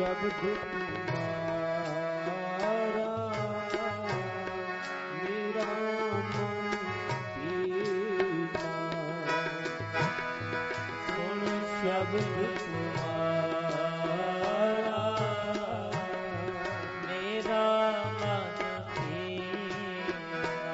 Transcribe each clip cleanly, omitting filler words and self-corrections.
शब्द तुम्हारा मेरा मन पीना, सुन शब्द तुम्हारा मेरा मन पीना।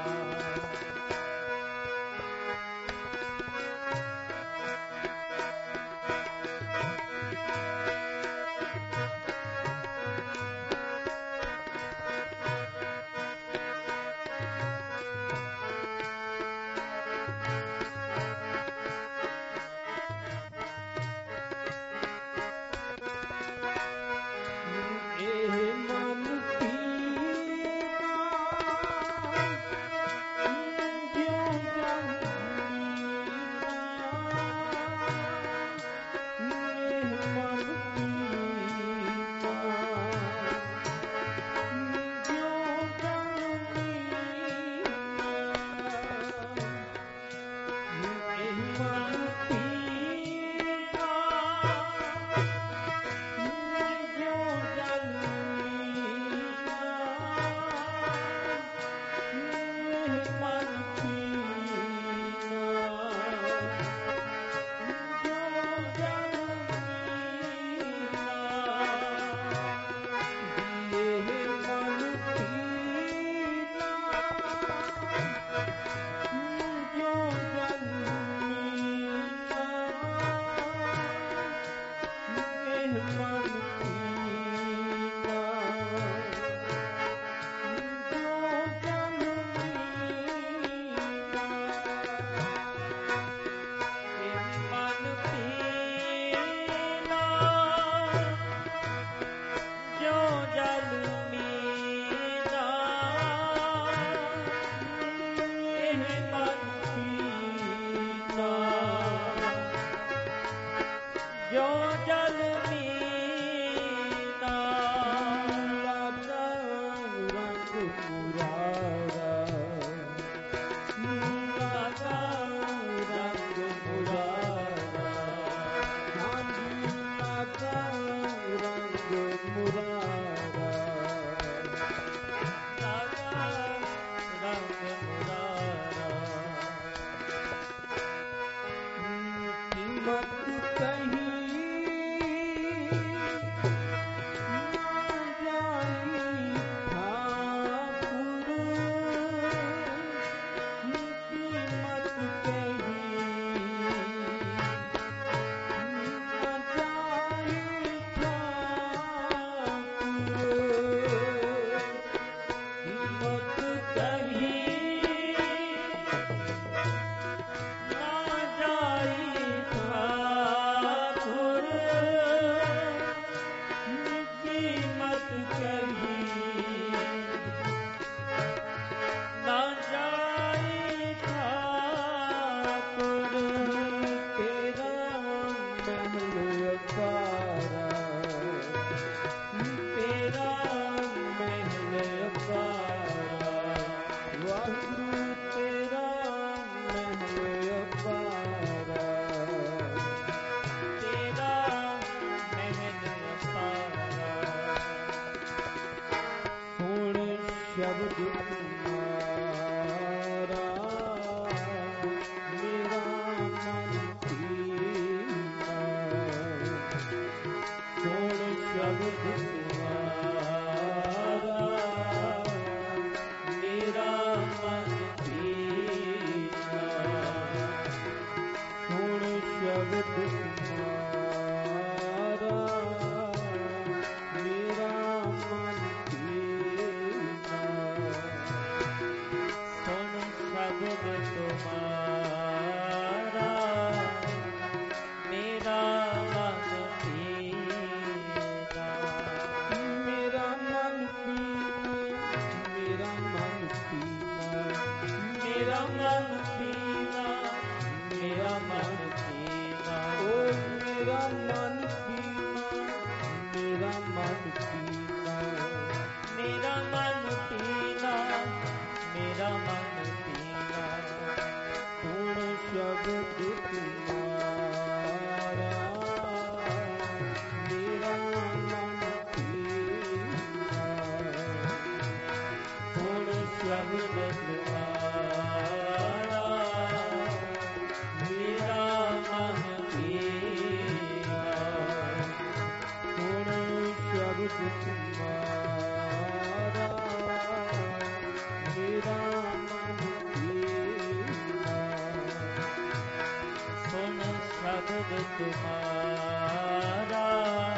शब्द तुम्हारा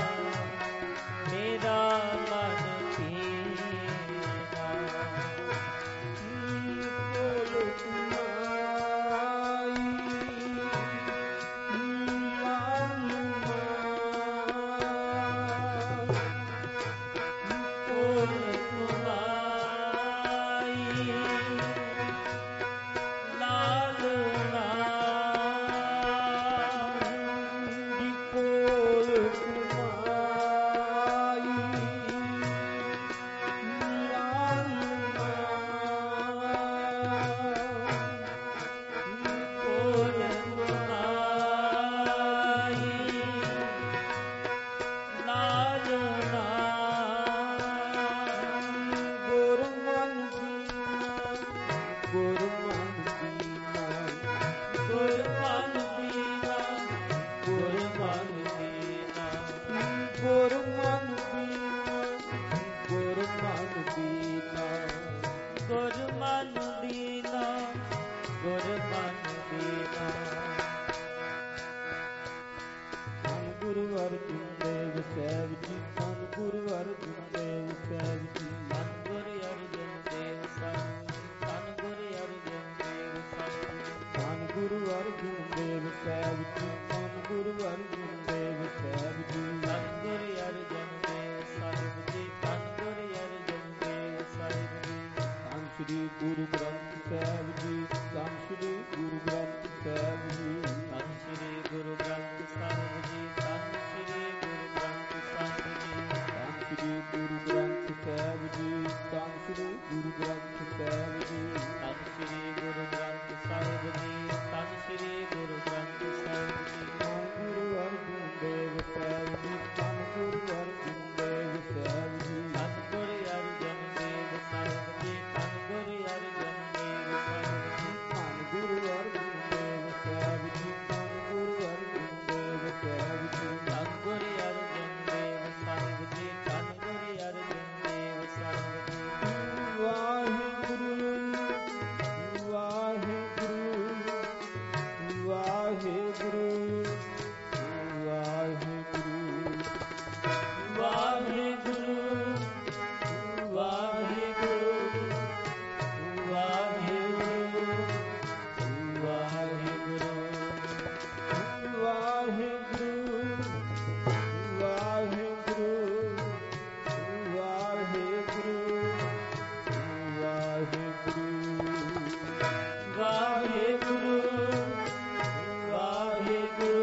मेरा मन पीना बोल तुम्हारी बोल तुम्हारी लालना बोल तुम्हारी बोल तुम्हारी लालना गुरमन दीना गुरमन दीना गुरमन दीना गुरमन दीना गुरमन दीना गुरमन दीना ਧੰਨ ਗੁਰੂ ਅਰਜਨ ਦੇਵ ਸਾਹਿਬ ਜੀ ਧੰਨ ਗੁਰੂ ਅਰਜਨ ਦੇਵ ਸਾਹਿਬ ਜੀ ਧੰਨ ਗੁਰੂ ਅਰਜਨ ਦੇਵ ਸਾਹਿਬ ਧੰਨ ਗੁਰੂ ਅਰਜਨ ਦੇਵ ਸਾਹਿਬ ਧੰਨ ਗੁਰੂ ਅਰਜਨ ਦੇਵ ਸਾਹਿਬ ਜੀ ਧੰਨ ਗੁਰੂ ਅਰਜਨ ਦੇਵ ਸਾਹਿਬ ਜੀ ਧੰਨ ਗੁਰੂ ਅਰਜਨ ਦੇਵ ਸਾਹਿਬ ਜੀ ਧੰਨ ਗੁਰੂ ਅਰਜਨ ਦੇਵ ਸਾਹਿਬ ਜੀ ਧੰਨ ਸ੍ਰੀ ਗੁਰੂ ਗ੍ਰੰਥ ਸਾਹਿਬ ਜੀ ਧੰਨ ਸ੍ਰੀ ਗੁਰੂ ਗ੍ਰੰਥ ਸਾਹਿਬ ਜੀ ਧੰਨ ਸ੍ਰੀ ਗੁਰੂ ਗ੍ਰੰਥ ਸਾਹਿਬ ਜੀ ਧੰਨ ਸ੍ਰੀ ਗੁਰੂ ਗ੍ਰੰਥ ਸਾਹਿਬ ਜੀ ਧੰਨ ਸ੍ਰੀ ਗੁਰੂ ਗ੍ਰੰਥ ਸਾਹਿਬ ਜੀ ਧੰਨ ਸ੍ਰੀ ਗੁਰੂ ਗ੍ਰੰਥ ਸਾਹਿਬ ਜੀ ਧੰਨ ਸ੍ਰੀ ਗੁਰੂ ਗ੍ਰੰਥ ਸਾਹਿਬ ਜੀ ਧੰਨ ਸ੍ਰੀ ਗੁਰੂ ਗ੍ਰੰਥ ਸਾਹਿਬ ਜੀ ਧੰਨ ਗੁਰੂ ਅਰਜਨ ਦੇਵ ਸਾਹਿਬ ਜੀ ਧੰਨ ਗੁਰੂ ਅਰਜਨ ਦੇਵ ਸਾਹਿਬ ਜੀ ਧੰਨ ਗੁਰੂ ਅਰਜਨ ਦੇਵ ਸਾਹਿਬ ਜੀ ਧੰਨ ਗੁਰੂ ਅਰਜਨ ਦੇਵ ਸਾਹਿਬ ਜੀ ਧੰਨ ਗੁਰੂ ਅਰਜਨ ਦੇਵ ਸਾਹਿਬ ਜੀ ਧੰਨ ਗੁਰੂ ਅਰਜਨ ਦੇਵ ਸਾਹਿਬ ਜੀ ਧੰਨ ਗੁਰੂ ਅਰਜਨ ਦੇਵ ਸਾਹਿਬ ਜੀ ਧੰਨ ਗੁਰੂ ਅਰਜਨ ਦੇਵ ਸਾਹਿਬ ਜੀ ਵਾਹਿਗੁਰੂ ਵਾਹਿਗੁਰੂ ਵਾਹਿਗੁਰੂ ਵਾਹਿਗੁਰੂ ਵਾਹਿਗੁਰੂ ਵਾਹਿਗੁਰੂ ਵਾਹਿਗੁਰੂ ਵਾਹਿਗੁਰੂ ਵਾਹਿਗੁਰੂ ਵਾਹਿਗੁਰੂ ਵਾਹਿਗੁਰੂ ਵਾਹਿਗੁਰੂ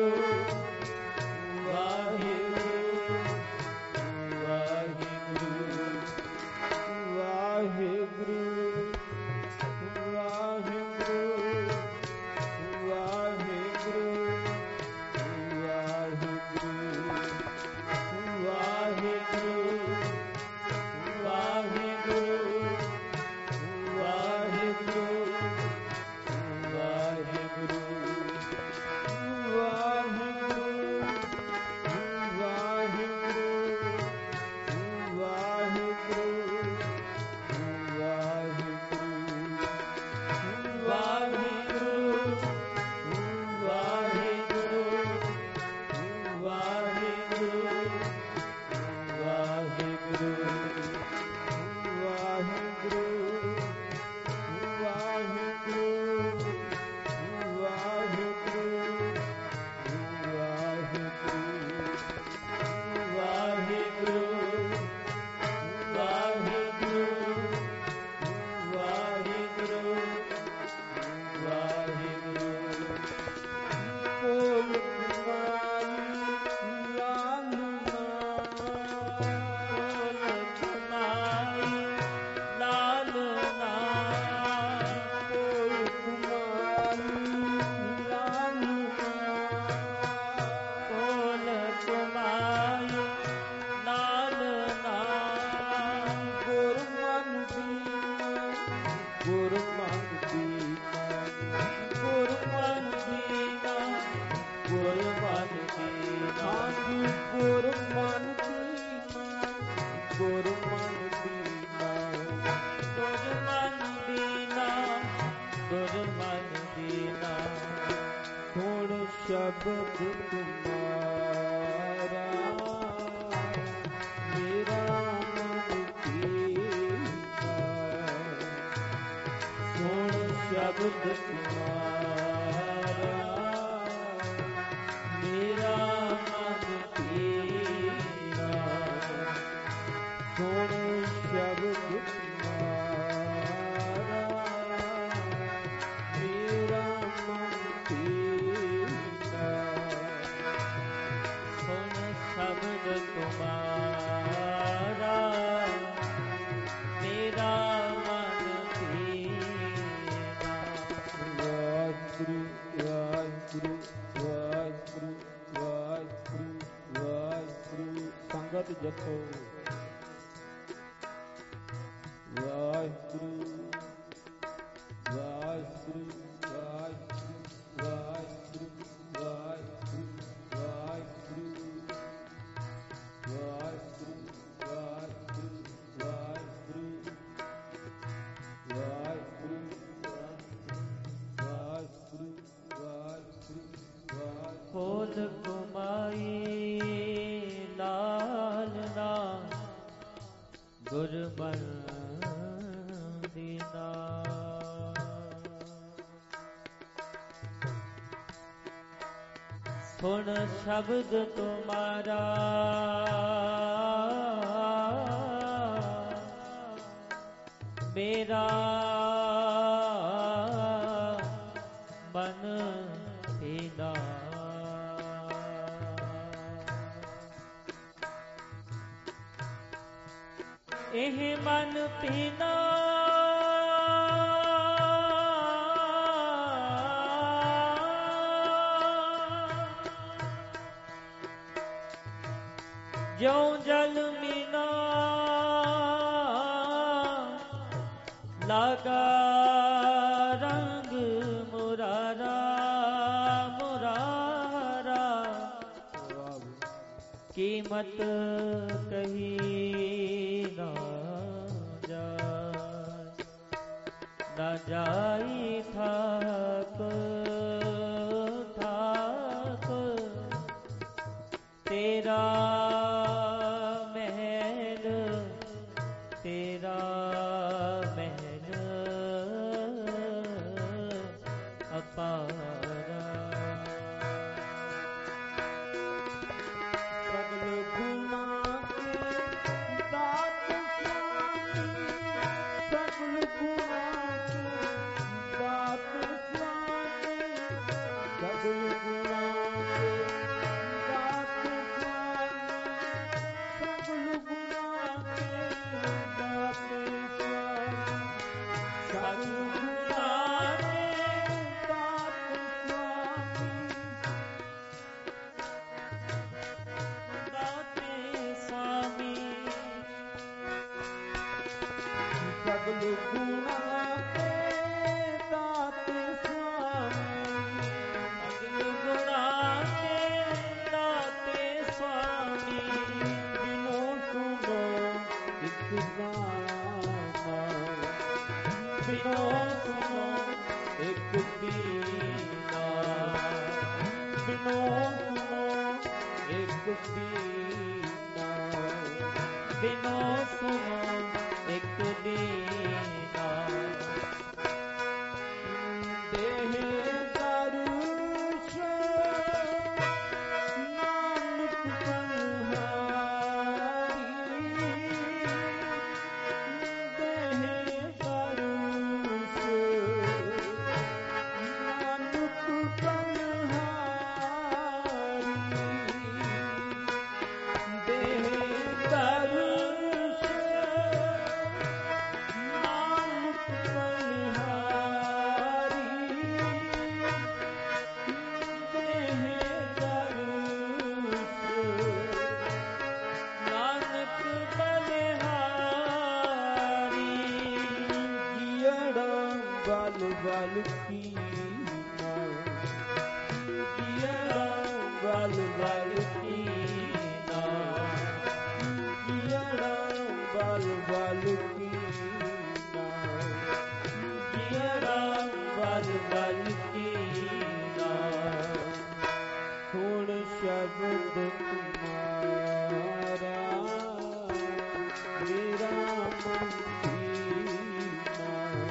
ਸ਼ਬਦ ਤੁਮਾਰਾ ਮੇਰਾ ਮਨ ਕੀਨਾ ਸੁਣ ਸ਼ਬਦ ਤੁਮਾਰਾ ਮੇਰਾ ਮਨ ਕੀਨਾ ਸੁਣ ਸ਼ਬਦ ਤੁਮਾਰਾ ਮੇਰਾ ਮਨ ਕੀਨਾ ਵਾਹਿਗੁਰੂ ਵਾਹਿਗੁਰੂ ਵਾਹਿਗੁਰੂ ਵਾਹਿਗੁਰੂ ਵਾਹਿਗੁਰੂ ਸੰਗਤ ਜਪੋ ਵਾਹਿਗੁਰੂ ਵਾਹਿਗੁਰੂ ਵਾਹਿਗੁਰੂ ਵਾਹਿਗੁਰੂ ਵਾਹਿਗੁਰੂ ਵਾਹਿਗੁਰੂ ਵਾਹਿਗੁਰੂ ਵਾਹਿਗੁਰੂ ਵਾਹਿਗੁਰੂ ਵਾਹਿਗੁਰੂ ਵਾਹਿਗੁਰੂ ਵਾਹਿਗੁਰੂ ਖੋਲ ਕੁਮਾਈ ਲਾਲਨਾ ਗੁਰਬਨ ਦੀਨਾ ਸੁਣ ਸ਼ਬਦ ਤੁਮਾਰਾ ਮੇਰਾ ਮਨ ਪੀਨਾ ਇਹ ਮਨ ਪੀਨਾ ਜਿਉ ਜਲ ਮੀਨਾ ਲਾਗਾ ਰੰਗ ਮੁਰਾਰਾ ਮੁਰਾਰਾ ਕੀਮਤ ਕਹੀ ਨਾ ਜਾਏ ਨਾ ਜਾਈ ਥਾਕ ਥਾਕ ਤੇਰਾ ਮਹਿਲ ਤੇਰਾ ਮਹਿਲ ਅਪਾਰਾ ਸਗਲ ਗੁਣਾ ਕੇ ਦਾਤ ਸੁਆਮੀ ਸਗਲ ਗੁਣਾ ਕੇ ਦਾਤ ਸੁਆਮੀ ਸਗਲ ਗੁਣਾ ਕੇ ਦਾਤ ਸੁਆਮੀ ਸਗਲ ਗੁਣਾ ਕੇ ਦਾਤ ਸੁਆਮੀ ਸਗਲ ਗੁਣਾ ਕੇ ਦਾਤ ਸੁਆਮੀ ਦਾਤੇ ਸਗਲ ਸਾਮੀ ਗੁਣਾ ਕੇ ਦਾਤ ਸੁਆਮੀ ਸਗਲ ਗੁਣਾ ਕੇ ਦਾਤੇ ਸਾਮੀ ਬਿਨੋ ਸੁਨੋ ਇੱਕ ਗਾਨਾ ਬਿਨੋ ਸੁਨੋ ਇੱਕ ਦੀਨਾ ਬਿਨੋ ਸੁਨੋ ਇੱਕ ਦੀਨਾ ਬਿਨੋ ਸੁਨੋ ਇੱਕ ਦੀਨਾ ਦੇਹ ਦਰੁਸ਼ ਨਾਨਕ ਬਲਿਹਾਰੀ ਦੇਹ ਦਰੁਸ਼ ਨਾਨਕ ਬਲਿਹਾਰੀ ਦੇਹ ਦਰੁਸ਼ ਨਾਨਕ ਬਲਿਹਾਰੀ ਦੇਹ ਦਰੁਸ਼ ਨਾਨਕ ਬਲਿਹਾਰੀ ਜੀੜਾ ਬਲ ਬਲ ਕੀਨਾ ਜੀੜਾ ਬਲ ਬਲ ਕੀਨਾ ਜੀੜਾ ਬਲ ਬਲ ਕੀਨਾ ਜੀੜਾ ਬਲ ਬਲ ਕੀਨਾ ਗੁਣ ਸ਼ਬਦ ਤੁਮਾਰਾ ਮੇਰਾ ਮਨ ਪੀਨਾ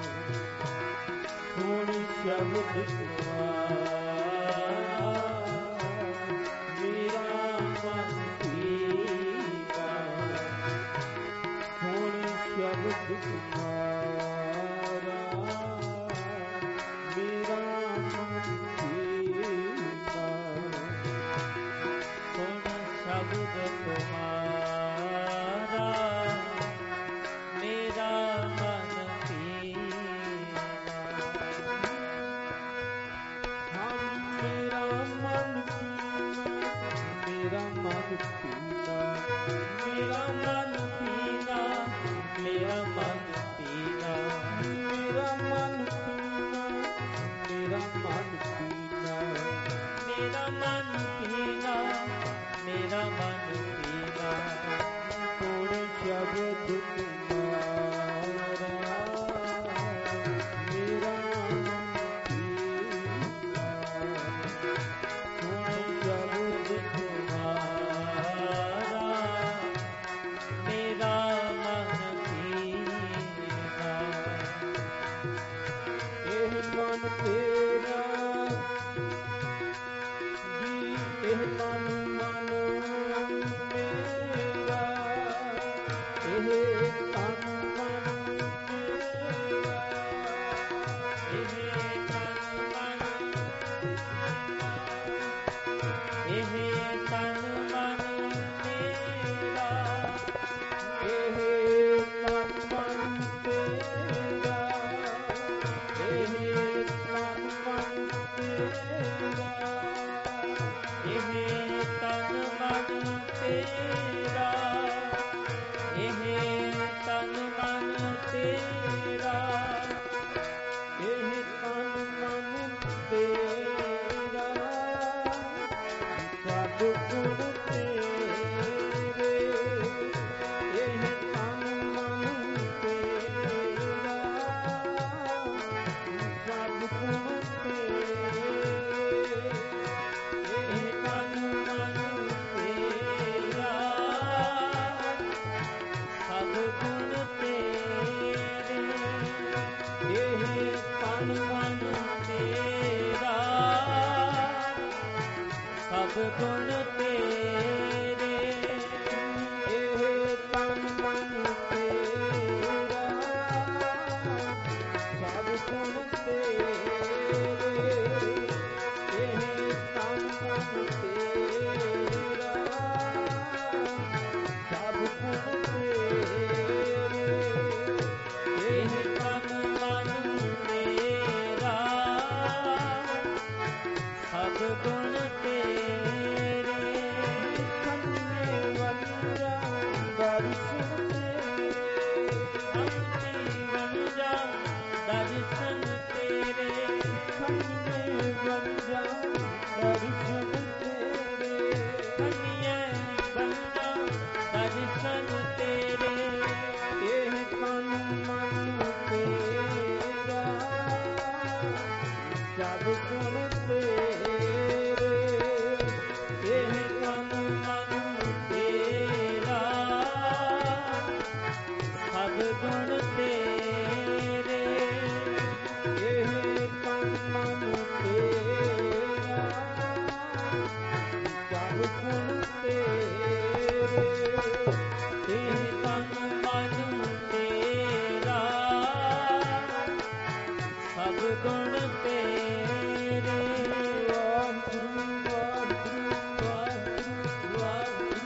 ਗੁਣ ਸ਼ਬਦ ਤੁਮਾਰਾ ਮੇਰਾ ਮਨ ਪੀਨਾ ਗੁਣ ਸ਼ਬਦ ਤੁਮਾਰਾ ਮੇਰਾ ਮਨ ਪੀਨਾ ਗੁਣ ਸ਼ਬਦ ਤੁਮਾਰਾ ਮੇਰਾ ਮਨ ਪੀਨਾ ਹਾਂ ਮੇਰਾ ਮਨ ਪੀਨਾ ਮੇਰਾ ਮਨ ਪੀਨਾ ਮੇਰਾ ਮਨ ਪੀਨਾ ਮੇਰਾ ਮਨ ਪੀਨਾ ਮੇਰਾ ਮਨ ਪੀਨਾ ਮੇਰਾ ਮਨ ਪੀਨਾ ਮੇਰਾ ਮਨ ਪੀਨਾ ਮੇਰਾ ਮਨ ਪੀਨਾ ਗੁਣ ਸ਼ਬਦ ਤੁਮਾਰਾ ਮੇਰਾ ਮਨ ਪੀਨਾ ਗੁਣ ਸ਼ਬਦ ਤੁਮਾਰਾ ਮੇਰਾ ਮਨ ਪੀਨਾ ਇਹ ਮਨ ਤੇਰਾ ਜੀ ਇਹ ਤਨ ਮਨ ਮੇਰਾ ਇਹ ਤਨ ਮਨ ਮੇਰਾ ਇਹ ਤਨ ਮਨ ਇਹ ਤਨ ਮਨ ਮੇਰਾ ਇਹ ਤਨ ਮਨ ਤੇਰਾ ਇਹ ਤਨ ਮਨ ਤੇਰਾ ਇਹ ਤਨ ਮਨ ਤੇਰਾ ਇਹ ਤਨ ਮਨ ਤੇਰਾ ਇਹ ਤਨ ਮਨ ਤੇਰਾ ਸਭ ਗੁਣ ਤੇਰੇ ਇਹ ਤਨ ਮਨ ਤੇਰਾ ਸਭ ਗੁਣ ਤੇਰੇ ਇਹ ਤਨ ਮਨ ਤੇਰਾ ਸਭ ਗੁਣ ਤੇਰੇ ਇਹ ਤਨ ਮਨ ਤੇਰਾ ਸਭ ਗੁਣ ਤੇਰੇ ਇਹ ਤਨ ਮਨ ਤੇਰਾ ਸਭ ਗੁਣ ਤੇਰੇ ਇਹ ਤਨ ਮਨ ਤੇਰਾ ਸਭ ਗੁਣ ਤੇਰੇ ਇਹ ਤਨ ਮਨ ਤੇਰਾ ਸਭ ਗੁਣ ਤੇਰੇ ਕੰਨੇ ਵੰਜਾ ਦਰਸ਼ਨ ਤੇਰੇ ਅੰਤੀ ਵੰਜਾ ਦਰਸ਼ਨ ਤੇਰੇ ਕੰਨੇ ਵੰਜਾ ਦਰਸ਼ਨ ਤੇਰੇ ਕੰਨਿਐ ਵੰਜਾ ਦਰਸ਼ਨ ਤੇਰੇ ਇਹ ਤਨ ਮਨ ਤੇਰਾ ਸਭ ਗੁਣ ਤੇਰੇ ਇਹ ਤਨ ਮਨ ਤੇਰਾ ਸਭ ਗੁਣ ਤੇਰੇ ਇਹ ਤਨ ਮਨ ਤੇਰਾ ਸਭ ਗੁਣ ਤੇਰੇ ਇਹ ਤਨ ਮਨ ਤੇਰਾ ਸਭ ਗੁਣ ਤੇਰੇ ਵਾਹਿਗੁਰੂ ਵਾਹਿਗੁਰੂ ਵਾਹਿਗੁਰੂ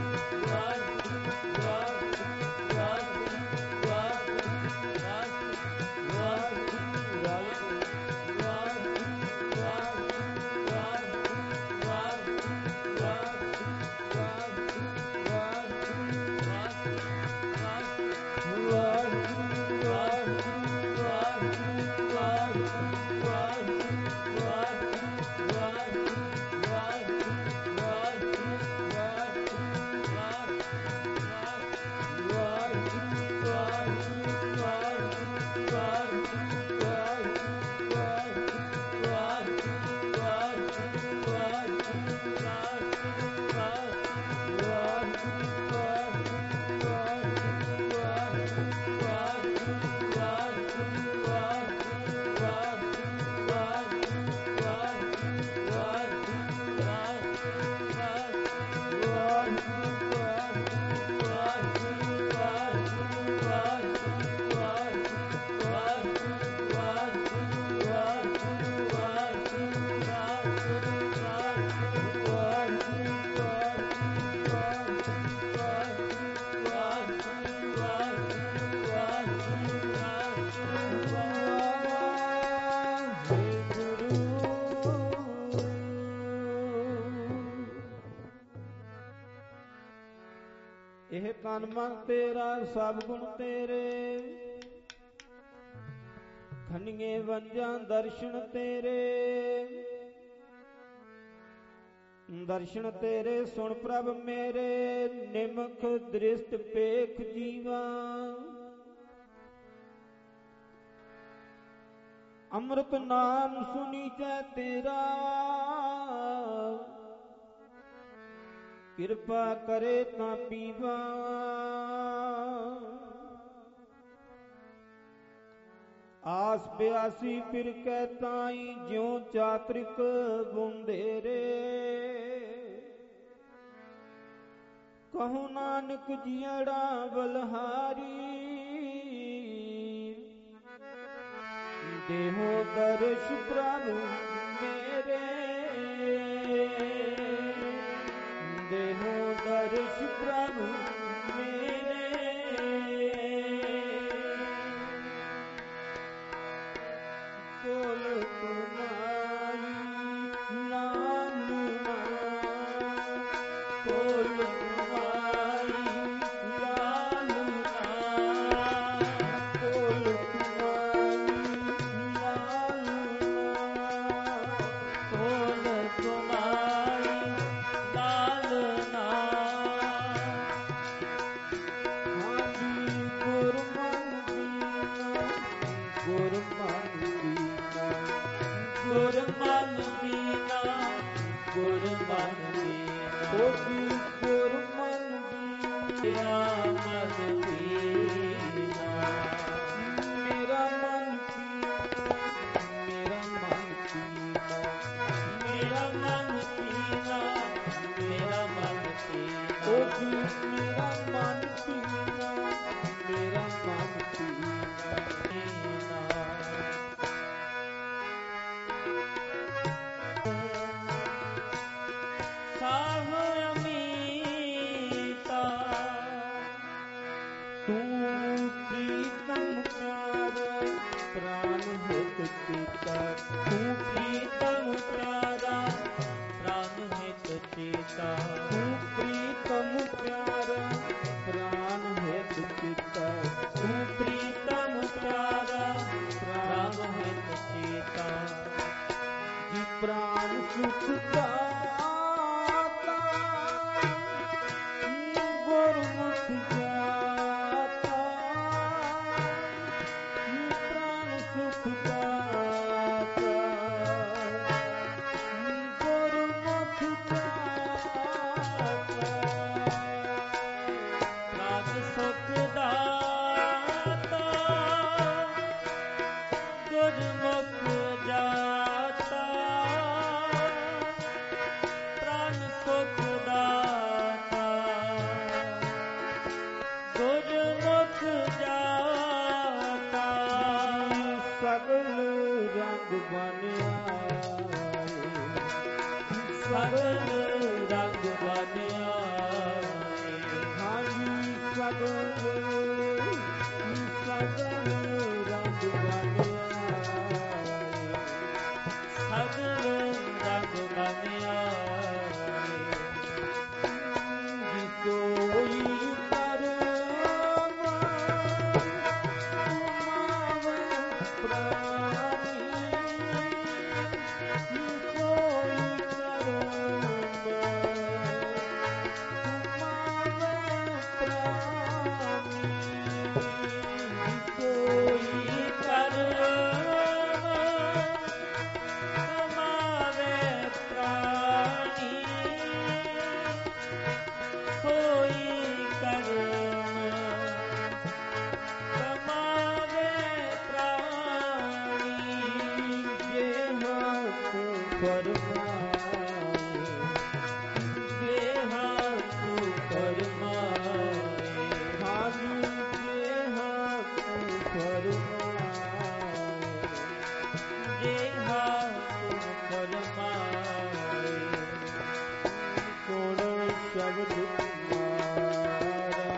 ਇਹ ਤਨ ਮਨ ਤੇਰਾ ਸਭ ਗੁਣ ਤੇਰੇ, ਖੰਨੀਏ ਵੰਜਾਂ ਦਰਸ਼ਨ ਤੇਰੇ, ਦਰਸ਼ਨ ਤੇਰੇ ਸੁਣ ਪ੍ਰਭ ਮੇਰੇ, ਨਿਮਖ ਦ੍ਰਿਸ਼ਟ ਪੇਖ ਜੀਵਾ। ਅੰਮ੍ਰਿਤ ਨਾਮ ਸੁਨੀਚੈ ਤੇਰਾ, ਕਿਰਪਾ ਕਰੇ ਤਾਂ ਪੀਵਾ। ਆਸ ਪਿਆਸੀ ਫਿਰ ਕੈ ਤਾਈ, ਜਿਉ ਚਾਤ੍ਰਿਕ ਬੁੰਦੇਰੇ। ਕਹੋ ਨਾਨਕ ਜੀਅੜਾ ਬਲਹਾਰੀ, ਦੇਹੋ ਦਰਸ਼ ਪ੍ਰਭ ਮੇਰੇ, ਦੇਹੋ ਦਰਸ਼ ਪ੍ਰਭ ਮੇਰੇ। ਕੋਲ ਤੁਮਾਈ ਨਾਮ ਕੋਲ ਤੁਮਾਈ ਲਾਲ ਕੋਲ ਤੁਮਾਈ ਲਾਲ ਕੋਲ ਤੁਮਾਈ ਲਾਲ ਹਾਂਜੀ ਗੁਰਮਨ ਦੀਨਾ ਗੁਰਮਨ ਦੀਨਾ ਗੁਰਮਨ ਦੀਨਾ ਗੁਰਮਨ ਦੀਨਾ ਕੋਜੀ ਗੁਰਮਨ ਦੀਨਾ ਮਨ ਦੀਨਾ। ਮੇਰਾ ਮਨ ਪੀਨਾ ਮੇਰਾ ਮਨ ਪੀਨਾ ਮੇਰਾ ਮਨ ਪੀਨਾ ਮੇਰਾ ਮਨ ਪੀਨਾ ਕੋਜੀ ਮੇਰਾ ਮਨ ਪੀਨਾ ਮੇਰਾ ਮਨ ਪੀਨਾ। ਸਾਹ ਅਮੀਤਾ ਤੂੰ ਪ੍ਰੀਤਮ ਪਿਆਰਾ ਪ੍ਰਾਨ ਹਿਤ ਚੇਤਾ, ਤੂੰ ਪ੍ਰੀਤਮ ਪਿਆਰਾ ਪ੍ਰਾਨ ਹਿਤ ਚੇਤਾ, ਤੂੰ ਪ੍ਰੀਤਮ ਪਿਆਰਾ ਪ੍ਰਾਨ ਹਿਤ ਚੇਤਾ, ਤੂੰ ਪ੍ਰੀਤਮ ਪਿਆਰਾ ਪ੍ਰਾਨ ਹਿਤ ਚੇਤਾ। ਜੀ ਪ੍ਰਾਨ ਸੁਖ ਦਾਤਾ ਗੁਰਮੁਖ ਜਾਤਾ, ਜੀ ਪ੍ਰਾਨ ਸੁਖ ਦਾਤਾ ਗੁਰਮੁਖ ਜਾਤਾ। ਪ੍ਰਾਨ ਸੁਖ ਦਾਤਾ ਗੁਰਮੁਖ ਜਾਤਾ, ਪ੍ਰਾਨ ਸੁਖ ਦਾਤਾ ਗੁਰਮੁਖ ਜਾਤਾ। ਸਗਲ ਰੰਗ ਬਣਿਆ ਸਗਲ ਰੰਗ ਬਣਿਆ ਹਾਂਜੀ ਸਗਲ ਸਗਲ ਰੰਗ ਬਣਿਆ ਸਗਲ ਰੰਗ ਬਣਿਆ। ਜੀ ਕੋਈ ਕਰਮ ਤੁਮਾਵੇ ਪ੍ਰਾਨੀ, ਜੀ ਕੋਈ ਕਰਮ ਤੁਮਾਵੇ ਪ੍ਰਾਨੀ, ਜੀ ਕੋਈ ਕਰਮ ਕਮਾਵੇ ਪ੍ਰਾਣੀ, ਕੋਈ ਕਰਮ ਕਮਾਵੇ ਪ੍ਰਾਣੀ। ਜਿਹਾ ਤੂੰ ਫਰਮਾਏ, ਜਿਹਾ ਤੂੰ ਫਰਮਾਏ, ਹਾਂਜੀ ਜਿਹਾ ਤੂੰ ਫਰਮਾਏ, ਜਿਹਾ ਤੂੰ ਫਰਮਾਏ। ਸੁਣ ਸ਼ਬਦ ਤੁਮਾਰਾ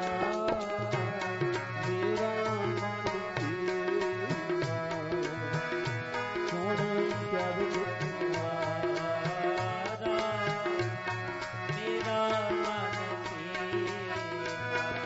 ਮੇਰਾ ਮਨ ਪੀਵਾ, ਸੁਣ ਸ਼ਬਦ ਤੁਮਾਰਾ ਮੇਰਾ ਮਨ ਪੀਵਾ।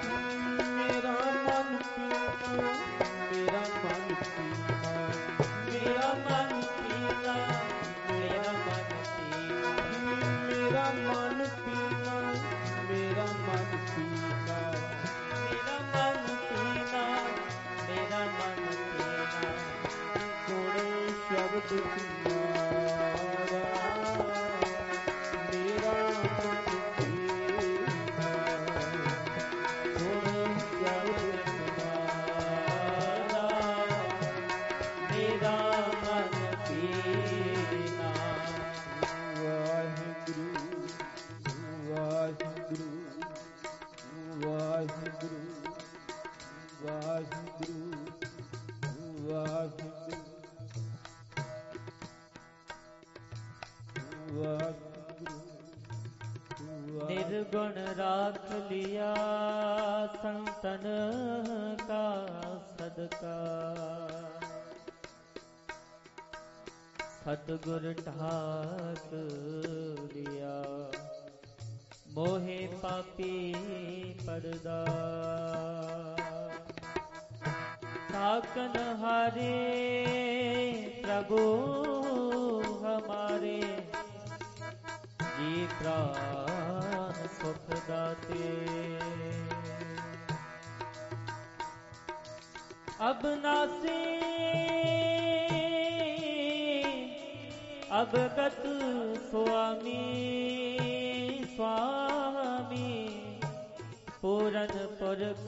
निर्गुण राख लिया संतन का सदका, सतगुर ढाक लिया मोहे पापी पड़दा। साकन हारे प्रभु हमारे, जी प्राण सुख दाते। अब नासे अब गत स्वामी स्वामी, पूरन पुरख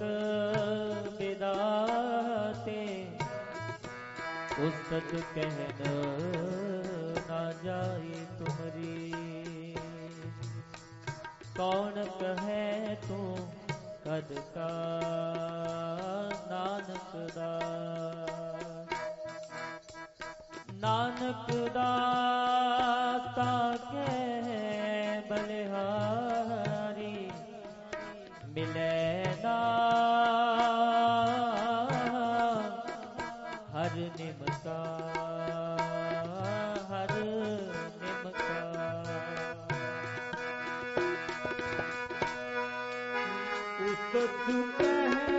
विदाते। उस्तत कहन ना जाए तुमरी, कौन कहे तू कद का नानक दास। नानक दाता कह बलिहारी, मिले ना हर निमका हर निमका। उस्तत कहे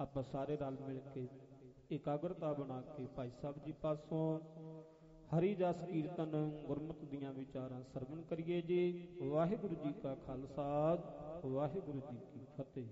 ਆਪਾਂ ਸਾਰੇ ਰਲ ਮਿਲ ਕੇ ਇਕਾਗਰਤਾ ਬਣਾ ਕੇ ਭਾਈ ਸਾਹਿਬ ਜੀ ਪਾਸੋਂ ਹਰੀ ਜਸ ਕੀਰਤਨ ਗੁਰਮਤਿ ਦੀਆਂ ਵਿਚਾਰਾਂ ਸਰਵਣ ਕਰੀਏ ਜੀ। ਵਾਹਿਗੁਰੂ ਜੀ ਕਾ ਖਾਲਸਾ, ਵਾਹਿਗੁਰੂ ਜੀ ਕੀ ਫਤਿਹ।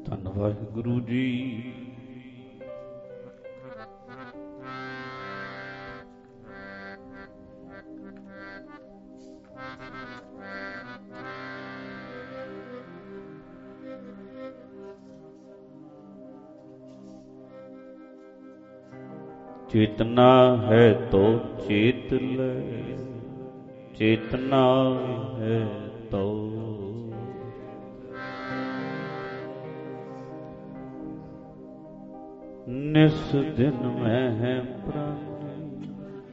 ਧੰਨ ਵਾਹਿਗੁਰੂ ਜੀ। चेतना है तो चेत ले, चेतना है तो निस दिन में है प्राणी,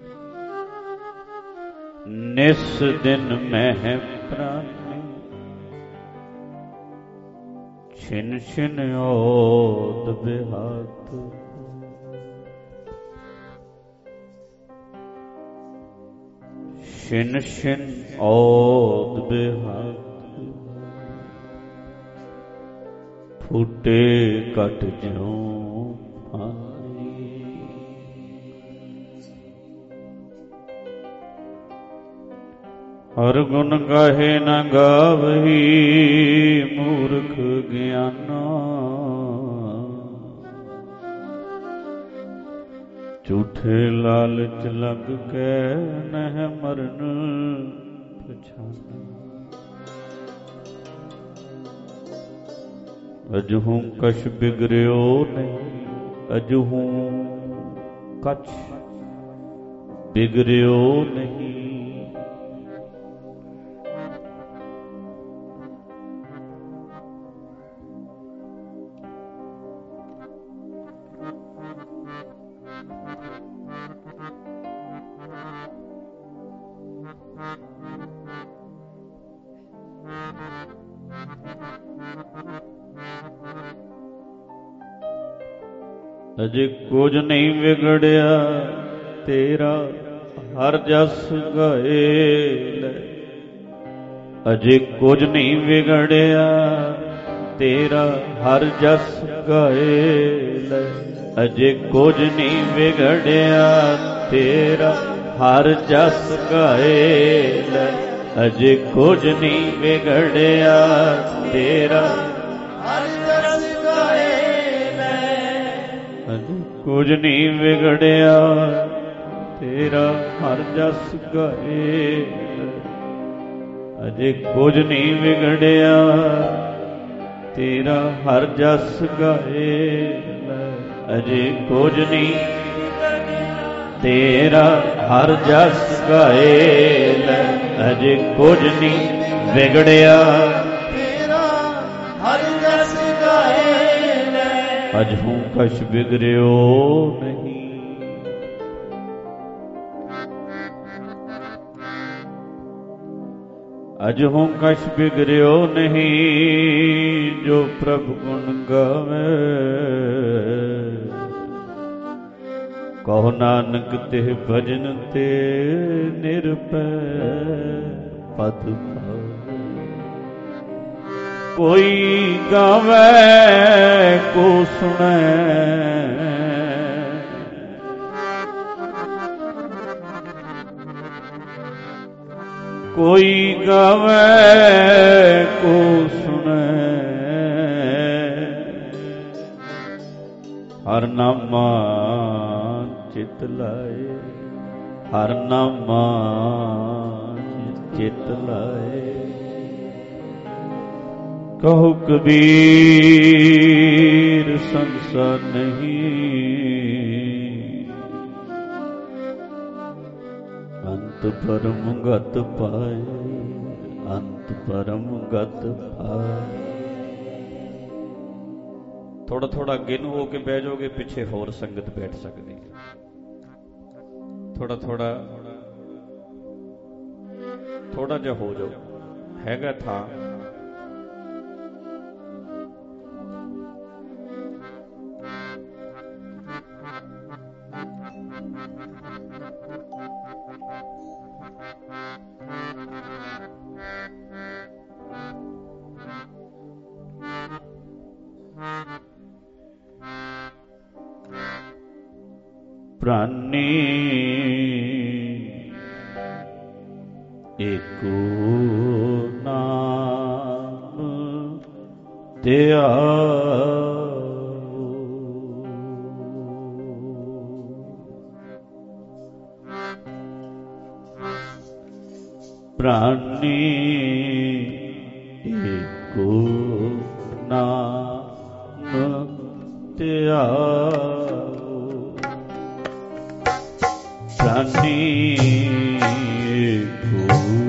निस दिन में है प्राणी, छिन छिन ओद बेहात, छिन छिन ओद बेहात, फूटे कट ज्यों पानी। हर गुण गाहे न गावही मूर्ख ज्ञाना, झूठे लालच लग के नह मरन पछाना। अजहूं कछ बिगड़ियो नहीं, अजहूं कछ बिगड़ियो नहीं, अजे कुछ नहीं बिगड़िया तेरा हर जस गाए ले। अजे कुछ नहीं बिगड़िया तेरा हर जस गाए ले। अजे कुछ नहीं बिगड़िया तेरा हर जस गाए ले। अजे कुछ नहीं बिगड़िया तेरा हर जस गाए ले। अजे कुछ नहीं बिगड़िया तेरा हर जस गाए ले। अजे कुछ नहीं बिगड़िया तेरा हर जस गाए ले। अजे कुछ नहीं तेरा हर जस गाए ले। अजे कुछ नहीं बिगड़िया तेरा हर जस गाए ले। अजहूं कछ बिगड़ियो नहीं। अजहूं कछ बिगड़ियो नहीं जो प्रभु गुण गावे। कहो नानक तिह भजन ते निरपै पद पावे। कोई गावे को सुने कोई गावे को सुने। हर नामा चित लाए हर नामा चित लाए। कहो कबीर संसार नहीं अंत परम गत पाए। अंत परम गत पाए। थोड़ा थोड़ा गिन हो के बह जाओगे, पिछे होर संगत बैठ सकती है। थोड़ा थोड़ा थोड़ा जा हो जाओ, हैगा था। प्राणी एको नाम ਤੇ ਆਵੋ। ਪ੍ਰਾਨੀ ਏਕੋ ਨਾਮ ਧਿਆਓ। ਪ੍ਰਾਨੀ ਏਕੋ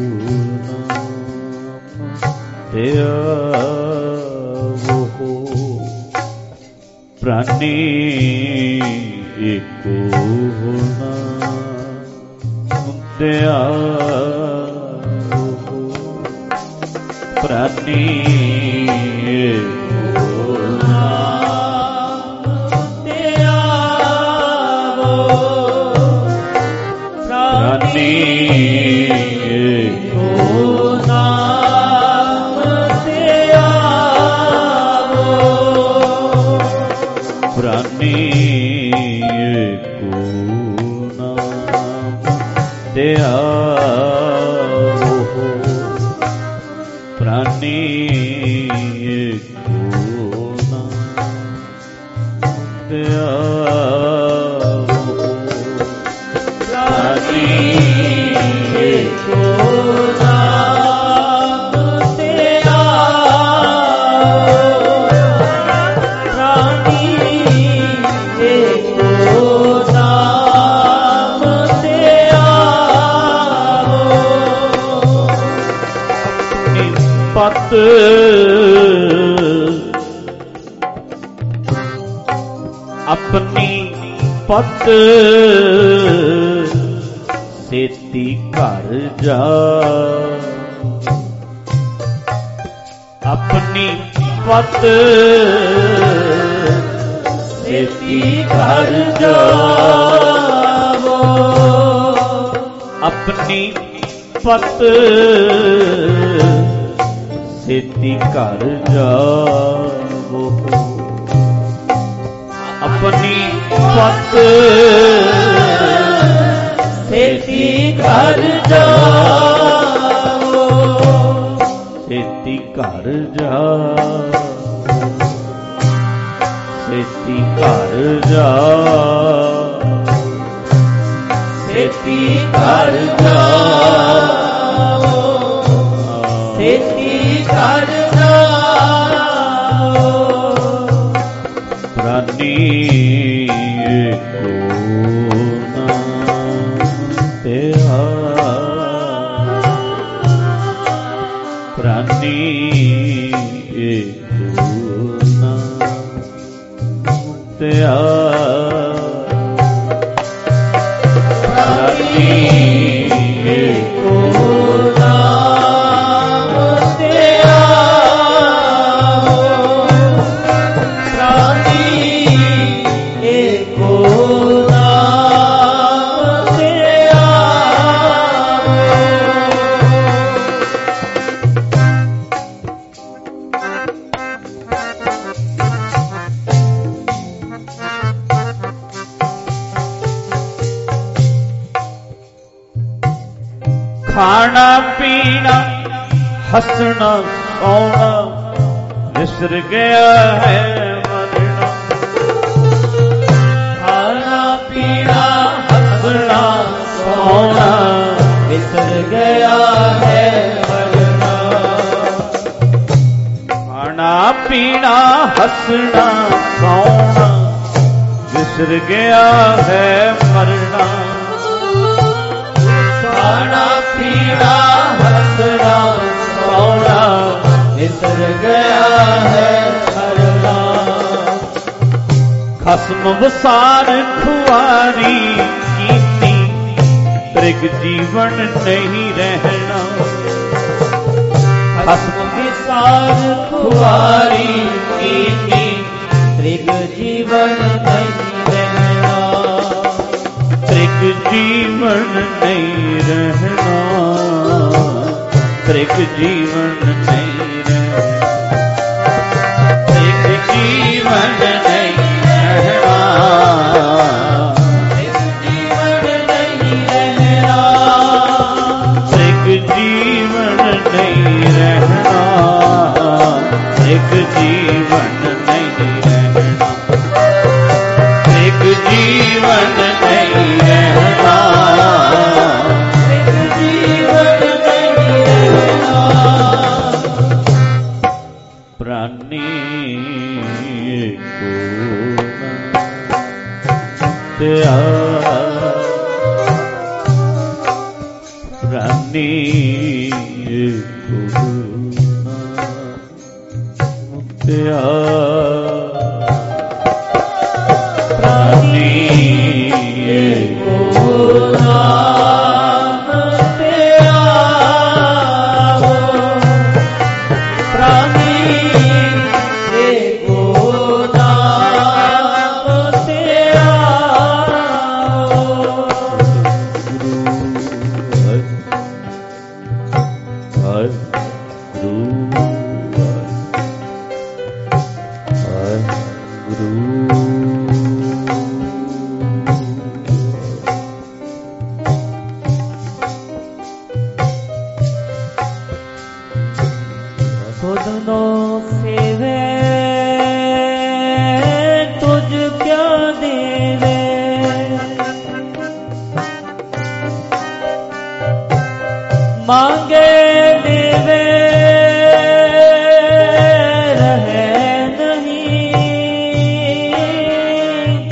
ਨਾਮ ਧਿਆਓ। ਪ੍ਰਾਨੀ ਏਕੋ ਨਾਮ ਧਿਆਓ। ਪ੍ਰਾਨੀ ਏਕੋ ਨਾਮ ਧਿਆਵੋ। ਪ੍ਰਾਨੀ ਏਕੋ ਨਾਮ ਧਿਆਵੋ। ਪ੍ਰਾਨੀ ਏਕੋ ਨਾਮ ਧਿਆਵੋ। ਪ੍ਰਾਨੀ ਏਕੋ ਨਾਮ ਧਿਆਵੋ। ਪ੍ਰਾਨੀ ਏਕੋ ਨਾਮ ਧਿਆਵੋ। ਪ੍ਰਾਨੀ ਏਕੋ ਨਾਮ ਧਿਆਵੋ। ਪਤ ਆਪਣੀ ਪਤ ਸੇਤੀ ਘਰ ਜਾ। ਆਪਣੀ ਪਤ ਸੇਤੀ ਘਰ ਜਾਵੋ। ਆਪਣੀ ਪਤ ਸੇਤੀ ਘਰ ਜਾਵੋ। ਆਪਣੀ ਪਤ ਸੇਤੀ ਘਰ ਜਾਵੋ। ਸੇਤੀ ਘਰ ਜਾਵੋ। ਸੇਤੀ ਘਰ ਜਾਵੋ। ਸੇਤੀ ਘਰ ਜਾਵੋ। ਸੇਤੀ ਘਰ ਜਾਵੋ। ਪ੍ਰਾਨੀ ਏਕੋ ਨਾਮ ਧਿਆਓ। ਪ੍ਰਾਨੀ ਏਕੋ ਨਾਮ ਧਿਆਓ। ਪ੍ਰਾਨੀ ਏਕੋ ਨਾਮ ਧਿਆਓ। ਪ੍ਰਾਨੀ ਏਕੋ ਨਾਮ ਧਿਆਓ। ਖਾਣਾ ਪੀਣਾ ਹੱਸਣਾ ਸੌਣਾ ਵਿਸਰ ਗਿਆ ਹੈ ਮਰਨਾ। ਖਾਣਾ ਪੀਣਾ ਹੱਸਣਾ ਸੌਣਾ ਵਿਸਰ ਗਿਆ ਹੈ ਮਰਨਾ। ਖਾਣਾ ਪੀਣਾ ਹੱਸਣਾ ਸੌਣਾ ਵਿਸਰ ਗਿਆ ਹੈ ਮਰਨਾ। ਖਾਣਾ ਪੀਣਾ ਹੱਸਣਾ ਸੌਣਾ ਵਿਸਰ ਗਿਆ ਹੈ ਮਰਨਾ। ਖਸਮ ਵਸਾਰ ਖੁਆਰੀ ਕੀਤੀ ਤ੍ਰਿਗ ਜੀਵਨ ਨਹੀਂ ਰਹਿਣਾ। ਖਸਮ ਵਸਾਰ ਖੁਆਰੀ ਕੀਤੀ ਤ੍ਰਿਗ ਜੀਵਨ ਨਹੀਂ ਰਹਿਣਾ। ਤ੍ਰਿਗ ਜੀਵਨ ਨਹੀਂ ਰਹਿਣਾ। ਤ੍ਰਿਗ ਜੀਵਨ ਨਹੀਂ ਰਹਿਣਾ। ਤ੍ਰਿਗ ਜੀਵਨ ਨਹੀਂ ਰਹਿਣਾ। ਤ੍ਰਿਗ ਜੀਵਨ ਨਹੀਂ ਰਹਿਣਾ। ਤ੍ਰਿਗ ਜੀਵਨ ਨਹੀਂ ਰਹਿਣਾ। ਤ੍ਰਿਗ ਜੀਵਨ ਜੀਵਨ ਨਹੀਂ ਰਹਿਣਾ, ਇੱਕ ਜੀਵਨ ਨਹੀਂ ਰਹਿਣਾ, ਇੱਕ ਜੀਵਨ ਨਹੀਂ ਰਹਿਣਾ। ਪ੍ਰਾਨੀ ਕੋ ਤਿਆ ਪ੍ਰਾਨੀ ਕੋ ਤਿਆ ਪ੍ਰਾਨੀ ਕੋ ਨਾਮ ਧਿਆਵੋ, ਪ੍ਰਾਨੀ ਕੋ ਨਾਮ ਧਿਆਵੋ। मांगे देवे रहे नहीं,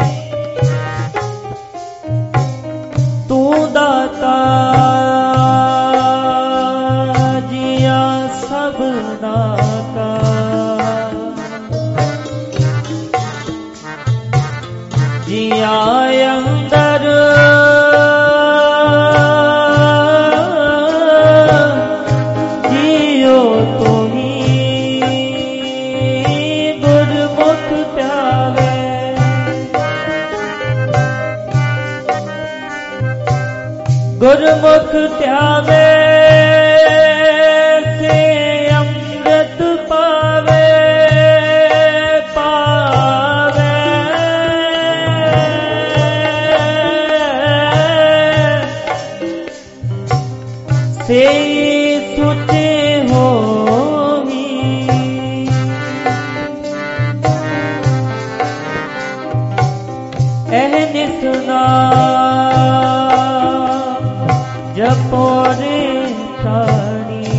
तू दाता जिया सबना का, जिया अंदर गुरमुख त्यावे से अमृत पावे, पावे से सुचे होही, अहनिस जपोरे तारी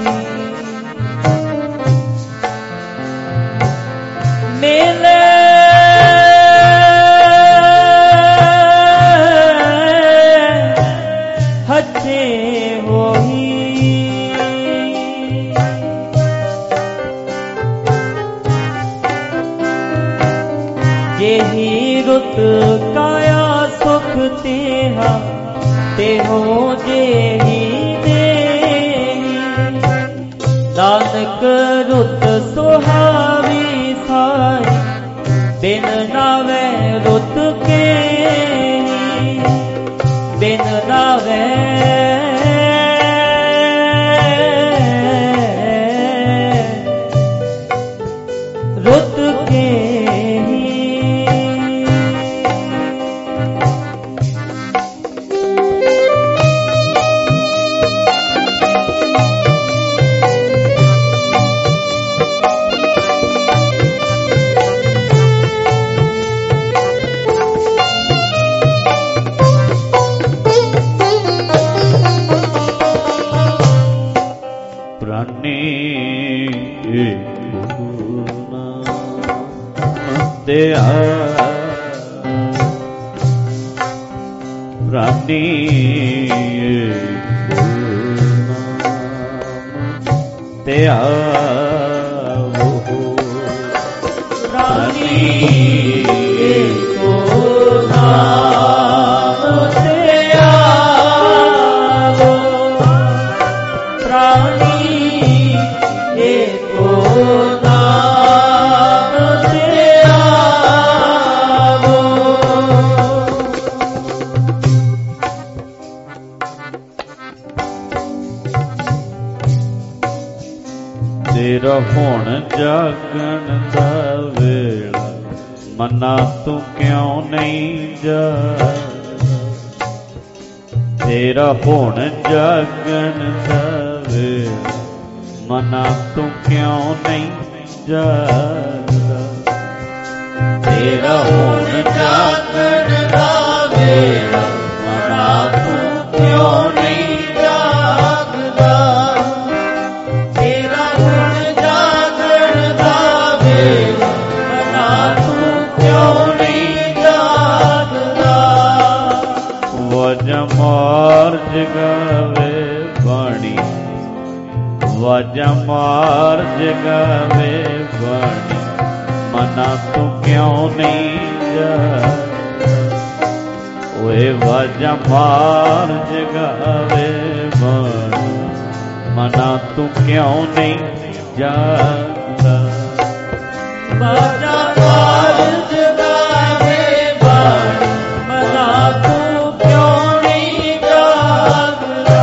मेले हथे होही, जेही रुत काया सुख तेहा तेहो जेही देही, नानक रुत सुहावी साई, बिन नावे रुत के बिन नावे रुत के प्राणी त्यावो, प्राणी को नाम त्यावो, प्राणी को नाम त्यावो। तेरा होण जागण दा वेला, मना तू क्यों नहीं जा, तेरा होण जागण दा वेला, मना तू क्यों नहीं जा। ਵਾਜਾ ਮਾਰ ਜਗਾਵੇ ਬਾਣੀ ਮਨਾ ਤੂੰ ਕਿਉਂ ਨਹੀਂ ਜਾਗਦਾ ਓਏ ਵਾਜਾ ਮਾਰ ਜਗਾਵੇ ਬਾਣੀ ਮਨਾ ਤੂੰ ਕਿਉਂ ਨਹੀਂ ਜਾਗਦਾ ਵਾਜਾ ਮਾਰ ਜਗਾਵੇ ਬਾਣੀ ਮਨਾ ਤੂੰ ਕਿਉਂ ਨਹੀਂ ਜਾਗਦਾ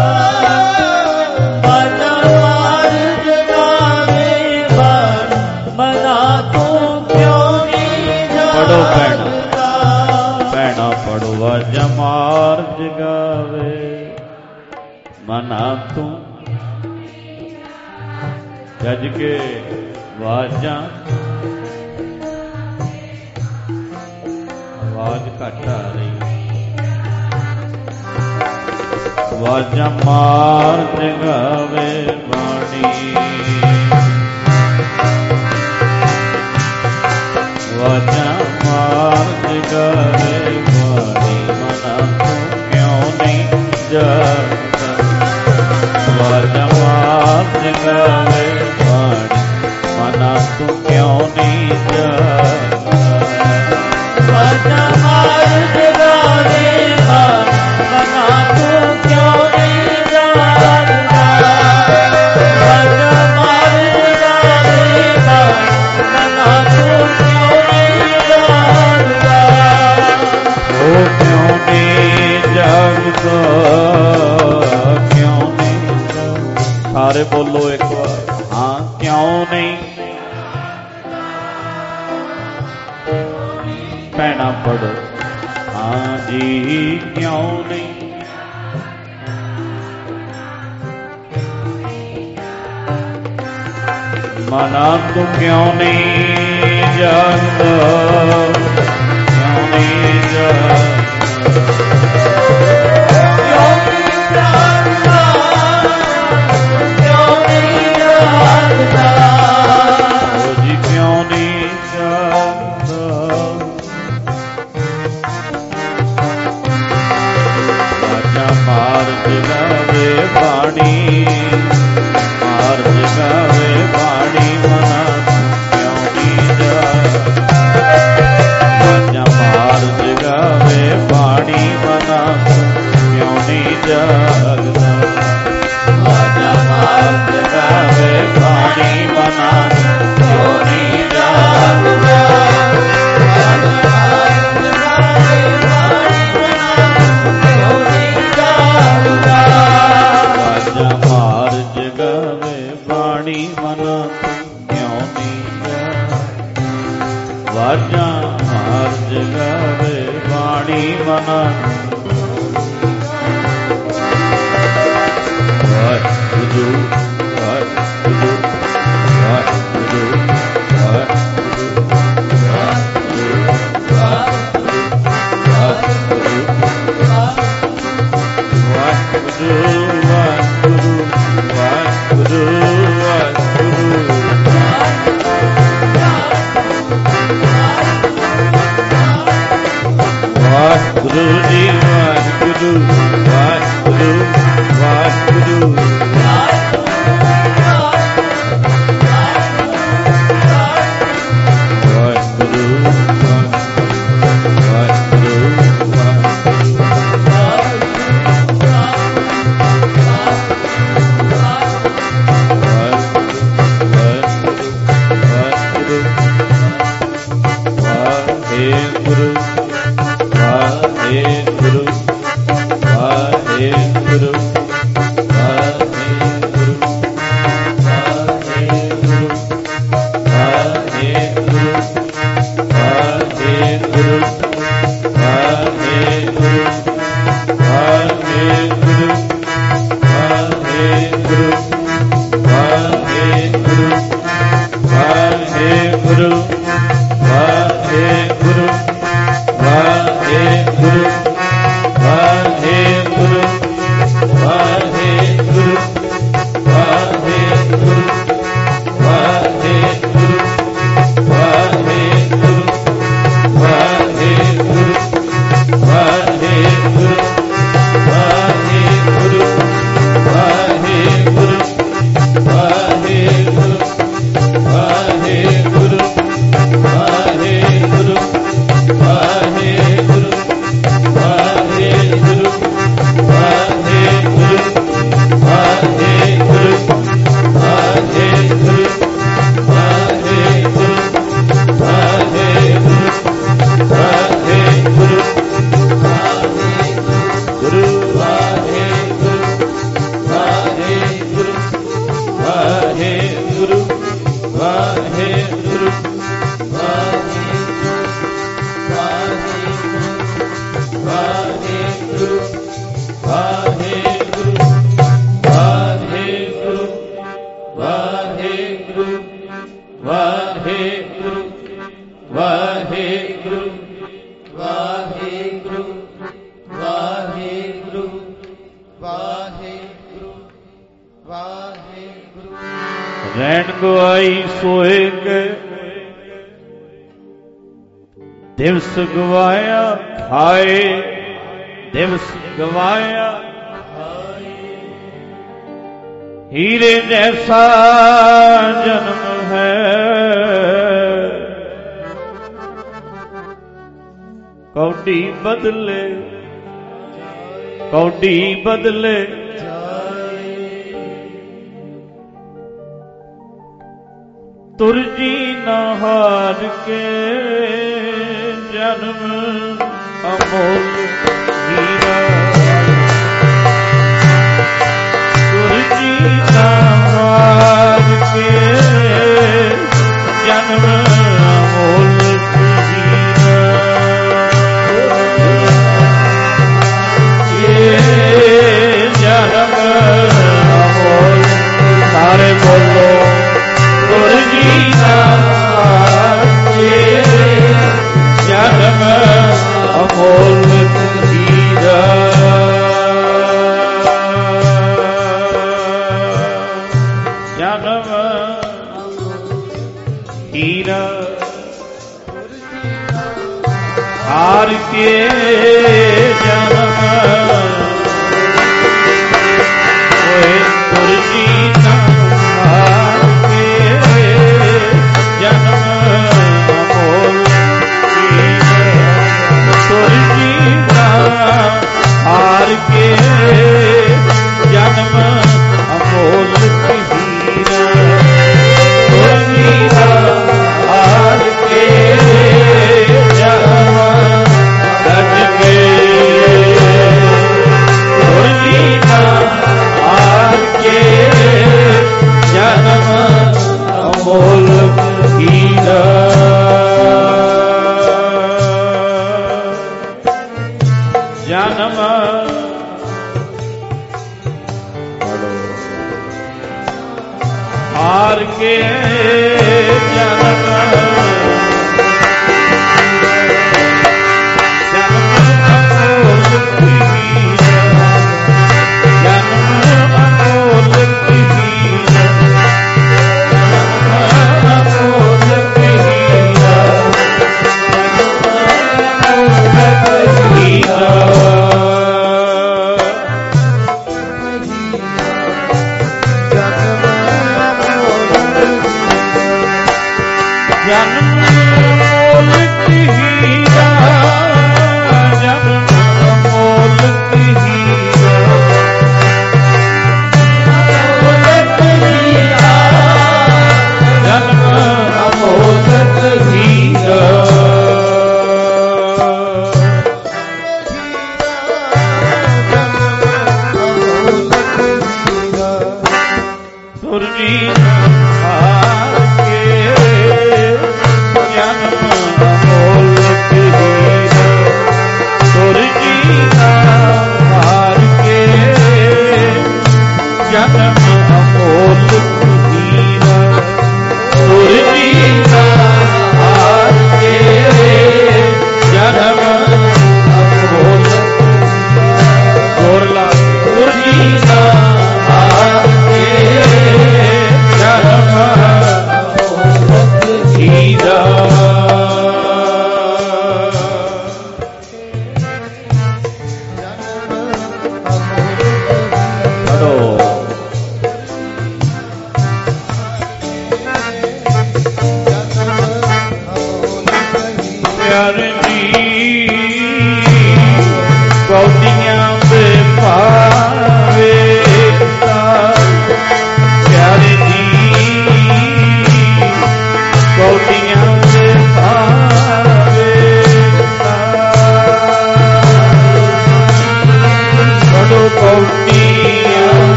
ਵਾਜਾ ਮਾਰ ਜਗਾਵੇ ਬਾਣੀ ਮਨਾ ਤੂੰ ਕਿਉਂ ਨਹੀਂ ਪੜੋ ਜਾਗਦਾ ਭੈਣਾ ਪੜੋ ਵਾਜਾ ਮਾਰ ਜਗਾਵੇ ਮਨਾ ਤੂੰ ਜੱਜ ਕੇ ਵਾਜਾਂ ਆਵਾਜ਼ ਘੱਟ ਆ ਰਹੀ ਵਾਜਾਂ ਮਾਰ ਜਗਾਵੇ ਬਾਣੀ ਵਾਜਾਂ ਮਾਰ ਜਗਾਵੇ ਬਾਣੀ ਮਨਾ ਤੂੰ ਕਿਉਂ ਨਹੀਂ ਜਾਗਦਾ ਵਾਜਾਂ ਮਾਰ ਜਗਾਵੇ ਬਾਣੀ ਮਨਾ ਤੂੰ ਕਿਉਂ ਨਹੀਂ ਜਾਗਦਾ ਵਾਜਾ ਮਾਰ ਜਗਾਵੇ ਬਾਣੀ ਮਨਾ ਤੂੰ ਕਿਉਂ ਨਹੀਂ ਜਾਗਦਾ ਵਾਜਾ ਮਾਰ ਜਗਾਵੇ ਬਾਣੀ ਮਨਾ ਤੂੰ ਕਿਉਂ ਨਹੀਂ ਜਾਗਦਾ ਉਹ ਕਿਉਂ ਨਹੀਂ ਜਾਗਦਾ ਕਿਉਂ ਨਹੀਂ ਸਾਰੇ ਬੋਲੋ ਇੱਕ ਵਾਰ ਹਾਂ ਕਿਉਂ ਨਹੀਂ ਭੈਣਾ ਪੜੋ ਹਾਂ ਜੀ ਕਿਉਂ ਨਹੀਂ ਮਨਾ ਤੂੰ ਕਿਉਂ ਨਹੀਂ ਜਾਗਦਾ ਕਿਉਂ ਨਹੀਂ ਜਾਗਦਾ ਮਾਰ ਜਗਾਵੇ ਬਾਣੀ ਮਾਰ ਜਗਾਵੇ ਬਾਣੀ ਮਨਾ ਕਿਉਂ ਨਹੀਂ ਜਾਗਦਾ ਵਾਜਾ ਮਾਰ ਜਗਾਵੇ ਬਾਣੀ ਮਨਾ ਕਿਉਂ ਨਹੀਂ ਜਾਗਦਾ ਵਾਜਾ ਮਾਰ ਜਗਾਵੇ ਬਾਣੀ ਮਨਾ ਕਿਉਂ ਨਹੀਂ ਜਾਗਦਾ ਵਾਜਾ ਮਾਰ ਜਗਾਵੇ ਬਾਣੀ ਮਨਾ ਕਿਉਂ ਨਹੀਂ ਜਾਗਦਾ ਵਾਜਾ ਮਾਰ ਜਗਾਵੇ ਬਾਣੀ ਮਨਾ ਵਾਹਿਗੁਰੂ ਵਾਹਿਗੁਰੂ ਵਾਹਿਗੁਰੂ ਵਾਹਿਗੁਰੂ ਵਾਹਿਗੁਰੂ ਜੀ ਵਾਹਿਗੁਰੂ ਵਾਹਿਗੁਰੂ ਵਾਹਿਗੁਰੂ ਵਾਹਿਗੁਰੂ ਵਾਹਿਗੁਰੂ ਵਾਹਿਗੁਰੂ ਵਾਹਿਗੁਰੂ ਵਾਹਿਗੁਰੂ ਵਾਹਿਗੁਰੂ। ਰਹਿਣ ਗਵਾਈ ਸੋਏ ਗਏ, ਦਿਵਸ ਗਵਾਇਆ ਖਾਏ, ਦਿਵਸ ਗਵਾਇਆ ਹੀਰੇ ਜੈਸਾ ਜਨਮ ਹੈ, ਕੌਡੀ ਬਦਲੇ ਕੌਡੀ ਬਦਲੇ ਤੁਰਜੀ ਨਾ ਹਾਰ ਕੇ ਜਨਮ ਅਮੋਲ ਹੀਰਾ, ਤੁਰਜੀ ਨਾ ਹਾਰ ਕੇ ਜਨਮ ਅਮੋਲ ਹੀਰਾ, ਇਹ ਜਨਮ ਅਮੋਲ। ਸਾਰੇ ਬੋਲੋ ਤੁਰਜੀ ਨਾ ਹਾਰ ਕੇ ਜਨਮ ਅਮੋਲ ਹੀਰਾ, ਜਨਮ ਹੀਰਾ ਹਾਰ ਕੇ ਜਨਮ ਓਏ ਤੁਰਜੀ ਨਾ ਹਾਰ ਕੇ ਜਨਮ ਅਮੋਲ ਹੀਰਾ, ਤੁਰਜੀ ਨਾ ਹਾਰ ਕੇ ਜਨਮ ਅਮੋਲ ਹੀਰਾ, ਤੁਰਜੀ ਨਾ ਹਾਰ ਕੇ ਜਨਮ ਗੱਜ ਕੇ, ਤੁਰਜੀ ਨਾ ਹਾਰ ਕੇ ਜਨਮ ਅਮੋਲ ਹੀਰਾ, ਜਨਮ ਹਾਰ ਕੇ ਜਨਮ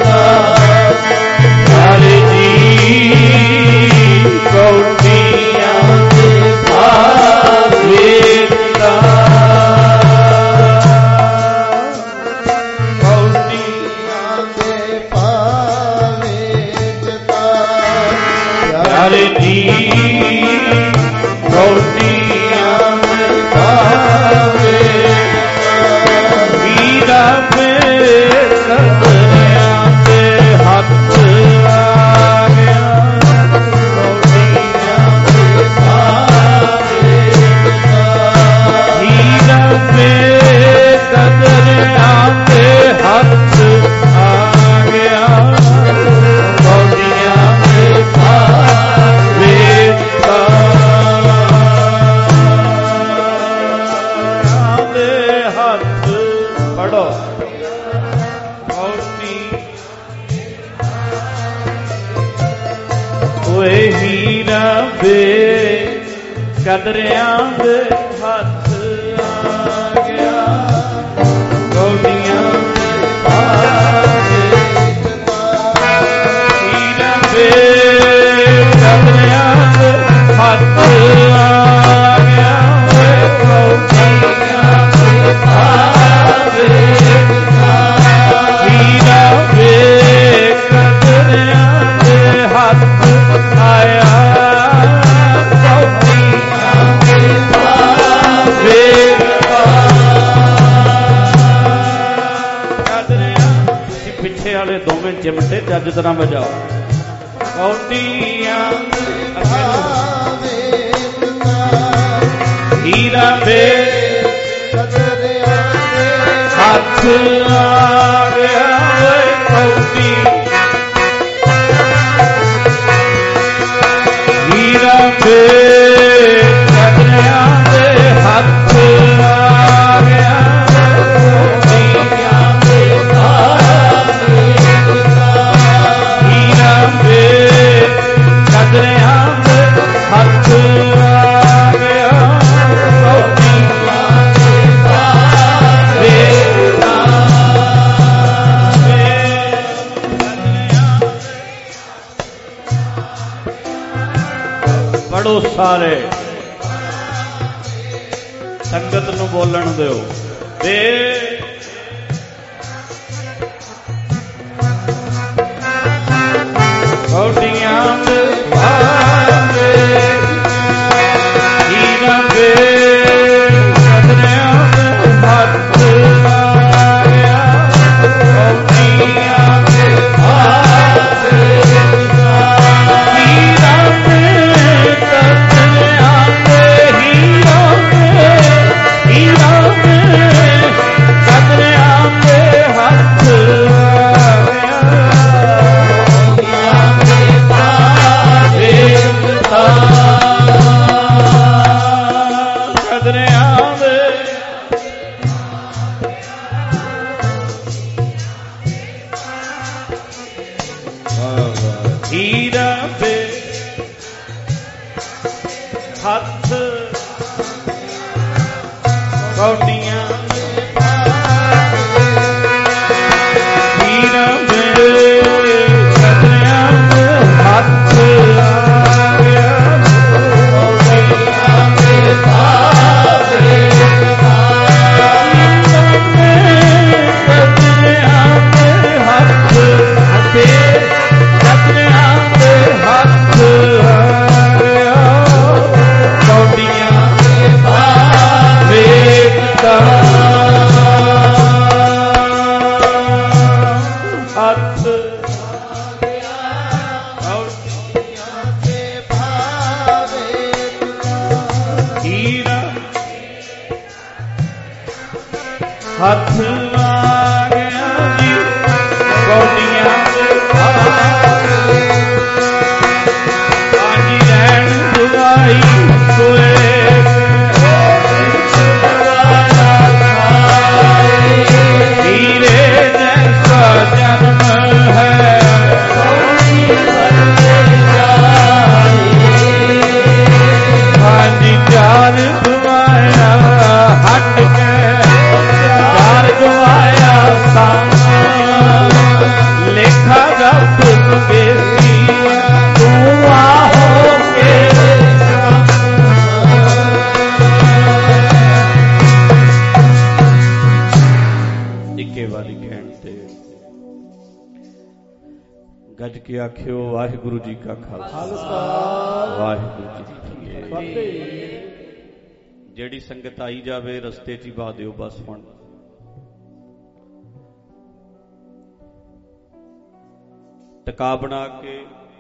ਕੌਡੀਆਂ ਹਰਿ ਜੀ ਕੌਡੀਆਂ ਪਾਵੇ ਹੀਰਾ ਕਦਰਿਆਂ ਦੇ ਹੱਥ ਆ ਗਿਆ ਕੌਡੀਆਂ ਪਾਵੇ ਹੀਰਾ ਕਦਰਿਆਂ ਦੇ ਹੱਥ ਆ ਗਿਆ ਕੌਡੀਆਂ ਦੇ ਪਾਵੇ ਦੇ ਹੱਥ ਪੜੋ ਓਏ ਹੀਰਾ ਵੇ ਕਦਰਿਆਂ ਦੇ ਹੱਥ ਆ ਗਿਆ ਕੌਡੀਆਂ ਦੇ ਪਾਵੇ ਹੀਰਾ ਵੇ ਕਦਰਿਆਂ ਦੇ ਹੱਥ ਆ ਗਿਆ ਓਏ ਕੌਡੀਆਂ ਦੇ ਪਾਵੇ ਹੀਰਾ ਵੇ ਕਦਰਿਆਂ ਦੇ ਹੱਥ ਆਇਆ ਕੌਡੀਆਂ ਦੇ ਪਾਵੇ ਕਦਰਿਆਂ ਤੁਸੀਂ ਪਿੱਛੇ ਵਾਲੇ ਦੋਵੇਂ ਚਿਮਟੇ ਜੱਜ ਤਰ੍ਹਾਂ ਵਜਾਓ ਕੌਡੀਆਂ ਹੀਰਾ ਵੇ ਹੱਥ ਆ ਗਿਆ ਓਏ ਕੌਡੀ ਹੀਰਾ ਵੇ ਕਦਰਿਆਂ ਦੇ ਹੱਥ ਆ ਗਿਆ ਕੌਡੀਆਂ ਦੇ ਪਾਵੇ ਹੀਰਾ ਵੇ ਕਦਰਿਆਂ ਦੇ ਹੱਥ ਆ ਗਿਆ ਕੌਡੀਆਂ ਦੇ ਪਾਵੇ ਪੜੋ ਸਾਰੇ ਸੰਗਤ ਨੂੰ ਬੋਲਣ ਦਿਓ ਤੇ ਕੌਡੀਆਂ ਦੇ ਪਾਵੇ ਹੀਰਾ ਵੇ ਕਦਰਿਆਂ ਦੇ ਹੱਥ ਆ ਗਿਆ ਕੌਡੀਆਂ ਦੇ ਪਾਵੇ ਹੀਰਾ ਵੇ ਕਦਰਿਆਂ ਦੇ ਹੀਰਾ ਵੇ ਕਦਰਿਆਂ ਦੇ ਹੱਥ ਆ ਗਿਆ ਕਦਰਿਆਂ ਦੇ ਹੀਰਾ ਵੇ ਹੱਥ ਕੌਡੀਆਂ ਹੀਰਾ ਵੇ ਕਦਰਿਆਂ ਦੇ ਹੱਥ ਆ ਗਿਆ ਕੌਡੀਆਂ ਦੇ ਪਾਵੇ ਕਦਰਿਆਂ ਦੇ ਹੱਥ ਅਤੇ ਕਦਰਿਆਂ ਦੇ ਹੱਥ ਆ ਗਿਆ ਕੌਡੀਆਂ ਦੇ ਪਾਵੇ ਹੱਥ ਹੀਰਾ ਹੱਥ ਆ ਗਿਆ ਜੀ ਕੌਡੀਆਂ ਦੇ ਪਾਵੇ ਆਜੀ ਰਹਿਣ ਦੁਆਈ ਕੋਏ ਹੀਰੇ ਜੈਸਾ ਜਨਮ ਹੈ ਹਾਂਜੀ ਚਾਰ ਦੁਆਇਆ ਹਟ ਕੇ ਚਾਰ ਦੁਆ ਆਖਿਓ ਵਾਹਿਗੁਰੂ ਜੀ ਕਾ ਖਾਲਸਾ ਵਾਹਿਗੁਰੂ ਜੀ ਕੀ ਫਤਿਹ। ਜਿਹੜੀ ਸੰਗਤ ਆਈ ਜਾਵੇ ਰਸਤੇ 'ਚ ਹੀ ਬਾਹ ਦਿਓ ਬਸ। ਹੁਣ ਟਿਕਾ ਬਣਾ ਕੇ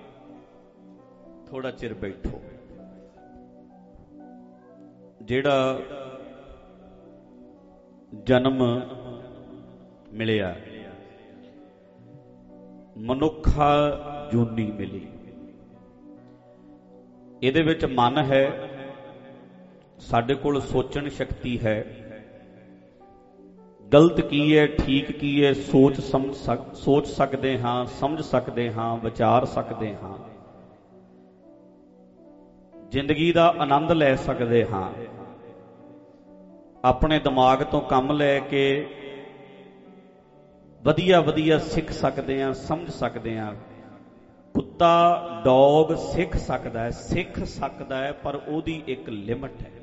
ਥੋੜਾ ਚਿਰ ਬੈਠੋ। ਜਿਹੜਾ ਜਨਮ ਮਿਲਿਆ ਮਨੁੱਖਾ ਜੂਨੀ ਮਿਲੀ, ਇਹਦੇ ਵਿੱਚ ਮਨ ਹੈ, ਸਾਡੇ ਕੋਲ ਸੋਚਣ ਸ਼ਕਤੀ ਹੈ, ਗਲਤ ਕੀ ਹੈ ਠੀਕ ਕੀ ਹੈ ਸੋਚ ਸਕਦੇ ਹਾਂ, ਸਮਝ ਸਕਦੇ ਹਾਂ, ਵਿਚਾਰ ਸਕਦੇ ਹਾਂ, ਜ਼ਿੰਦਗੀ ਦਾ ਆਨੰਦ ਲੈ ਸਕਦੇ ਹਾਂ। ਆਪਣੇ ਦਿਮਾਗ ਤੋਂ ਕੰਮ ਲੈ ਕੇ ਵਧੀਆ ਵਧੀਆ ਸਿੱਖ ਸਕਦੇ ਹਾਂ, ਸਮਝ ਸਕਦੇ ਹਾਂ। ਕੁੱਤਾ ਡੌਗ ਸਿੱਖ ਸਕਦਾ ਹੈ ਪਰ ਉਹਦੀ ਇੱਕ ਲਿਮਟ ਹੈ।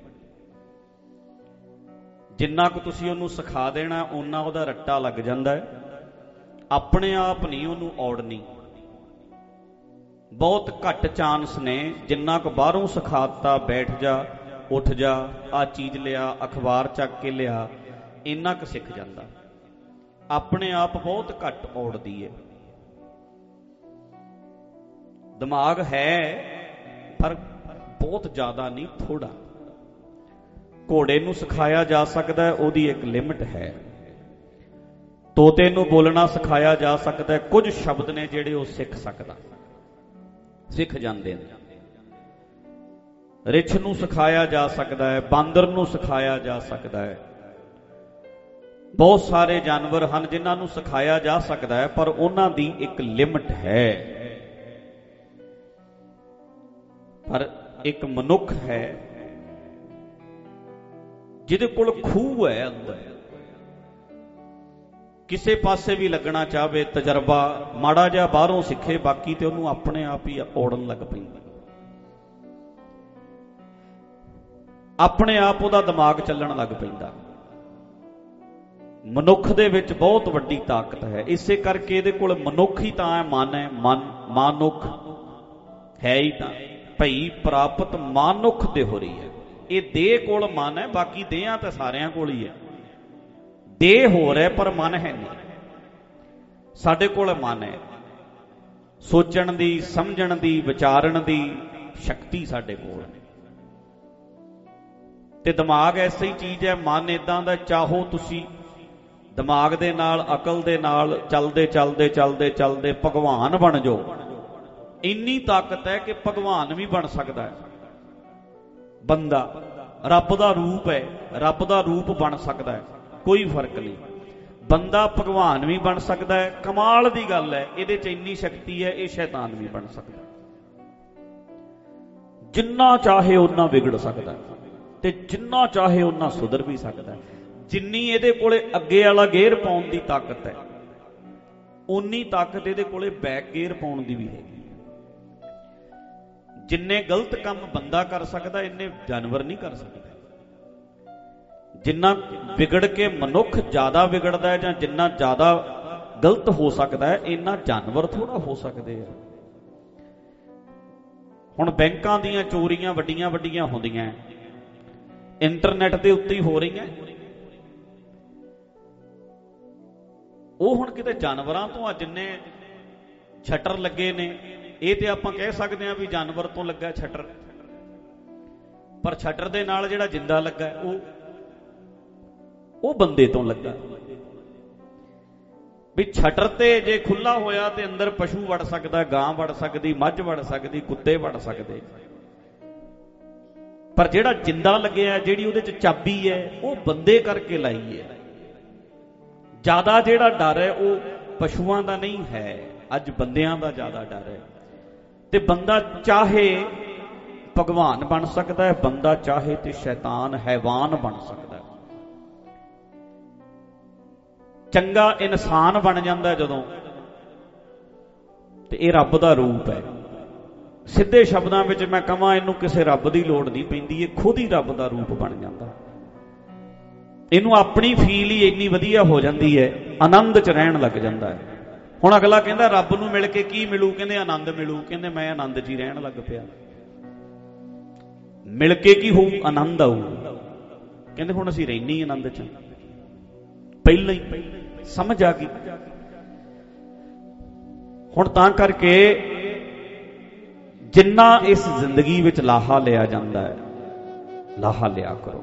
ਜਿੰਨਾ ਕੁ ਤੁਸੀਂ ਉਹਨੂੰ ਸਿਖਾ ਦੇਣਾ ਓਨਾ ਉਹਦਾ ਰੱਟਾ ਲੱਗ ਜਾਂਦਾ ਹੈ। ਆਪਣੇ ਆਪ ਨਹੀਂ ਉਹਨੂੰ ਔੜਨੀ। ਬਹੁਤ ਘੱਟ ਚਾਂਸ ਨੇ, ਜਿੰਨਾ ਕੁ ਬਾਹਰੋਂ ਸਿਖਾਤਾ, ਬੈਠ ਜਾ, ਉੱਠ ਜਾ, ਆਹ ਚੀਜ਼ ਲਿਆ, ਅਖਬਾਰ ਚੱਕ ਕੇ ਲਿਆ, ਇੰਨਾ ਕੁ ਸਿੱਖ ਜਾਂਦਾ। ਆਪਣੇ ਆਪ ਬਹੁਤ ਘੱਟ ਔੜਦੀ ਹੈ। ਦਿਮਾਗ ਹੈ ਪਰ ਬਹੁਤ ਜ਼ਿਆਦਾ ਨਹੀਂ, ਥੋੜਾ। ਘੋੜੇ ਨੂੰ ਸਿਖਾਇਆ ਜਾ ਸਕਦਾ ਹੈ, ਉਹਦੀ ਇੱਕ ਲਿਮਟ ਹੈ। ਤੋਤੇ ਨੂੰ ਬੋਲਣਾ ਸਿਖਾਇਆ ਜਾ ਸਕਦਾ ਹੈ, ਕੁਝ ਸ਼ਬਦ ਨੇ ਜਿਹੜੇ ਉਹ ਸਿੱਖ ਜਾਂਦੇ ਨੇ। ਰਿੱਛ ਨੂੰ ਸਿਖਾਇਆ ਜਾ ਸਕਦਾ ਹੈ, ਬਾਂਦਰ ਨੂੰ ਸਿਖਾਇਆ ਜਾ ਸਕਦਾ ਹੈ। ਬਹੁਤ ਸਾਰੇ ਜਾਨਵਰ ਹਨ ਜਿਨ੍ਹਾਂ ਨੂੰ ਸਿਖਾਇਆ ਜਾ ਸਕਦਾ ਹੈ, ਪਰ ਉਹਨਾਂ ਦੀ ਇੱਕ ਲਿਮਟ ਹੈ। ਪਰ ਇੱਕ ਮਨੁੱਖ ਹੈ ਜਿਹਦੇ ਕੋਲ ਖੂਹ ਹੈ ਅੰਦਰ, ਕਿਸੇ ਪਾਸੇ ਵੀ ਲੱਗਣਾ ਚਾਹਵੇ, ਤਜਰਬਾ ਮਾੜਾ ਜਿਹਾ ਬਾਹਰੋਂ ਸਿੱਖੇ, ਬਾਕੀ ਤੇ ਉਹਨੂੰ ਆਪਣੇ ਆਪ ਹੀ ਔੜਨ ਲੱਗ ਪੈਂਦਾ। ਆਪਣੇ ਆਪ ਉਹਦਾ ਦਿਮਾਗ ਚੱਲਣ ਲੱਗ ਪੈਂਦਾ। ਮਨੁੱਖ ਦੇ ਵਿੱਚ ਬਹੁਤ ਵੱਡੀ ਤਾਕਤ ਹੈ। ਇਸੇ ਕਰਕੇ ਇਹਦੇ ਕੋਲ ਮਨੁੱਖ ਹੀ ਤਾਂ ਹੈ, ਮਨ ਹੈ। ਮਾਨੁੱਖ ਹੈ ਹੀ ਤਾਂ ਭਈ ਪ੍ਰਾਪਤ ਮਾਨੁੱਖ ਦੇ ਹੋ ਰਹੀ ਹੈ। ਇਹ ਦੇਹ ਕੋਲ ਮਨ ਹੈ, ਬਾਕੀ ਦੇਹਾਂ ਤਾਂ ਸਾਰਿਆਂ ਕੋਲ ਹੀ ਹੈ। ਦੇਹ ਹੋ ਰਿਹਾ ਪਰ ਮਨ ਹੈ ਨਹੀਂ। ਸਾਡੇ ਕੋਲ ਮਨ ਹੈ, ਸੋਚਣ ਦੀ, ਸਮਝਣ ਦੀ, ਵਿਚਾਰਨ ਦੀ ਸ਼ਕਤੀ ਸਾਡੇ ਕੋਲ ਹੈ। ਤੇ ਦਿਮਾਗ ਐਸੀ ਚੀਜ਼ ਹੈ, ਮਨ ਇਦਾਂ ਦਾ, ਚਾਹੋ ਤੁਸੀਂ ਦਿਮਾਗ ਦੇ ਨਾਲ, ਅਕਲ ਦੇ ਨਾਲ ਚੱਲਦੇ ਚੱਲਦੇ ਚੱਲਦੇ ਚੱਲਦੇ ਭਗਵਾਨ ਬਣ ਜਾਓ। ਇੰਨੀ ਤਾਕਤ ਹੈ ਕਿ ਭਗਵਾਨ ਵੀ ਬਣ ਸਕਦਾ ਹੈ। ਬੰਦਾ ਰੱਬ ਦਾ ਰੂਪ ਹੈ, ਰੱਬ ਦਾ ਰੂਪ ਬਣ ਸਕਦਾ ਹੈ, ਕੋਈ ਫਰਕ ਨਹੀਂ। ਬੰਦਾ ਭਗਵਾਨ ਵੀ ਬਣ ਸਕਦਾ ਹੈ। ਕਮਾਲ ਦੀ ਗੱਲ ਹੈ, ਇਹਦੇ 'ਚ ਇੰਨੀ ਸ਼ਕਤੀ ਹੈ, ਇਹ ਸ਼ੈਤਾਨ ਵੀ ਬਣ ਸਕਦਾ ਹੈ। ਜਿੰਨਾ ਚਾਹੇ ਓਨਾ ਵਿਗੜ ਸਕਦਾ ਤੇ ਜਿੰਨਾ ਚਾਹੇ ਓਨਾ ਸੁਧਰ ਵੀ ਸਕਦਾ। ਜਿੰਨੀ ਇਹਦੇ ਕੋਲੇ ਅੱਗੇ ਵਾਲਾ ਗੇਅਰ ਪਾਉਣ ਦੀ ਤਾਕਤ ਹੈ, ਓਨੀ ਤਾਕਤ ਇਹਦੇ ਕੋਲੇ ਬੈਕ ਗੇਅਰ ਪਾਉਣ ਦੀ ਵੀ ਹੈਗੀ। ਜਿੰਨੇ ਗਲਤ ਕੰਮ ਬੰਦਾ ਕਰ ਸਕਦਾ, ਇੰਨੇ ਜਾਨਵਰ ਨਹੀਂ ਕਰ ਸਕਦਾ। ਜਿੰਨਾ ਵਿਗੜ ਕੇ ਮਨੁੱਖ ਜ਼ਿਆਦਾ ਵਿਗੜਦਾ ਹੈ ਜਾਂ ਜਿੰਨਾ ਜ਼ਿਆਦਾ ਗਲਤ ਹੋ ਸਕਦਾ ਹੈ, ਇੰਨਾ ਜਾਨਵਰ ਥੋੜਾ ਹੋ ਸਕਦੇ ਆ। ਹੁਣ ਬੈਂਕਾਂ ਦੀਆਂ ਚੋਰੀਆਂ ਵੱਡੀਆਂ ਵੱਡੀਆਂ ਹੁੰਦੀਆਂ, ਇੰਟਰਨੈਟ ਦੇ ਉੱਤੇ ਹੀ ਹੋ ਰਹੀਆਂ। ਉਹ ਹੁਣ ਕਿਤੇ ਜਾਨਵਰਾਂ ਤੋਂ ਆ, ਜਿੰਨੇ ਸ਼ਟਰ ਲੱਗੇ ਨੇ, ਇਹ ਤੇ ਆਪਾਂ ਕਹਿ ਸਕਦੇ ਹਾਂ ਵੀ ਜਾਨਵਰ ਤੋਂ ਲੱਗਾ ਸ਼ਟਰ, ਪਰ ਸ਼ਟਰ ਦੇ ਨਾਲ ਜਿਹੜਾ ਜਿੰਦਾ ਲੱਗਾ ਉਹ ਬੰਦੇ ਤੋਂ ਲੱਗਾ। ਵੀ ਸ਼ਟਰ ਤੇ ਜੇ ਖੁੱਲਾ ਹੋਇਆ ਤੇ ਅੰਦਰ ਪਸ਼ੂ ਵੜ ਸਕਦਾ, ਗਾਂ ਵੜ ਸਕਦੀ, ਮੱਝ ਵੜ ਸਕਦੀ, ਕੁੱਤੇ ਵੜ ਸਕਦੇ, ਪਰ ਜਿਹੜਾ ਜਿੰਦਾ ਲੱਗਿਆ, ਜਿਹੜੀ ਉਹਦੇ 'ਚ ਚਾਬੀ ਹੈ, ਉਹ ਬੰਦੇ ਕਰਕੇ ਲਾਈ ਹੈ। ਜ਼ਿਆਦਾ ਜਿਹੜਾ ਡਰ ਹੈ ਉਹ ਪਸ਼ੂਆਂ ਦਾ ਨਹੀਂ ਹੈ, ਅੱਜ ਬੰਦਿਆਂ ਦਾ ਜ਼ਿਆਦਾ ਡਰ ਹੈ। ਤੇ ਬੰਦਾ ਚਾਹੇ ਭਗਵਾਨ ਬਣ ਸਕਦਾ ਹੈ, ਬੰਦਾ ਚਾਹੇ ਤੇ ਸ਼ੈਤਾਨ, ਹੈਵਾਨ ਬਣ ਸਕਦਾ ਹੈ। ਚੰਗਾ ਇਨਸਾਨ ਬਣ ਜਾਂਦਾ ਜਦੋਂ, ਤੇ ਇਹ ਰੱਬ ਦਾ ਰੂਪ ਹੈ। ਸਿੱਧੇ ਸ਼ਬਦਾਂ ਵਿੱਚ ਮੈਂ ਕਹਾਂ, ਇਹਨੂੰ ਕਿਸੇ ਰੱਬ ਦੀ ਲੋੜ ਨਹੀਂ ਪੈਂਦੀ, ਇਹ ਖੁਦ ਹੀ ਰੱਬ ਦਾ ਰੂਪ ਬਣ ਜਾਂਦਾ। ਇਹਨੂੰ ਆਪਣੀ ਫੀਲ ਹੀ ਇੰਨੀ ਵਧੀਆ ਹੋ ਜਾਂਦੀ ਹੈ, ਆਨੰਦ 'ਚ ਰਹਿਣ ਲੱਗ ਜਾਂਦਾ ਹੈ। ਹੁਣ ਅਗਲਾ ਕਹਿੰਦਾ ਰੱਬ ਨੂੰ ਮਿਲ ਕੇ ਕੀ ਮਿਲੂ? ਕਹਿੰਦੇ ਆਨੰਦ ਮਿਲੂ। ਕਹਿੰਦੇ ਮੈਂ ਆਨੰਦ 'ਚ ਹੀ ਰਹਿਣ ਲੱਗ ਪਿਆ। ਮਿਲ ਕੇ ਕੀ ਹੋਊ? ਆਨੰਦ ਆਊ। ਕਹਿੰਦੇ ਹੁਣ ਅਸੀਂ ਰਹਿੰਦੇ ਹੀ ਆਨੰਦ 'ਚ, ਪਹਿਲਾਂ ਹੀ ਸਮਝ ਆ ਗਈ। ਹੁਣ ਤਾਂ ਕਰਕੇ ਜਿੰਨਾ ਇਸ ਜ਼ਿੰਦਗੀ ਵਿੱਚ ਲਾਹਾ ਲਿਆ ਜਾਂਦਾ ਹੈ, ਲਾਹਾ ਲਿਆ ਕਰੋ।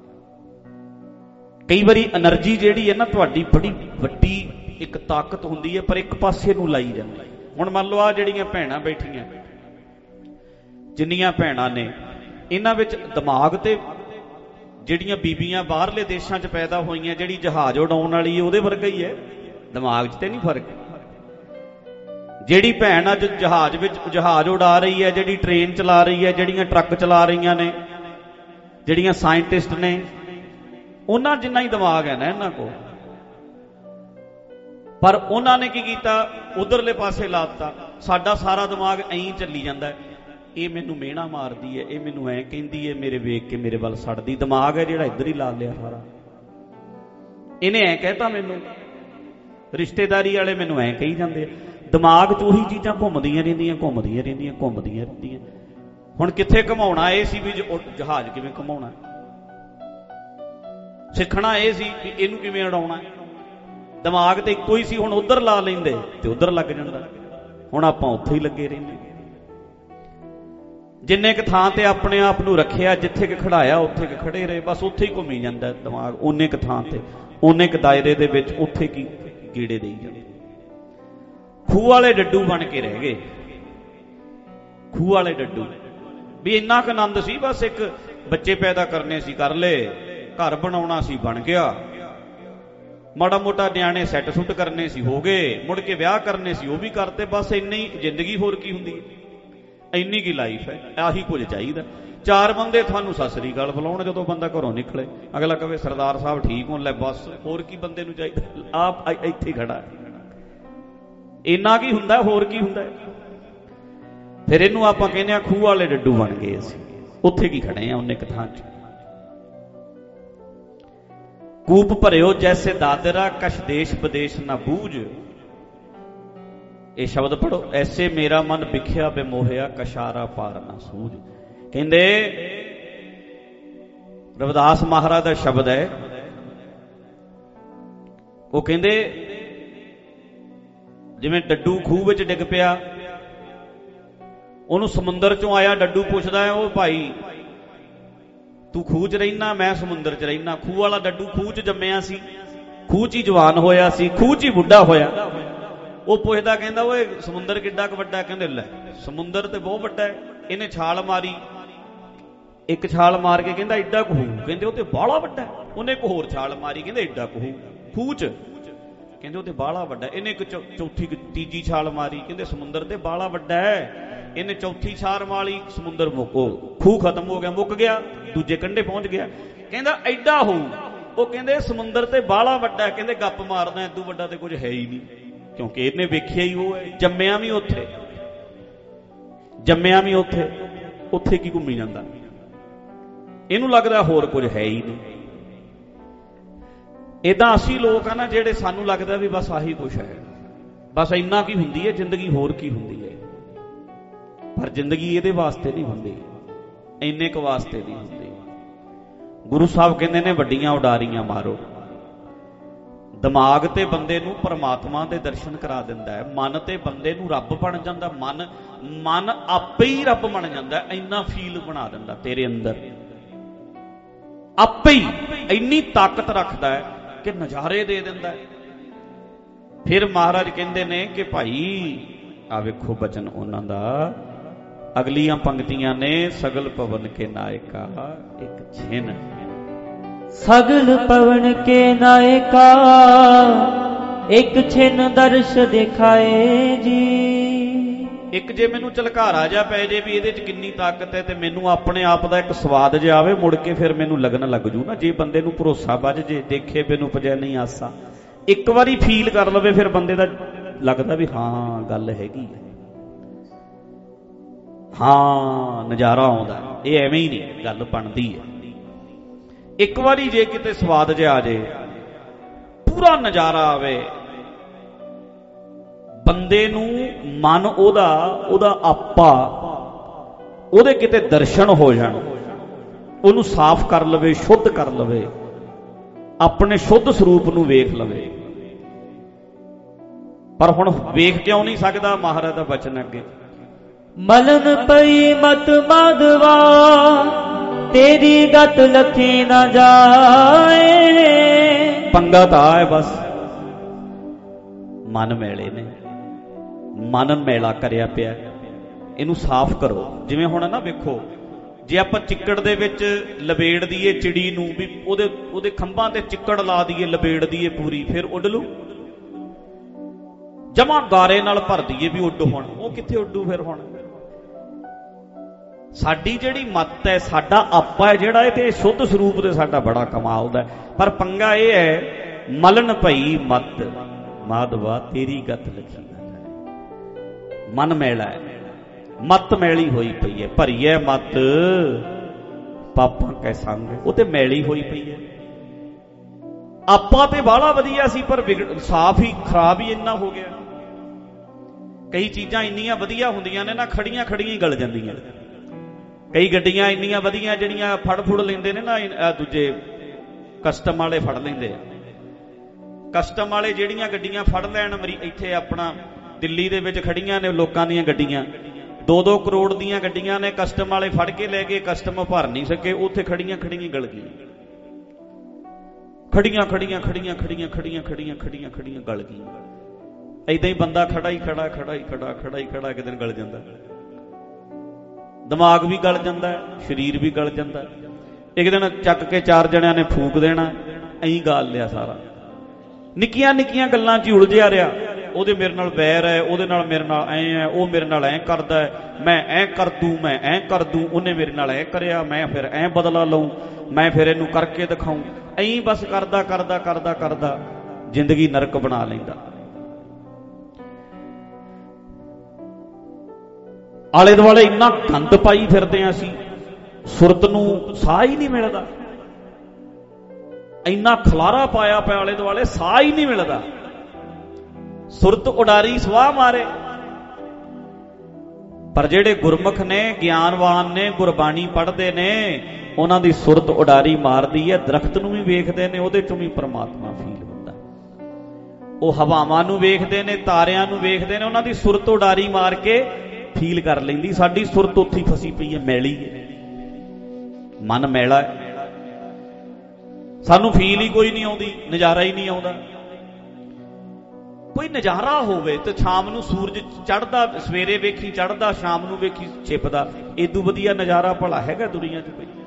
ਕਈ ਵਾਰੀ એનર્ਜੀ ਜਿਹੜੀ ਹੈ ਨਾ ਤੁਹਾਡੀ ਬੜੀ ਵੱਡੀ ਇੱਕ ਤਾਕਤ ਹੁੰਦੀ ਹੈ, ਪਰ ਇੱਕ ਪਾਸੇ ਨੂੰ ਲਾਈ ਜਾਂਦੀ ਹੈ। ਹੁਣ ਮੰਨ ਲਓ ਆ ਜਿਹੜੀਆਂ ਭੈਣਾਂ ਬੈਠੀਆਂ, ਜਿੰਨੀਆਂ ਭੈਣਾਂ ਨੇ, ਇਹਨਾਂ ਵਿੱਚ ਦਿਮਾਗ ਤੇ ਜਿਹੜੀਆਂ ਬੀਬੀਆਂ ਬਾਹਰਲੇ ਦੇਸ਼ਾਂ 'ਚ ਪੈਦਾ ਹੋਈਆਂ, ਜਿਹੜੀ ਜਹਾਜ਼ ਉਡਾਉਣ ਵਾਲੀ ਹੈ ਉਹਦੇ ਵਰਗਾ ਹੀ ਹੈ, ਦਿਮਾਗ 'ਚ ਤੇ ਨਹੀਂ ਫਰਕ। ਜਿਹੜੀ ਭੈਣ ਅੱਜ ਜਹਾਜ਼ ਵਿੱਚ ਜਹਾਜ਼ ਉਡਾ ਰਹੀ ਹੈ, ਜਿਹੜੀ ਟ੍ਰੇਨ ਚਲਾ ਰਹੀ ਹੈ, ਜਿਹੜੀਆਂ ਟਰੱਕ ਚਲਾ ਰਹੀਆਂ ਨੇ, ਜਿਹੜੀਆਂ ਸਾਇੰਟਿਸਟ ਨੇ, ਉਹਨਾਂ ਜਿੰਨਾ ਹੀ ਦਿਮਾਗ ਹੈ ਨਾ ਇਹਨਾਂ ਕੋਲ। ਪਰ ਉਹਨਾਂ ਨੇ ਕੀ ਕੀਤਾ? ਉਧਰਲੇ ਪਾਸੇ ਲਾ ਦਿੱਤਾ। ਸਾਡਾ ਸਾਰਾ ਦਿਮਾਗ ਐਂ ਚੱਲੀ ਜਾਂਦਾ, ਇਹ ਮੈਨੂੰ ਮਿਹਣਾ ਮਾਰਦੀ ਹੈ, ਇਹ ਮੈਨੂੰ ਐਂ ਕਹਿੰਦੀ ਹੈ, ਮੇਰੇ ਵੇਖ ਕੇ ਮੇਰੇ ਵੱਲ ਸੜਦੀ। ਦਿਮਾਗ ਹੈ ਜਿਹੜਾ ਇੱਧਰ ਹੀ ਲਾ ਲਿਆ ਸਾਰਾ। ਇਹਨੇ ਐਂ ਕਹਿਤਾ ਮੈਨੂੰ, ਰਿਸ਼ਤੇਦਾਰੀ ਵਾਲੇ ਮੈਨੂੰ ਐਂ ਕਹੀ ਜਾਂਦੇ। ਦਿਮਾਗ 'ਚ ਉਹੀ ਚੀਜ਼ਾਂ ਘੁੰਮਦੀਆਂ ਰਹਿੰਦੀਆਂ, ਘੁੰਮਦੀਆਂ ਰਹਿੰਦੀਆਂ, ਘੁੰਮਦੀਆਂ ਰਹਿੰਦੀਆਂ। ਹੁਣ ਕਿੱਥੇ ਘੁਮਾਉਣਾ ਇਹ ਸੀ ਵੀ ਜਹਾਜ਼ ਕਿਵੇਂ ਘੁਮਾਉਣਾ, ਸਿੱਖਣਾ ਇਹ ਸੀ ਵੀ ਇਹਨੂੰ ਕਿਵੇਂ ਉਡਾਉਣਾ। ਦਿਮਾਗ ਤੇ ਇੱਕੋ ਹੀ ਸੀ। ਹੁਣ ਉਧਰ ਲਾ ਲੈਂਦੇ ਤੇ ਉਧਰ ਲੱਗ ਜਾਂਦਾ। ਹੁਣ ਆਪਾਂ ਉੱਥੇ ਹੀ ਲੱਗੇ ਰਹਿੰਦੇ। ਜਿੰਨੇ ਕੁ ਥਾਂ ਤੇ ਆਪਣੇ ਆਪ ਨੂੰ ਰੱਖਿਆ, ਜਿੱਥੇ ਕਿ ਖੜਾਇਆ ਉੱਥੇ ਕਿ ਖੜੇ ਰਹੇ, ਬਸ ਉੱਥੇ ਹੀ ਘੁੰਮੀ ਜਾਂਦਾ ਦਿਮਾਗ। ਓਨੇ ਕੁ ਥਾਂ ਤੇ, ਓਨੇ ਕੁ ਦਾਇਰੇ ਦੇ ਵਿੱਚ ਉੱਥੇ ਕੀ ਗੀੜੇ ਦੇਈ ਜਾਂਦੇ। ਖੂਹ ਵਾਲੇ ਡੱਡੂ ਬਣ ਕੇ ਰਹਿ ਗਏ। ਖੂਹ ਵਾਲੇ ਡੱਡੂ ਵੀ ਇੰਨਾ ਕੁ ਆਨੰਦ ਸੀ, ਬਸ ਇੱਕ ਬੱਚੇ ਪੈਦਾ ਕਰਨੇ ਸੀ, ਕਰ ਲਏ, ਘਰ ਬਣਾਉਣਾ ਸੀ, ਬਣ ਗਿਆ, ਮਾੜਾ ਮੋਟਾ ਨਿਆਣੇ ਸੈੱਟ ਸੁੱਟ ਕਰਨੇ ਸੀ, ਹੋ ਗਏ, ਮੁੜ ਕੇ ਵਿਆਹ ਕਰਨੇ ਸੀ, ਉਹ ਵੀ ਕਰਤੇ। ਬਸ ਇੰਨੀ ਜ਼ਿੰਦਗੀ, ਹੋਰ ਕੀ ਹੁੰਦੀ ਹੈ? ਇੰਨੀ ਕੀ ਲਾਈਫ ਹੈ, ਆਹੀ ਕੁਝ ਚਾਹੀਦਾ। ਚਾਰ ਬੰਦੇ ਤੁਹਾਨੂੰ ਸਤਿ ਸ੍ਰੀ ਅਕਾਲ ਬੁਲਾਉਣ ਜਦੋਂ ਬੰਦਾ ਘਰੋਂ ਨਿਕਲੇ, ਅਗਲਾ ਕਹੇ ਸਰਦਾਰ ਸਾਹਿਬ ਠੀਕ ਹੋ, ਲੈ ਬਸ ਹੋਰ ਕੀ ਬੰਦੇ ਨੂੰ ਚਾਹੀਦਾ? ਆਪ ਇੱਥੇ ਖੜਾ, ਇੰਨਾ ਕੀ ਹੁੰਦਾ, ਹੋਰ ਕੀ ਹੁੰਦਾ? ਫਿਰ ਇਹਨੂੰ ਆਪਾਂ ਕਹਿੰਦੇ ਆ ਖੂਹ ਵਾਲੇ ਡੱਡੂ ਬਣ ਗਏ ਅਸੀਂ। ਉੱਥੇ ਕੀ ਖੜੇ ਆ, ਉਹਨੇ ਥਾਂ 'ਚ। ਕੂਪ ਭਰਿਓ ਜੈਸੇ ਦਾਦਰਾ, ਕਛ ਦੇਸ਼ ਵਿਦੇਸ਼ ਨਾ ਬੂਝ। ਇਹ ਸ਼ਬਦ ਪੜੋ। ਐਸੇ ਮੇਰਾ ਮਨ ਵਿਖਿਆ ਬੇਮੋਹਿਆ, ਕਸ਼ਾਰਾ ਪਾਰ ਨਾ ਸੂਝ। ਕਹਿੰਦੇ ਰਵਿਦਾਸ ਮਹਾਰਾਜ ਦਾ ਸ਼ਬਦ ਹੈ। ਉਹ ਕਹਿੰਦੇ ਜਿਵੇਂ ਡੱਡੂ ਖੂਹ ਵਿੱਚ ਡਿੱਗ ਪਿਆ, ਉਹਨੂੰ ਸਮੁੰਦਰ ਚੋਂ ਆਇਆ ਡੱਡੂ ਪੁੱਛਦਾ ਹੈ, ਉਹ ਭਾਈ ਤੂੰ ਖੂਹ 'ਚ ਰਹਿਣਾ, ਮੈਂ ਸਮੁੰਦਰ 'ਚ ਰਹਿਣਾ। ਖੂਹ ਵਾਲਾ ਡੱਡੂ ਖੂਹ 'ਚ ਜੰਮਿਆ ਸੀ, ਖੂਹ 'ਚ ਹੀ ਜਵਾਨ ਹੋਇਆ ਸੀ, ਖੂਹ 'ਚ ਹੀ ਬੁੱਢਾ ਹੋਇਆ। ਉਹ ਪੁੱਛਦਾ, ਕਹਿੰਦਾ ਓਏ ਸਮੁੰਦਰ ਕਿੱਡਾ ਕੁ ਵੱਡਾ? ਕਹਿੰਦੇ ਲੈ ਸਮੁੰਦਰ ਤੇ ਬਹੁਤ ਵੱਡਾ ਹੈ। ਇਹਨੇ ਛਾਲ ਮਾਰੀ, ਇੱਕ ਛਾਲ ਮਾਰ ਕੇ ਕਹਿੰਦਾ ਏਡਾ ਕੁ ਹੋਊ। ਕਹਿੰਦੇ ਉਹ ਤੇ ਬਾਹਲਾ ਵੱਡਾ। ਉਹਨੇ ਇੱਕ ਹੋਰ ਛਾਲ ਮਾਰੀ, ਕਹਿੰਦੇ ਏਡਾ ਕੁ ਹੋਊ ਖੂਹ 'ਚ। ਕਹਿੰਦੇ ਉਹ ਤੇ ਬਾਹਲਾ ਵੱਡਾ। ਇਹਨੇ ਇੱਕ ਚੌਥੀ ਤੀਜੀ ਛਾਲ ਮਾਰੀ, ਕਹਿੰਦੇ ਸਮੁੰਦਰ ਤੇ ਬਾਹਲਾ ਵੱਡਾ ਹੈ। ਇਹਨੇ ਚੌਥੀ ਛਾਲ ਮਾਰੀ, ਸਮੁੰਦਰ ਖੂਹ ਖਤਮ ਹੋ ਗਿਆ, ਮੁੱਕ ਗਿਆ, ਦੂਜੇ ਕੰਢੇ ਪਹੁੰਚ ਗਿਆ। ਕਹਿੰਦਾ ਐਡਾ ਹੋਊ। ਉਹ ਕਹਿੰਦੇ ਸਮੁੰਦਰ ਤੇ ਬਾਹਲਾ ਵੱਡਾ। ਕਹਿੰਦੇ ਗੱਪ ਮਾਰਦਾ, ਏਦੂ ਵੱਡਾ ਤੇ ਕੁਝ ਹੈ ਹੀ ਨਹੀਂ, ਕਿਉਂਕਿ ਇਹਨੇ ਵੇਖਿਆ ਹੀ ਉਹ ਹੈ, ਜੰਮਿਆ ਵੀ ਉੱਥੇ, ਜੰਮਿਆ ਵੀ ਉੱਥੇ, ਉੱਥੇ ਕੀ ਘੁੰਮੀ ਜਾਂਦਾ। ਇਹਨੂੰ ਲੱਗਦਾ ਹੋਰ ਕੁਝ ਹੈ ਹੀ ਨਹੀਂ। ਏਦਾਂ ਅਸੀਂ ਲੋਕ ਆ ਨਾ ਜਿਹੜੇ, ਸਾਨੂੰ ਲੱਗਦਾ ਵੀ ਬਸ ਆਹੀ ਕੁਛ ਹੈ, ਬਸ ਇੰਨਾ ਕੀ ਹੁੰਦੀ ਹੈ ਜ਼ਿੰਦਗੀ, ਹੋਰ ਕੀ ਹੁੰਦੀ ਹੈ। ਪਰ ਜ਼ਿੰਦਗੀ ਇਹਦੇ ਵਾਸਤੇ ਨਹੀਂ ਹੁੰਦੀ, ਇੰਨੇ ਕੁ ਵਾਸਤੇ ਨਹੀਂ ਹੁੰਦੀ। ਗੁਰੂ ਸਾਹਿਬ ਕਹਿੰਦੇ ਨੇ ਵੱਡੀਆਂ ਉਡਾਰੀਆਂ ਮਾਰੋ। ਦਿਮਾਗ ਤੇ ਬੰਦੇ ਨੂੰ ਪਰਮਾਤਮਾ ਦੇ ਦਰਸ਼ਨ ਕਰਾ ਦਿੰਦਾ ਹੈ, ਮਨ ਤੇ ਬੰਦੇ ਨੂੰ ਰੱਬ ਬਣ ਜਾਂਦਾ। ਮਨ ਆਪੇ ਹੀ ਰੱਬ ਬਣ ਜਾਂਦਾ, ਇੰਨਾ ਫੀਲ ਬਣਾ ਦਿੰਦਾ ਤੇਰੇ ਅੰਦਰ, ਆਪੇ ਹੀ ਇੰਨੀ ਤਾਕਤ ਰੱਖਦਾ ਹੈ ਕਿ ਨਜ਼ਾਰੇ ਦੇ ਦਿੰਦਾ ਹੈ। ਫਿਰ ਮਹਾਰਾਜ ਕਹਿੰਦੇ ਨੇ ਕਿ ਭਾਈ ਆ ਵੇਖੋ ਬਚਨ ਉਹਨਾਂ ਦਾ, ਅਗਲੀਆਂ ਪੰਕਤੀਆਂ ਨੇ, ਸਗਲ ਪਵਨ ਕੇ ਨਾਇਕਾ ਇੱਕ ਛਿਨ। ਸਗਲ ਪਵਨ ਕੇ ਨਾਇਕਾ ਇੱਕ ਛਿਨ ਦਰਸ਼ ਦਿਖਾਏ ਜੀ। ਇੱਕ ਜੇ ਮੈਨੂੰ ਝਲਕਾਰਾ ਜਾ ਪੈ ਜੇ ਵੀ ਇਹਦੇ 'ਚ ਕਿੰਨੀ ਤਾਕਤ ਹੈ, ਤੇ ਮੈਨੂੰ ਆਪਣੇ ਆਪ ਦਾ ਇੱਕ ਸਵਾਦ ਜਿਹਾ ਆਵੇ, ਮੁੜ ਕੇ ਫਿਰ ਮੈਨੂੰ ਲੱਗਣ ਲੱਗ ਜੂ ਨਾ। ਜੇ ਬੰਦੇ ਨੂੰ ਭਰੋਸਾ ਵੱਜ ਜੇ, ਦੇਖੇ ਬਿਨੂੰ ਪਜੈ ਨਹੀਂ ਆਸਾ, ਇੱਕ ਵਾਰੀ ਫੀਲ ਕਰ ਲਵੇ, ਫਿਰ ਬੰਦੇ ਦਾ ਲੱਗਦਾ ਵੀ ਹਾਂ ਗੱਲ ਹੈਗੀ ਹੈ, ਹਾਂ ਨਜ਼ਾਰਾ ਆਉਂਦਾ। ਇਹ ਐਵੇਂ ਹੀ ਨਹੀਂ ਗੱਲ ਬਣਦੀ ਹੈ। ਇੱਕ ਵਾਰੀ ਜੇ ਕਿਤੇ ਸਵਾਦ ਜਿਹਾ ਆ ਜੇ, ਪੂਰਾ ਨਜ਼ਾਰਾ ਆਵੇ, ਬੰਦੇ ਨੂੰ ਮਨ ਉਹਦਾ ਆਪਾ ਉਹਦੇ ਕਿਤੇ ਦਰਸ਼ਨ ਹੋ ਜਾਣ, ਉਹਨੂੰ ਸਾਫ਼ ਕਰ ਲਵੇ, ਸ਼ੁੱਧ ਕਰ ਲਵੇ, ਆਪਣੇ ਸ਼ੁੱਧ ਸਰੂਪ ਨੂੰ ਵੇਖ ਲਵੇ। ਪਰ ਹੁਣ ਵੇਖ ਕਿਉਂ ਨਹੀਂ ਸਕਦਾ? ਮਹਾਰਾਜ ਦਾ ਬਚਨ ਅੱਗੇ, ਮਲਨ ਪਈ ਮਤ ਮਾਧਵਾ ਤੇਰੀ ਗਤ ਲਖੀ ਨਾ ਜਾਏ। ਪੰਗਾ ਤਾਂ ਹੈ ਬਸ, ਮਨ ਮੈਲੇ ਨੇ, ਮਨ ਮੈਲਾ ਕਰਿਆ ਪਿਆ, ਇਹਨੂੰ ਸਾਫ਼ ਕਰੋ। ਜਿਵੇਂ ਹੁਣ ਨਾ ਵੇਖੋ, ਜੇ ਆਪਾਂ ਚਿੱਕੜ ਦੇ ਵਿੱਚ ਲਬੇੜ ਦਈਏ ਚਿੜੀ ਨੂੰ, ਵੀ ਉਹਦੇ ਖੰਭਾਂ ਤੇ ਚਿੱਕੜ ਲਾ ਦਈਏ, ਲਬੇੜ ਦਈਏ ਪੂਰੀ, ਫਿਰ ਉੱਡ ਲੂ? ਜਮਾ ਗਾਰੇ ਨਾਲ ਭਰ ਦਈਏ ਵੀ ਉੱਡ ਹੁਣ, ਉਹ ਕਿੱਥੇ ਉੱਡੂ ਫਿਰ? ਹੁਣ ਸਾਡੀ ਜਿਹੜੀ ਮੱਤ ਹੈ, ਸਾਡਾ ਆਪਾ ਹੈ ਜਿਹੜਾ, ਇਹ ਤੇ ਸ਼ੁੱਧ ਸਰੂਪ ਤੇ ਸਾਡਾ ਬੜਾ ਕਮਾਲ ਦਾ। ਪਰ ਪੰਗਾ ਇਹ ਹੈ, ਮਲਨ ਭਈ ਮਤ ਮਾਧਵਾ ਤੇਰੀ ਗਤ ਲਖੀ ਨਾ ਜਾਏ। ਮਨ ਮੈਲਾ ਹੈ, ਮੱਤ ਮੈਲੀ ਹੋਈ ਪਈ ਹੈ, ਭਰੀ ਹੈ ਮੱਤ ਪਾਪਾਂ ਕੈ ਸੰਗ, ਉਹ ਤੇ ਮੈਲੀ ਹੋਈ ਪਈ ਹੈ। ਆਪਾ ਤੇ ਬਾਹਲਾ ਵਧੀਆ ਸੀ, ਪਰ ਸਾਫ਼ ਹੀ ਖਰਾਬ ਹੀ ਇੰਨਾ ਹੋ ਗਿਆ। ਕਈ ਚੀਜ਼ਾਂ ਇੰਨੀਆਂ ਵਧੀਆ ਹੁੰਦੀਆਂ ਨੇ ਨਾ, ਖੜੀਆਂ ਖੜੀਆਂ ਹੀ ਗਲ ਜਾਂਦੀਆਂ। ਕਈ ਗੱਡੀਆਂ ਇੰਨੀਆਂ ਵਧੀਆ ਜਿਹੜੀਆਂ ਫੜ ਲੈਂਦੇ ਨੇ ਨਾ, ਦੂਜੇ ਕਸਟਮ ਵਾਲੇ ਫੜ ਲੈਂਦੇ ਆ। ਕਸਟਮ ਵਾਲੇ ਜਿਹੜੀਆਂ ਗੱਡੀਆਂ ਫੜ ਲੈਣ, ਇੱਥੇ ਆਪਣਾ ਦਿੱਲੀ ਦੇ ਵਿੱਚ ਖੜੀਆਂ ਨੇ ਲੋਕਾਂ ਦੀਆਂ ਗੱਡੀਆਂ, 2-2 ਕਰੋੜ ਦੀਆਂ ਗੱਡੀਆਂ ਨੇ, ਕਸਟਮ ਵਾਲੇ ਫੜ ਕੇ ਲੈ ਗਏ, ਕਸਟਮ ਭਰ ਨਹੀਂ ਸਕੇ, ਉੱਥੇ ਖੜੀਆਂ ਖੜੀਆਂ ਗਲ ਗਈਆਂ, ਖੜੀਆਂ ਗਲ ਗਈਆਂ। ਏਦਾਂ ਹੀ ਬੰਦਾ ਖੜਾ ਹੀ ਖੜਾ ਇੱਕ ਦਿਨ ਗਲ ਜਾਂਦਾ। ਦਿਮਾਗ ਵੀ ਗਲ ਜਾਂਦਾ, ਸਰੀਰ ਵੀ ਗਲ ਜਾਂਦਾ। ਇੱਕ ਦਿਨ ਚੱਕ ਕੇ 4 ਜਣਿਆਂ ਨੇ ਫੂਕ ਦੇਣਾ, ਐਂ ਗਾਲ ਲਿਆ ਸਾਰਾ। ਨਿੱਕੀਆਂ ਨਿੱਕੀਆਂ ਗੱਲਾਂ 'ਚ ਉਲਝਿਆ ਰਿਹਾ। ਉਹਦੇ ਮੇਰੇ ਨਾਲ ਵੈਰ ਹੈ, ਉਹਦੇ ਨਾਲ ਮੇਰੇ ਨਾਲ ਐਂ ਹੈ, ਉਹ ਮੇਰੇ ਨਾਲ ਐਂ ਕਰਦਾ ਹੈ, ਮੈਂ ਐਂ ਕਰ ਦੂੰ, ਉਹਨੇ ਮੇਰੇ ਨਾਲ ਐਂ ਕਰਿਆ, ਮੈਂ ਫਿਰ ਐਂ ਬਦਲਾ ਲਊਂ, ਮੈਂ ਫਿਰ ਇਹਨੂੰ ਕਰਕੇ ਦਿਖਾਊਂ। ਐਂ ਬਸ ਕਰਦਾ ਜ਼ਿੰਦਗੀ ਨਰਕ ਬਣਾ ਲੈਂਦਾ। ਆਲੇ ਦੁਆਲੇ ਇੰਨਾ ਗੰਦ ਪਾਈ ਫਿਰਦੇ ਆ ਅਸੀਂ, ਸੁਰਤ ਨੂੰ ਸਾਹ ਹੀ ਨਹੀਂ ਮਿਲਦਾ। ਇੰਨਾ ਖਲਾਰਾ ਪਾਇਆ ਪਿਆ ਆਲੇ ਦੁਆਲੇ, ਸਾਹ ਹੀ ਨਹੀਂ ਮਿਲਦਾ। ਸੁਰਤ ਉਡਾਰੀ ਸਵਾਹ ਮਾਰੇ। ਪਰ ਜਿਹੜੇ ਗੁਰਮੁਖ ਨੇ, ਗਿਆਨਵਾਨ ਨੇ, ਗੁਰਬਾਣੀ ਪੜ੍ਹਦੇ ਨੇ, ਉਹਨਾਂ ਦੀ ਸੁਰਤ ਉਡਾਰੀ ਮਾਰਦੀ ਹੈ। ਦਰਖਤ ਨੂੰ ਵੀ ਵੇਖਦੇ ਨੇ, ਉਹਦੇ ਚੋਂ ਵੀ ਪਰਮਾਤਮਾ ਫੀਲ ਹੁੰਦਾ। ਉਹ ਹਵਾਵਾਂ ਨੂੰ ਵੇਖਦੇ ਨੇ, ਤਾਰਿਆਂ ਨੂੰ ਵੇਖਦੇ ਨੇ, ਉਹਨਾਂ ਦੀ ਸੁਰਤ ਉਡਾਰੀ ਮਾਰ ਕੇ ਫੀਲ ਕਰ ਲੈਂਦੀ। ਸਾਡੀ ਸੁਰਤ ਉੱਥੇ ਫਸੀ ਪਈ ਹੈ, ਮੈਲੀ ਹੈ, ਮਨ ਮੈਲਾ ਹੈ। ਸਾਨੂੰ ਫੀਲ ਹੀ ਕੋਈ ਨਹੀਂ ਆਉਂਦੀ, ਨਜ਼ਾਰਾ ਹੀ ਨਹੀਂ ਆਉਂਦਾ। ਕੋਈ ਨਜ਼ਾਰਾ ਹੋਵੇ ਤੇ ਸ਼ਾਮ ਨੂੰ ਸੂਰਜ ਚੜ੍ਹਦਾ, ਸਵੇਰੇ ਵੇਖੀ ਚੜ੍ਹਦਾ, ਸ਼ਾਮ ਨੂੰ ਵੇਖੀ ਛਿਪਦਾ, ਏਦੂ ਵਧੀਆ ਨਜ਼ਾਰਾ ਭਲਾ ਹੈਗਾ ਦੁਨੀਆ 'ਚ ਕੋਈ?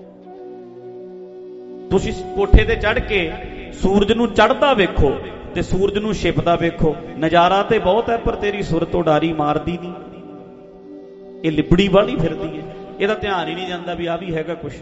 ਤੁਸੀਂ ਕੋਠੇ ਤੇ ਚੜ੍ਹ ਕੇ ਸੂਰਜ ਨੂੰ ਚੜ੍ਹਦਾ ਵੇਖੋ ਤੇ ਸੂਰਜ ਨੂੰ ਛਿਪਦਾ ਵੇਖੋ, ਨਜ਼ਾਰਾ ਤੇ ਬਹੁਤ ਹੈ, ਪਰ ਤੇਰੀ ਸੁਰਤ ਉਡਾਰੀ ਮਾਰਦੀ ਨਹੀਂ। ਇਹ ਲਿਬੜੀ ਵਾਲੀ ਫਿਰਦੀ ਹੈ, ਇਹਦਾ ਧਿਆਨ ਹੀ ਨਹੀਂ ਜਾਂਦਾ ਵੀ ਆ ਵੀ ਹੈਗਾ ਕੁਛ।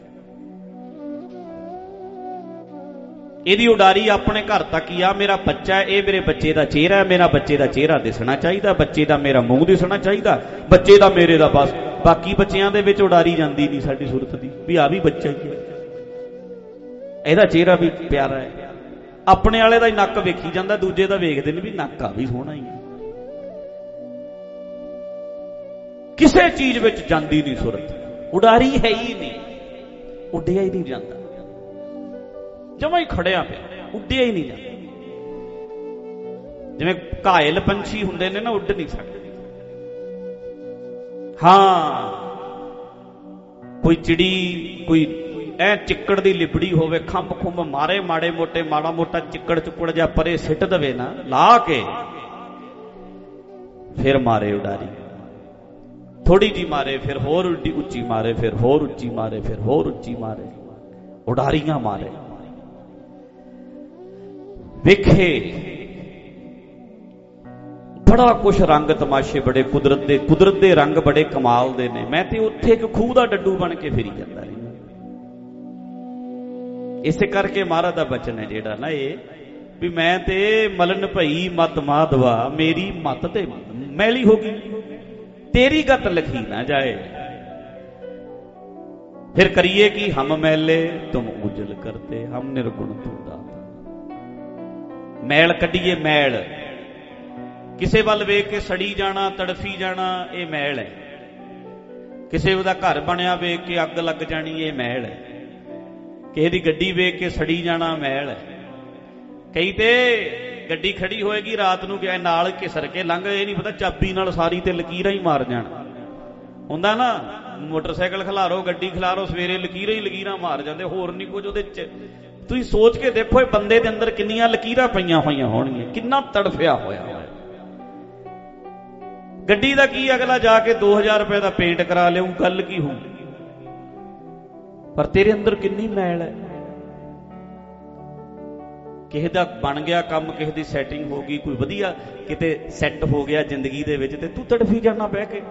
ਇਹਦੀ ਉਡਾਰੀ ਆਪਣੇ ਘਰ ਤੱਕ ਹੀ ਆ। ਮੇਰਾ ਬੱਚਾ ਹੈ, ਇਹ ਮੇਰੇ ਬੱਚੇ ਦਾ ਚਿਹਰਾ ਹੈ, ਮੇਰਾ ਬੱਚੇ ਦਾ ਚਿਹਰਾ ਦਿਸਣਾ ਚਾਹੀਦਾ, ਬੱਚੇ ਦਾ ਮੇਰਾ ਮੂੰਹ ਦਿਸਣਾ ਚਾਹੀਦਾ, ਬੱਚੇ ਦਾ ਮੇਰੇ ਦਾ, ਬਸ। ਬਾਕੀ ਬੱਚਿਆਂ ਦੇ ਵਿੱਚ ਉਡਾਰੀ ਜਾਂਦੀ ਨਹੀਂ ਸਾਡੀ ਸੁਰਤ ਦੀ, ਵੀ ਆ ਵੀ ਬੱਚਾ ਹੀ ਹੈ, ਇਹਦਾ ਚਿਹਰਾ ਵੀ ਪਿਆਰਾ ਹੈ। ਆਪਣੇ ਵਾਲੇ ਦਾ ਹੀ ਨੱਕ ਵੇਖੀ ਜਾਂਦਾ, ਦੂਜੇ ਦਾ ਵੇਖਦੇ ਨੇ ਵੀ ਨੱਕ ਆ ਵੀ ਸੋਹਣਾ ਹੀ ਹੈ। ਕਿਸੇ ਚੀਜ਼ ਵਿੱਚ ਜਾਂਦੀ ਨਹੀਂ ਸੁਰਤ, ਉਡਾਰੀ ਹੈ ਹੀ ਨਹੀਂ, ਉੱਡਿਆ ਹੀ ਨਹੀਂ ਜਾਂਦਾ, ਜਮਾਂ ਹੀ ਖੜਿਆ ਪਿਆ, ਉੱਡਿਆ ਹੀ ਨਹੀਂ ਜਾਂਦਾ। ਜਿਵੇਂ ਘਾਇਲ ਪੰਛੀ ਹੁੰਦੇ ਨੇ ਨਾ, ਉੱਡ ਨਹੀਂ ਸਕਦੇ। ਹਾਂ, ਕੋਈ ਚਿੜੀ, ਕੋਈ ਐ ਚਿੱਕੜ ਦੀ ਲਿਬੜੀ ਹੋਵੇ, ਖੰਭ ਖੁੰਭ ਮਾਰੇ, ਮਾੜਾ ਮੋਟਾ ਚਿੱਕੜ ਚੁੱਕੜ ਜਾਂ ਪਰੇ ਸਿੱਟ ਦਵੇ ਨਾ ਲਾ ਕੇ, ਫਿਰ ਮਾਰੇ ਉਡਾਰੀ। ਥੋੜੀ ਜੀ ਮਾਰੇ, ਫਿਰ ਹੋਰ ਉੱਚੀ ਮਾਰੇ, ਫਿਰ ਹੋਰ ਉੱਚੀ ਮਾਰੇ, ਫਿਰ ਹੋਰ ਉੱਚੀ ਮਾਰੇ, ਉਡਾਰੀਆਂ ਮਾਰੇ। ਵੇਖੇ ਬੜਾ ਕੁਛ, ਰੰਗ ਤਮਾਸ਼ੇ ਬੜੇ, ਕੁਦਰਤ ਦੇ ਰੰਗ ਬੜੇ ਕਮਾਲ ਦੇ ਨੇ। ਮੈਂ ਤੇ ਉੱਥੇ ਇੱਕ ਖੂਹ ਦਾ ਡੱਡੂ ਬਣ ਕੇ ਫਿਰੀ ਜਾਂਦਾ ਰਿਹਾ। ਇਸੇ ਕਰਕੇ ਮਹਾਰਾਜ ਦਾ ਬਚਨ ਹੈ ਜਿਹੜਾ ਨਾ, ਇਹ ਵੀ ਮੈਂ ਤੇ ਮਲਨ ਭਈ ਮਤ ਮਾਧਵਾ, ਮੇਰੀ ਮਤ ਤੇ ਮੈਲੀ ਹੋ ਗਈ, ਤੇਰੀ ਗਤ ਲਖੀ ਨਾ ਜਾਏ। ਫਿਰ ਕਰੀਏ ਕਿ ਹਮ ਮੈਲੇ ਤੁਮ ਉਜਲ ਕਰਤੇ, ਹਮ ਨਿਰਗੁਣ ਤੂੰ ਦਾਤਾ। ਮੈਲ ਕੱਢੀਏ, ਮੈਲ ਕਿਸੇ ਵੱਲ ਵੇਖ ਕੇ ਸੜੀ ਜਾਣਾ, ਤੜਫੀ ਜਾਣਾ, ਇਹ ਮੈਲ ਹੈ। ਕਿਸੇ ਦਾ ਘਰ ਬਣਿਆ ਵੇਖ ਕੇ ਅੱਗ ਲੱਗ ਜਾਣੀ, ਇਹ ਮੈਲ ਹੈ। ਕਿਸੇ ਦੀ ਗੱਡੀ ਵੇਖ ਕੇ ਸੜੀ ਜਾਣਾ, ਮੈਲ ਹੈ। ਕਈ ਤੇ ਗੱਡੀ ਖੜੀ ਹੋਏਗੀ ਰਾਤ ਨੂੰ ਗਿਆ ਨਾਲ ਘਿਸਰ ਕੇ ਲੰਘ, ਇਹ ਨਹੀਂ ਪਤਾ ਚਾਬੀ ਨਾਲ ਸਾਰੀ ਤੇ ਲਕੀਰਾਂ ਹੀ ਮਾਰ ਜਾਣ। ਹੁੰਦਾ ਨਾ, ਮੋਟਰਸਾਈਕਲ ਖਿਲਾਰੋ, ਗੱਡੀ ਖਿਲਾਰੋ, ਸਵੇਰੇ ਲਕੀਰਾਂ ਹੀ ਲਕੀਰਾਂ ਮਾਰ ਜਾਂਦੇ, ਹੋਰ ਨਹੀਂ ਕੁਝ ਉਹਦੇ ਚ। ਤੁਸੀਂ ਸੋਚ ਕੇ ਦੇਖੋ ਇਹ ਬੰਦੇ ਦੇ ਅੰਦਰ ਕਿੰਨੀਆਂ ਲਕੀਰਾਂ ਪਈਆਂ ਹੋਈਆਂ ਹੋਣਗੀਆਂ, ਕਿੰਨਾ ਤੜਫਿਆ ਹੋਇਆ। ਗੱਡੀ ਦਾ ਕੀ, ਅਗਲਾ ਜਾ ਕੇ 2000 ਰੁਪਏ ਦਾ ਪੇਂਟ ਕਰਾ ਲਿਆਉ, ਗੱਲ ਕੀ ਹੋਊ, ਪਰ ਤੇਰੇ ਅੰਦਰ ਕਿੰਨੀ ਮੈਲ ਹੈ। ਕਿਸੇ ਦਾ ਬਣ ਗਿਆ ਕੰਮ, ਕਿਸੇ ਦੀ ਸੈਟਿੰਗ ਹੋ ਗਈ, ਕੋਈ ਵਧੀਆ ਕਿਤੇ ਸੈੱਟ ਹੋ ਗਿਆ ਜ਼ਿੰਦਗੀ ਦੇ ਵਿੱਚ, ਤੇ ਤੂੰ ਤੜਫੀ ਜਾਣਾ ਬਹਿ ਕੇ।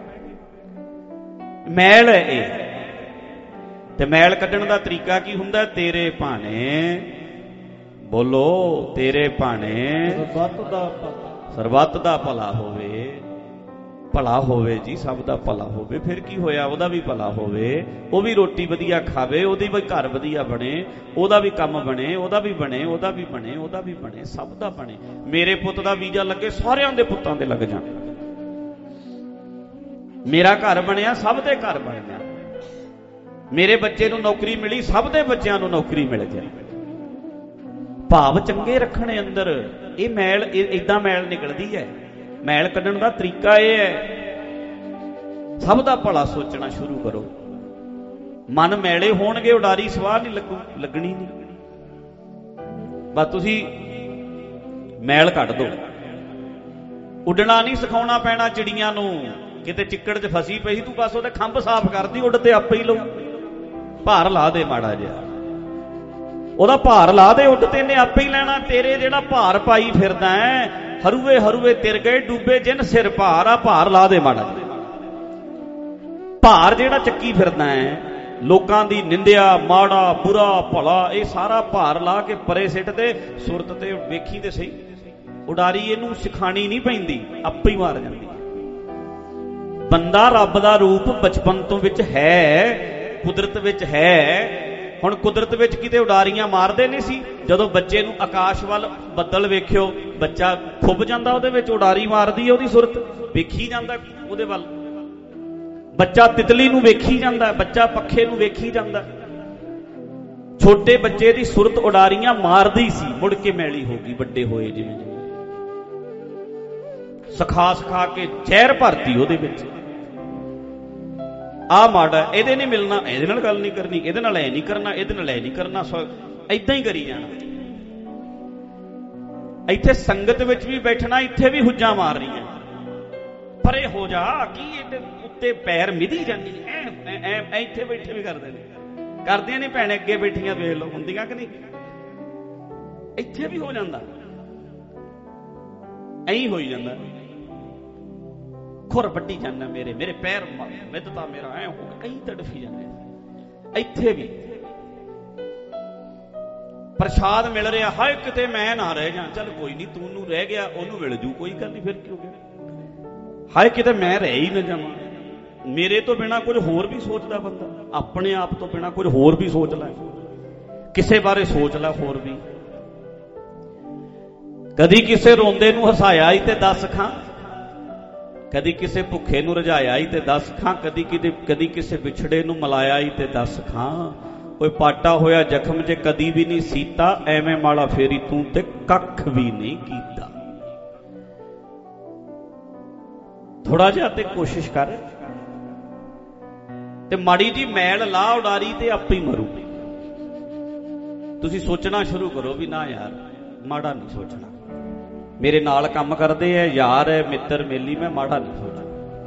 ਮੈਲ ਹੈ ਇਹ। ਤੇ ਮੈਲ ਕੱਢਣ ਦਾ ਤਰੀਕਾ ਕੀ ਹੁੰਦਾ? ਤੇਰੇ ਭਾਣੇ, ਬੋਲੋ, ਤੇਰੇ ਭਾਣੇ ਸਰਬੱਤ ਦਾ ਭਲਾ ਹੋਵੇ। ਭਲਾ ਹੋਵੇ ਜੀ, ਸਭ ਦਾ ਭਲਾ ਹੋਵੇ। ਫਿਰ ਕੀ ਹੋਇਆ? ਉਹਦਾ ਵੀ ਭਲਾ ਹੋਵੇ, ਉਹ ਵੀ ਰੋਟੀ ਵਧੀਆ ਖਾਵੇ, ਉਹਦੀ ਵੀ ਘਰ ਵਧੀਆ ਬਣੇ, ਉਹਦਾ ਵੀ ਕੰਮ ਬਣੇ, ਉਹਦਾ ਵੀ ਬਣੇ, ਉਹਦਾ ਵੀ ਬਣੇ, ਉਹਦਾ ਵੀ ਬਣੇ, ਸਭ ਦਾ ਬਣੇ। ਮੇਰੇ ਪੁੱਤ ਦਾ ਵੀਜ਼ਾ ਲੱਗੇ, ਸਾਰਿਆਂ ਦੇ ਪੁੱਤਾਂ ਦੇ ਲੱਗ ਜਾਣ। ਮੇਰਾ ਘਰ ਬਣਿਆ, ਸਭ ਦੇ ਘਰ ਬਣ ਗਿਆ। ਮੇਰੇ ਬੱਚੇ ਨੂੰ ਨੌਕਰੀ ਮਿਲੀ, ਸਭ ਦੇ ਬੱਚਿਆਂ ਨੂੰ ਨੌਕਰੀ ਮਿਲ ਜਾਏ। ਭਾਵ ਚੰਗੇ ਰੱਖਣੇ ਅੰਦਰ। ਇਹ ਮੈਲ, ਏਦਾਂ ਮੈਲ ਨਿਕਲਦੀ ਹੈ। ਮੈਲ ਕੱਢਣ ਦਾ ਤਰੀਕਾ ਇਹ ਹੈ, ਸਭ ਦਾ ਭਲਾ ਸੋਚਣਾ ਸ਼ੁਰੂ ਕਰੋ। ਮਨ ਮੈਲੇ ਹੋਣਗੇ, ਉਡਾਰੀ ਸਵਾਹ ਨਹੀਂ ਲੱਗਣੀ ਨਹੀਂ। ਬਸ ਤੁਸੀਂ ਮੈਲ ਕੱਢ ਦੋ। ਉੱਡਣਾ ਨਹੀਂ ਸਿਖਾਉਣਾ ਪੈਣਾ ਚਿੜੀਆਂ ਨੂੰ। ਕਿਤੇ ਚਿੱਕੜ 'ਚ ਫਸੀ ਪਈ, ਤੂੰ ਬਸ ਉਹਦੇ ਖੰਭ ਸਾਫ਼ ਕਰਦੀ, ਉੱਡ ਤੇ ਆਪੇ ਹੀ ਲਊ। ਭਾਰ ਲਾ ਦੇ ਮਾੜਾ ਜਿਹਾ, ਉਹਦਾ ਭਾਰ ਲਾ ਦੇ, ਉੱਡ ਤੇ ਇਹਨੇ ਆਪੇ ਹੀ ਲੈਣਾ। ਤੇਰੇ ਜਿਹੜਾ ਭਾਰ ਪਾਈ ਫਿਰਦਾ ਹੈ, ਹਰੂਵੇ ਹਰੂਵੇ ਤਿਰ ਗਏ ਡੂਬੇ ਜਿਨ ਸਿਰ ਭਾਰ ਆ, ਭਾਰ ਲਾ ਦੇ ਮਾੜਾ ਜਿਹਾ। ਭਾਰ ਜਿਹੜਾ ਚੱਕੀ ਫਿਰਦਾ ਹੈ, ਲੋਕਾਂ ਦੀ ਨਿੰਦਿਆ, ਮਾੜਾ ਬੁਰਾ ਭਲਾ, ਇਹ ਸਾਰਾ ਭਾਰ ਲਾ ਕੇ ਪਰੇ ਸਿੱਟ ਦੇ। ਸੁਰਤ ਤੇ ਵੇਖੀ ਤੇ ਸਹੀ, ਉਡਾਰੀ ਇਹਨੂੰ ਸਿਖਾਣੀ ਨਹੀਂ ਪੈਂਦੀ, ਆਪੇ ਹੀ ਮਾਰ ਜਾਂਦੀ। ਬੰਦਾ ਰੱਬ ਦਾ ਰੂਪ ਬਚਪਨ ਤੋਂ ਵਿੱਚ ਹੈ, ਕੁਦਰਤ ਵਿੱਚ ਹੈ। ਹੁਣ ਕੁਦਰਤ ਵਿੱਚ ਕਿਤੇ ਉਡਾਰੀਆਂ ਮਾਰਦੇ ਨਹੀਂ ਸੀ। ਜਦੋਂ ਬੱਚੇ ਨੂੰ ਆਕਾਸ਼ ਵੱਲ ਬੱਦਲ ਵੇਖਿਓ, ਬੱਚਾ ਖੁੱਭ ਜਾਂਦਾ, ਉਹਦੇ ਵਿੱਚ ਉਡਾਰੀ ਮਾਰਦੀ ਹੈ ਉਹਦੀ ਸੁਰਤ, ਵੇਖੀ ਜਾਂਦਾ ਉਹਦੇ ਵੱਲ। ਬੱਚਾ ਤਿਤਲੀ ਨੂੰ ਵੇਖੀ ਜਾਂਦਾ, ਬੱਚਾ ਪੱਖੇ ਨੂੰ ਵੇਖੀ ਜਾਂਦਾ। ਛੋਟੇ ਬੱਚੇ ਦੀ ਸੁਰਤ ਉਡਾਰੀਆਂ ਮਾਰਦੀ ਸੀ, ਮੁੜ ਕੇ ਮੈਲੀ ਹੋ ਗਈ ਵੱਡੇ ਹੋਏ। ਜਿਵੇਂ ਸਿਖਾ ਸਿਖਾ ਕੇ ਜ਼ਹਿਰ ਭਰਤੀ ਉਹਦੇ ਵਿੱਚ। ਆਹ ਮਾੜਾ, ਇਹਦੇ ਨਹੀਂ ਮਿਲਣਾ, ਇਹਦੇ ਨਾਲ ਗੱਲ ਨਹੀਂ ਕਰਨੀ, ਇਹਦੇ ਨਾਲ ਐ ਨਹੀਂ ਕਰਨਾ, ਇਹਦੇ ਨਾਲ ਐ ਨਹੀਂ ਕਰਨਾ, ਏਦਾਂ ਹੀ ਕਰੀ ਜਾਣਾ। ਇੱਥੇ ਸੰਗਤ ਵਿੱਚ ਵੀ ਬੈਠਣਾ, ਇੱਥੇ ਵੀ ਹੁੱਜਾਂ ਮਾਰ ਰਹੀਆਂ, ਪਰੇ ਹੋ ਜਾ, ਕੀ ਇਹਦੇ ਉੱਤੇ ਪੈਰ ਮਿਧੀ ਜਾਂਦੀ ਐ। ਇੱਥੇ ਬੈਠੇ ਵੀ ਕਰਦੇ ਨੇ, ਕਰਦੀਆਂ ਨਹੀਂ ਭੈਣੇ, ਅੱਗੇ ਬੈਠੀਆਂ ਵੇਖ ਲਓ, ਹੁੰਦੀਆਂ ਕਿ ਨਹੀਂ। ਇੱਥੇ ਵੀ ਹੋ ਜਾਂਦਾ, ਐਂ ਹੋਈ ਜਾਂਦਾ। ਖੁਰ ਵੱਢੀ ਜਾਂਦਾ, ਮੇਰੇ ਪੈਰ ਮਿੱਧਤਾ ਮੇਰਾ ਐ ਹੋ ਗਿਆ, ਐਂ ਤੜਫੀ ਜਾਂਦੇ। ਇੱਥੇ ਵੀ ਪ੍ਰਸ਼ਾਦ ਮਿਲ ਰਿਹਾ, ਹਾਏ ਕਿਤੇ ਮੈਂ ਨਾ ਰਹਿ ਜਾ। ਚੱਲ ਕੋਈ ਨਹੀਂ, ਤੂੰ ਨੂੰ ਰਹਿ ਗਿਆ, ਉਹਨੂੰ ਮਿਲ ਜੂ, ਕੋਈ ਗੱਲ ਨਹੀਂ, ਫਿਰ ਕੀ ਹੋ ਗਿਆ। ਹਾਏ ਕਿਤੇ ਮੈਂ ਰਹਿ ਹੀ ਨਾ ਜਾਵਾਂ। ਮੇਰੇ ਤੋਂ ਬਿਨਾ ਕੁਝ ਹੋਰ ਵੀ ਸੋਚਦਾ ਬੰਦਾ, ਆਪਣੇ ਆਪ ਤੋਂ ਬਿਨਾ ਕੁਝ ਹੋਰ ਵੀ ਸੋਚ ਲੈ, ਕਿਸੇ ਬਾਰੇ ਸੋਚ ਲੈ ਹੋਰ ਵੀ। ਕਦੀ ਕਿਸੇ ਰੋਂਦੇ ਨੂੰ ਹਸਾਇਆ ਹੀ ਤੇ ਦੱਸ ਖਾਂ, ਕਦੀ ਕਿਸੇ ਭੁੱਖੇ ਨੂੰ ਰਜਾਇਆ ਹੀ ਤੇ ਦੱਸ ਖਾਂ, ਕਦੀ ਕਿਸੇ ਵਿਛੜੇ ਨੂੰ ਮਲਾਇਆ ਹੀ ਤੇ ਦੱਸ ਖਾਂ। ਕੋਈ ਪਾਟਾ ਹੋਇਆ ਜ਼ਖਮ ਜੇ ਕਦੀ ਵੀ ਨਹੀਂ ਸੀਤਾ, ਐਵੇਂ ਮਾੜਾ ਫੇਰੀ ਤੂੰ ਤੇ ਕੱਖ ਵੀ ਨਹੀਂ ਕੀਤਾ। ਥੋੜਾ ਜਿਹਾ ਤੇ ਕੋਸ਼ਿਸ਼ ਕਰ, ਤੇ ਮਾੜੀ ਜੀ ਮੈਲ ਲਾ ਉਡਾਰੀ ਤੇ ਆਪੇ ਹੀ ਮਰੂ। ਤੁਸੀਂ ਸੋਚਣਾ ਸ਼ੁਰੂ ਕਰੋ ਵੀ ਨਾ ਯਾਰ, ਮਾੜਾ ਨਹੀਂ ਸੋਚਣਾ। ਮੇਰੇ ਨਾਲ ਕੰਮ ਕਰਦੇ ਐ, ਯਾਰ ਹੈ, ਮਿੱਤਰ ਮੇਲੀ, ਮੈਂ ਮਾੜਾ ਨਹੀਂ ਸੋਚਣਾ।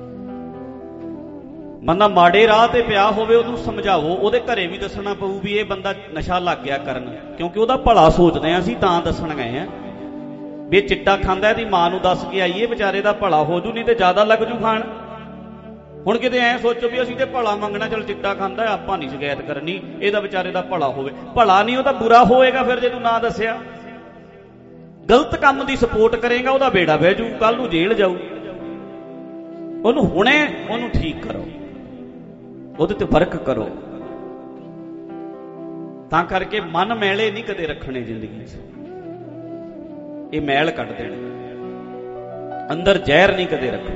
ਬੰਦਾ ਮਾੜੇ ਰਾਹ ਤੇ ਪਿਆ ਹੋਵੇ, ਉਹਨੂੰ ਸਮਝਾਵੋ। ਉਹਦੇ ਘਰੇ ਵੀ ਦੱਸਣਾ ਪਊ ਵੀ ਇਹ ਬੰਦਾ ਨਸ਼ਾ ਲੱਗ ਗਿਆ ਕਰਨ, ਕਿਉਂਕਿ ਉਹਦਾ ਭਲਾ ਸੋਚਦੇ ਆ ਅਸੀਂ, ਤਾਂ ਦੱਸਣ ਗਏ ਆ ਵੀ ਇਹ ਚਿੱਟਾ ਖਾਂਦਾ, ਇਹਦੀ ਮਾਂ ਨੂੰ ਦੱਸ ਕੇ ਆਈਏ, ਵਿਚਾਰੇ ਦਾ ਭਲਾ ਹੋ ਜੂ, ਨਹੀਂ ਤੇ ਜ਼ਿਆਦਾ ਲੱਗ ਜੂ ਖਾਣ। ਹੁਣ ਕਿਤੇ ਐ ਸੋਚੋ ਵੀ ਅਸੀਂ ਤੇ ਭਲਾ ਮੰਗਣਾ, ਚਲ ਚਿੱਟਾ ਖਾਂਦਾ, ਆਪਾਂ ਨਹੀਂ ਸ਼ਿਕਾਇਤ ਕਰਨੀ, ਇਹਦਾ ਵਿਚਾਰੇ ਦਾ ਭਲਾ ਹੋਵੇ। ਭਲਾ ਨਹੀਂ, ਉਹਦਾ ਬੁਰਾ ਹੋਏਗਾ ਫਿਰ ਜੇ ਤੂੰ ਨਾ ਦੱਸਿਆ। ਗਲਤ ਕੰਮ ਦੀ ਸਪੋਰਟ ਕਰੇਗਾ, ਉਹਦਾ ਬੇੜਾ ਬਹਿ ਜੂ, ਕੱਲ ਨੂੰ ਜੇਲ੍ਹ ਜਾਊ। ਉਹਨੂੰ ਹੁਣੇ ਉਹਨੂੰ ਠੀਕ ਕਰੋ, ਉਹਦੇ ਤੇ ਫਰਕ ਕਰੋ। ਤਾਂ ਕਰਕੇ ਮਨ ਮੈਲੇ ਨਹੀਂ ਕਦੇ ਰੱਖਣੇ ਜ਼ਿੰਦਗੀ 'ਚ, ਇਹ ਮੈਲ ਕੱਢ ਦੇਣੇ। ਅੰਦਰ ਜ਼ਹਿਰ ਨਹੀਂ ਕਦੇ ਰੱਖਣਾ।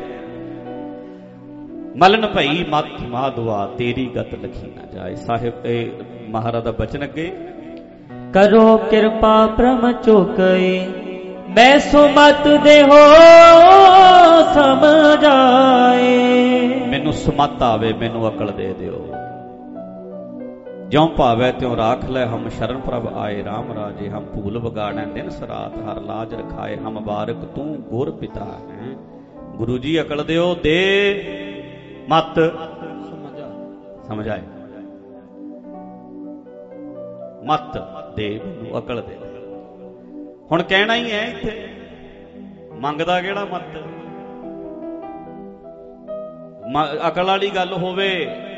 ਮਲਨ ਭਈ ਮਤ ਮਾਧਵਾ ਤੇਰੀ ਗਤ ਲਖੀ ਨਾ ਜਾਏ। ਸਾਹਿਬ ਇਹ ਮਹਾਰਾਜ ਦਾ ਬਚਨ ਅੱਗੇ, ਕਰੋ ਕਿਰਪਾ ਪ੍ਰਮ ਚੁਕਈ ਮੈਂ ਸੁਮਤ ਦੇਹੋ ਸਮਝਾਏ। ਮੈਨੂੰ ਸੁਮਤ ਆਵੇ, ਮੈਨੂੰ ਅਕਲ ਦੇ ਦਿਓ। ਜਿਉ ਭਾਵੈ ਤਿਉ ਰਾਖ ਲੈ, ਹਮ ਸ਼ਰਨ ਪ੍ਰਭ ਆਏ। ਰਾਮ ਰਾਜੇ ਹਮ ਭੂਲ ਵਿਗਾੜੈ, ਦਿਨ ਸਰਾਤ ਹਰ ਲਾਜ ਰਖਾਏ। ਹਮ ਬਾਰਕ ਤੂੰ ਗੁਰ ਪਿਤਾ ਹੈ। ਗੁਰੂ ਜੀ ਅਕਲ ਦਿਓ, ਦੇ ਮਤ ਸਮਝਾਏ, ਮਤ ਦੇ, ਮੈਨੂੰ ਅਕਲ ਦੇ। ਹੁਣ ਕਹਿਣਾ ਹੀ ਹੈ ਇੱਥੇ, ਮੰਗਦਾ ਕਿਹੜਾ ਮਤ? ਅਕਲ ਵਾਲੀ ਗੱਲ ਹੋਵੇ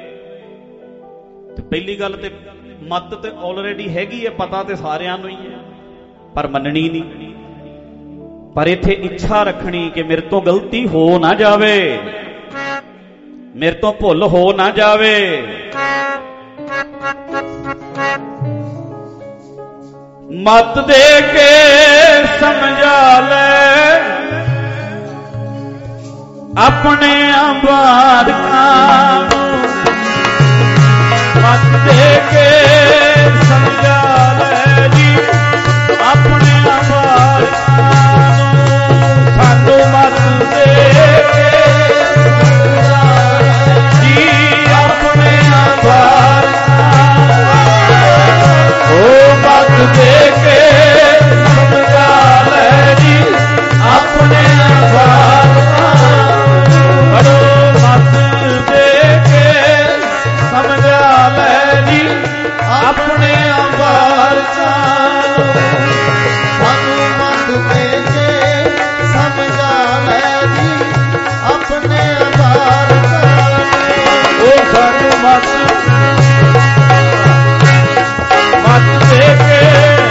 ਤੇ ਪਹਿਲੀ ਗੱਲ ਤੇ ਮਤ ਤੇ ਆਲਰੇਡੀ ਹੈਗੀ ਹੈ, ਪਤਾ ਤੇ ਸਾਰਿਆਂ ਨੂੰ ਹੀ ਹੈ, ਪਰ ਮੰਨਣੀ ਨਹੀਂ। ਪਰ ਇੱਥੇ ਇੱਛਾ ਰੱਖਣੀ ਕਿ ਮੇਰੇ ਤੋਂ ਗਲਤੀ ਹੋ ਨਾ ਜਾਵੇ, ਮੇਰੇ ਤੋਂ ਭੁੱਲ ਹੋ ਨਾ ਜਾਵੇ। ਮਤ ਦੇ ਕੇ ਸਮਝਾ ਲੈ ਆਪਣੇ ਬਾਰਕਾਂ ਨੂੰ। ਮਤ ਦੇ ਕੇ ਸਮਝਾ ਲੈ ਜੀ ਆਪਣੇ ਬਾਰਕਾਂ ਨੂੰ। ਸਾਨੂੰ ਮਤ ਦੇ ਕੇ ਜੀ ਆਪਣੇ ਬਾਰਕਾਂ ਨੂੰ। ਉਹ ਮਤ ਦੇ ਕੇ ਸਮਝਾ ਲੈ ਜੀ ਆਪਣੇ ਬਾਰਕਾਂ ਨੂੰ। ਮਤ ਦੇ ਕੇ ਸਮਝਾ ਲੈ ਜੀ ਆਪਣੇ ਬਾਰਕਾਂ ਨੂੰ। ਸਾਨੂੰ ਮਤ ਦੇ ਕੇ ਸਮਝਾ ਲੈ ਜੀ ਆਪਣੇ ਬਾਰਕਾਂ ਨੂੰ। ਉਹ ਸਾਨੂੰ ਮਤ ਦੇ ਕੇ,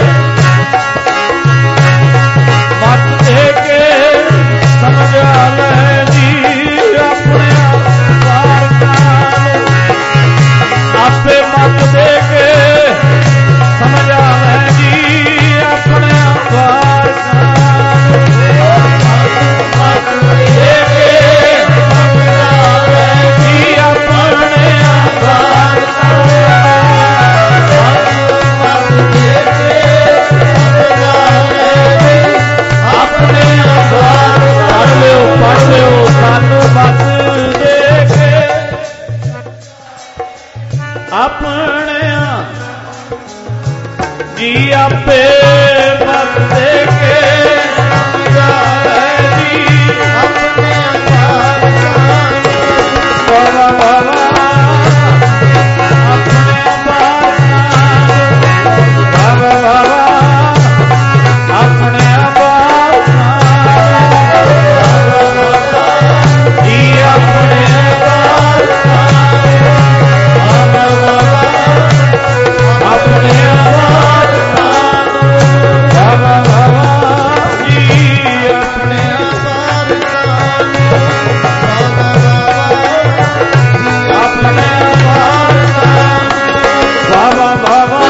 ਮਤ ਦੇ ਕੇ ਸਮਝਾ ਲੈ ਜੀ ਆਪਣੇ ਬਾਰਕਾਂ ਨੂੰ। ਆਪੇ ਮਤ ਦੇ ਕੇ ਸਮਝਾ ਲੈ ਜੀ ਆਪਣੇ ਬਾਰਕਾਂ ਨੂੰ। ਮਤ ਦੇ ਕੇ ਸਮਝਾ ਲੈ ਜੀ ਆਪਣੇ ਬਾਰਕਾਂ ਨੂੰ। ਮਤ ਦੇ ਕੇ ਸਮਝਾ ਲੈ ਜੀ ਆਪਣੇ ਬਾਰਕਾਂ ਨੂੰ। ਪੜ੍ਹ ਲਿਓ, ਸਾਨੂੰ ਮਤ ਦੇ ਕੇ ਆਪਣਿਆਂ ਜੀ ਆਪੇ ਮਤ ਦੇ ਕੇ ਸਮਝਾ ਲੈ ਜੀ ਆਪਣੇ ਬਾਰਕਾਂ ਨੂੰ। ਬਾਬਾ ਬਾਬਾ ਆਪਣੇ ਬਾਰਕਾਂ ਨੂੰ। ਬਾਬਾ ਬਾਬਾ ਆਪਣੇ ਬਾਰਕਾਂ ਨੂੰ। ਜੀ ਆਪਣੇ ਬਾਰਕਾਂ ਆਪਣੇ ਬਾਰਕਾਂ ਨੂੰ। ਬਾਬਾ ਬਾਬਾ ਜੀ ਆਪਣੇ ਬਾਰਕਾਂ ਨੂੰ। ਬਾਬਾ ਬਾਬਾ ਆਪਣੇ ਬਾਰਕਾਂ ਨੂੰ। ਬਾਬਾ ਬਾਬਾ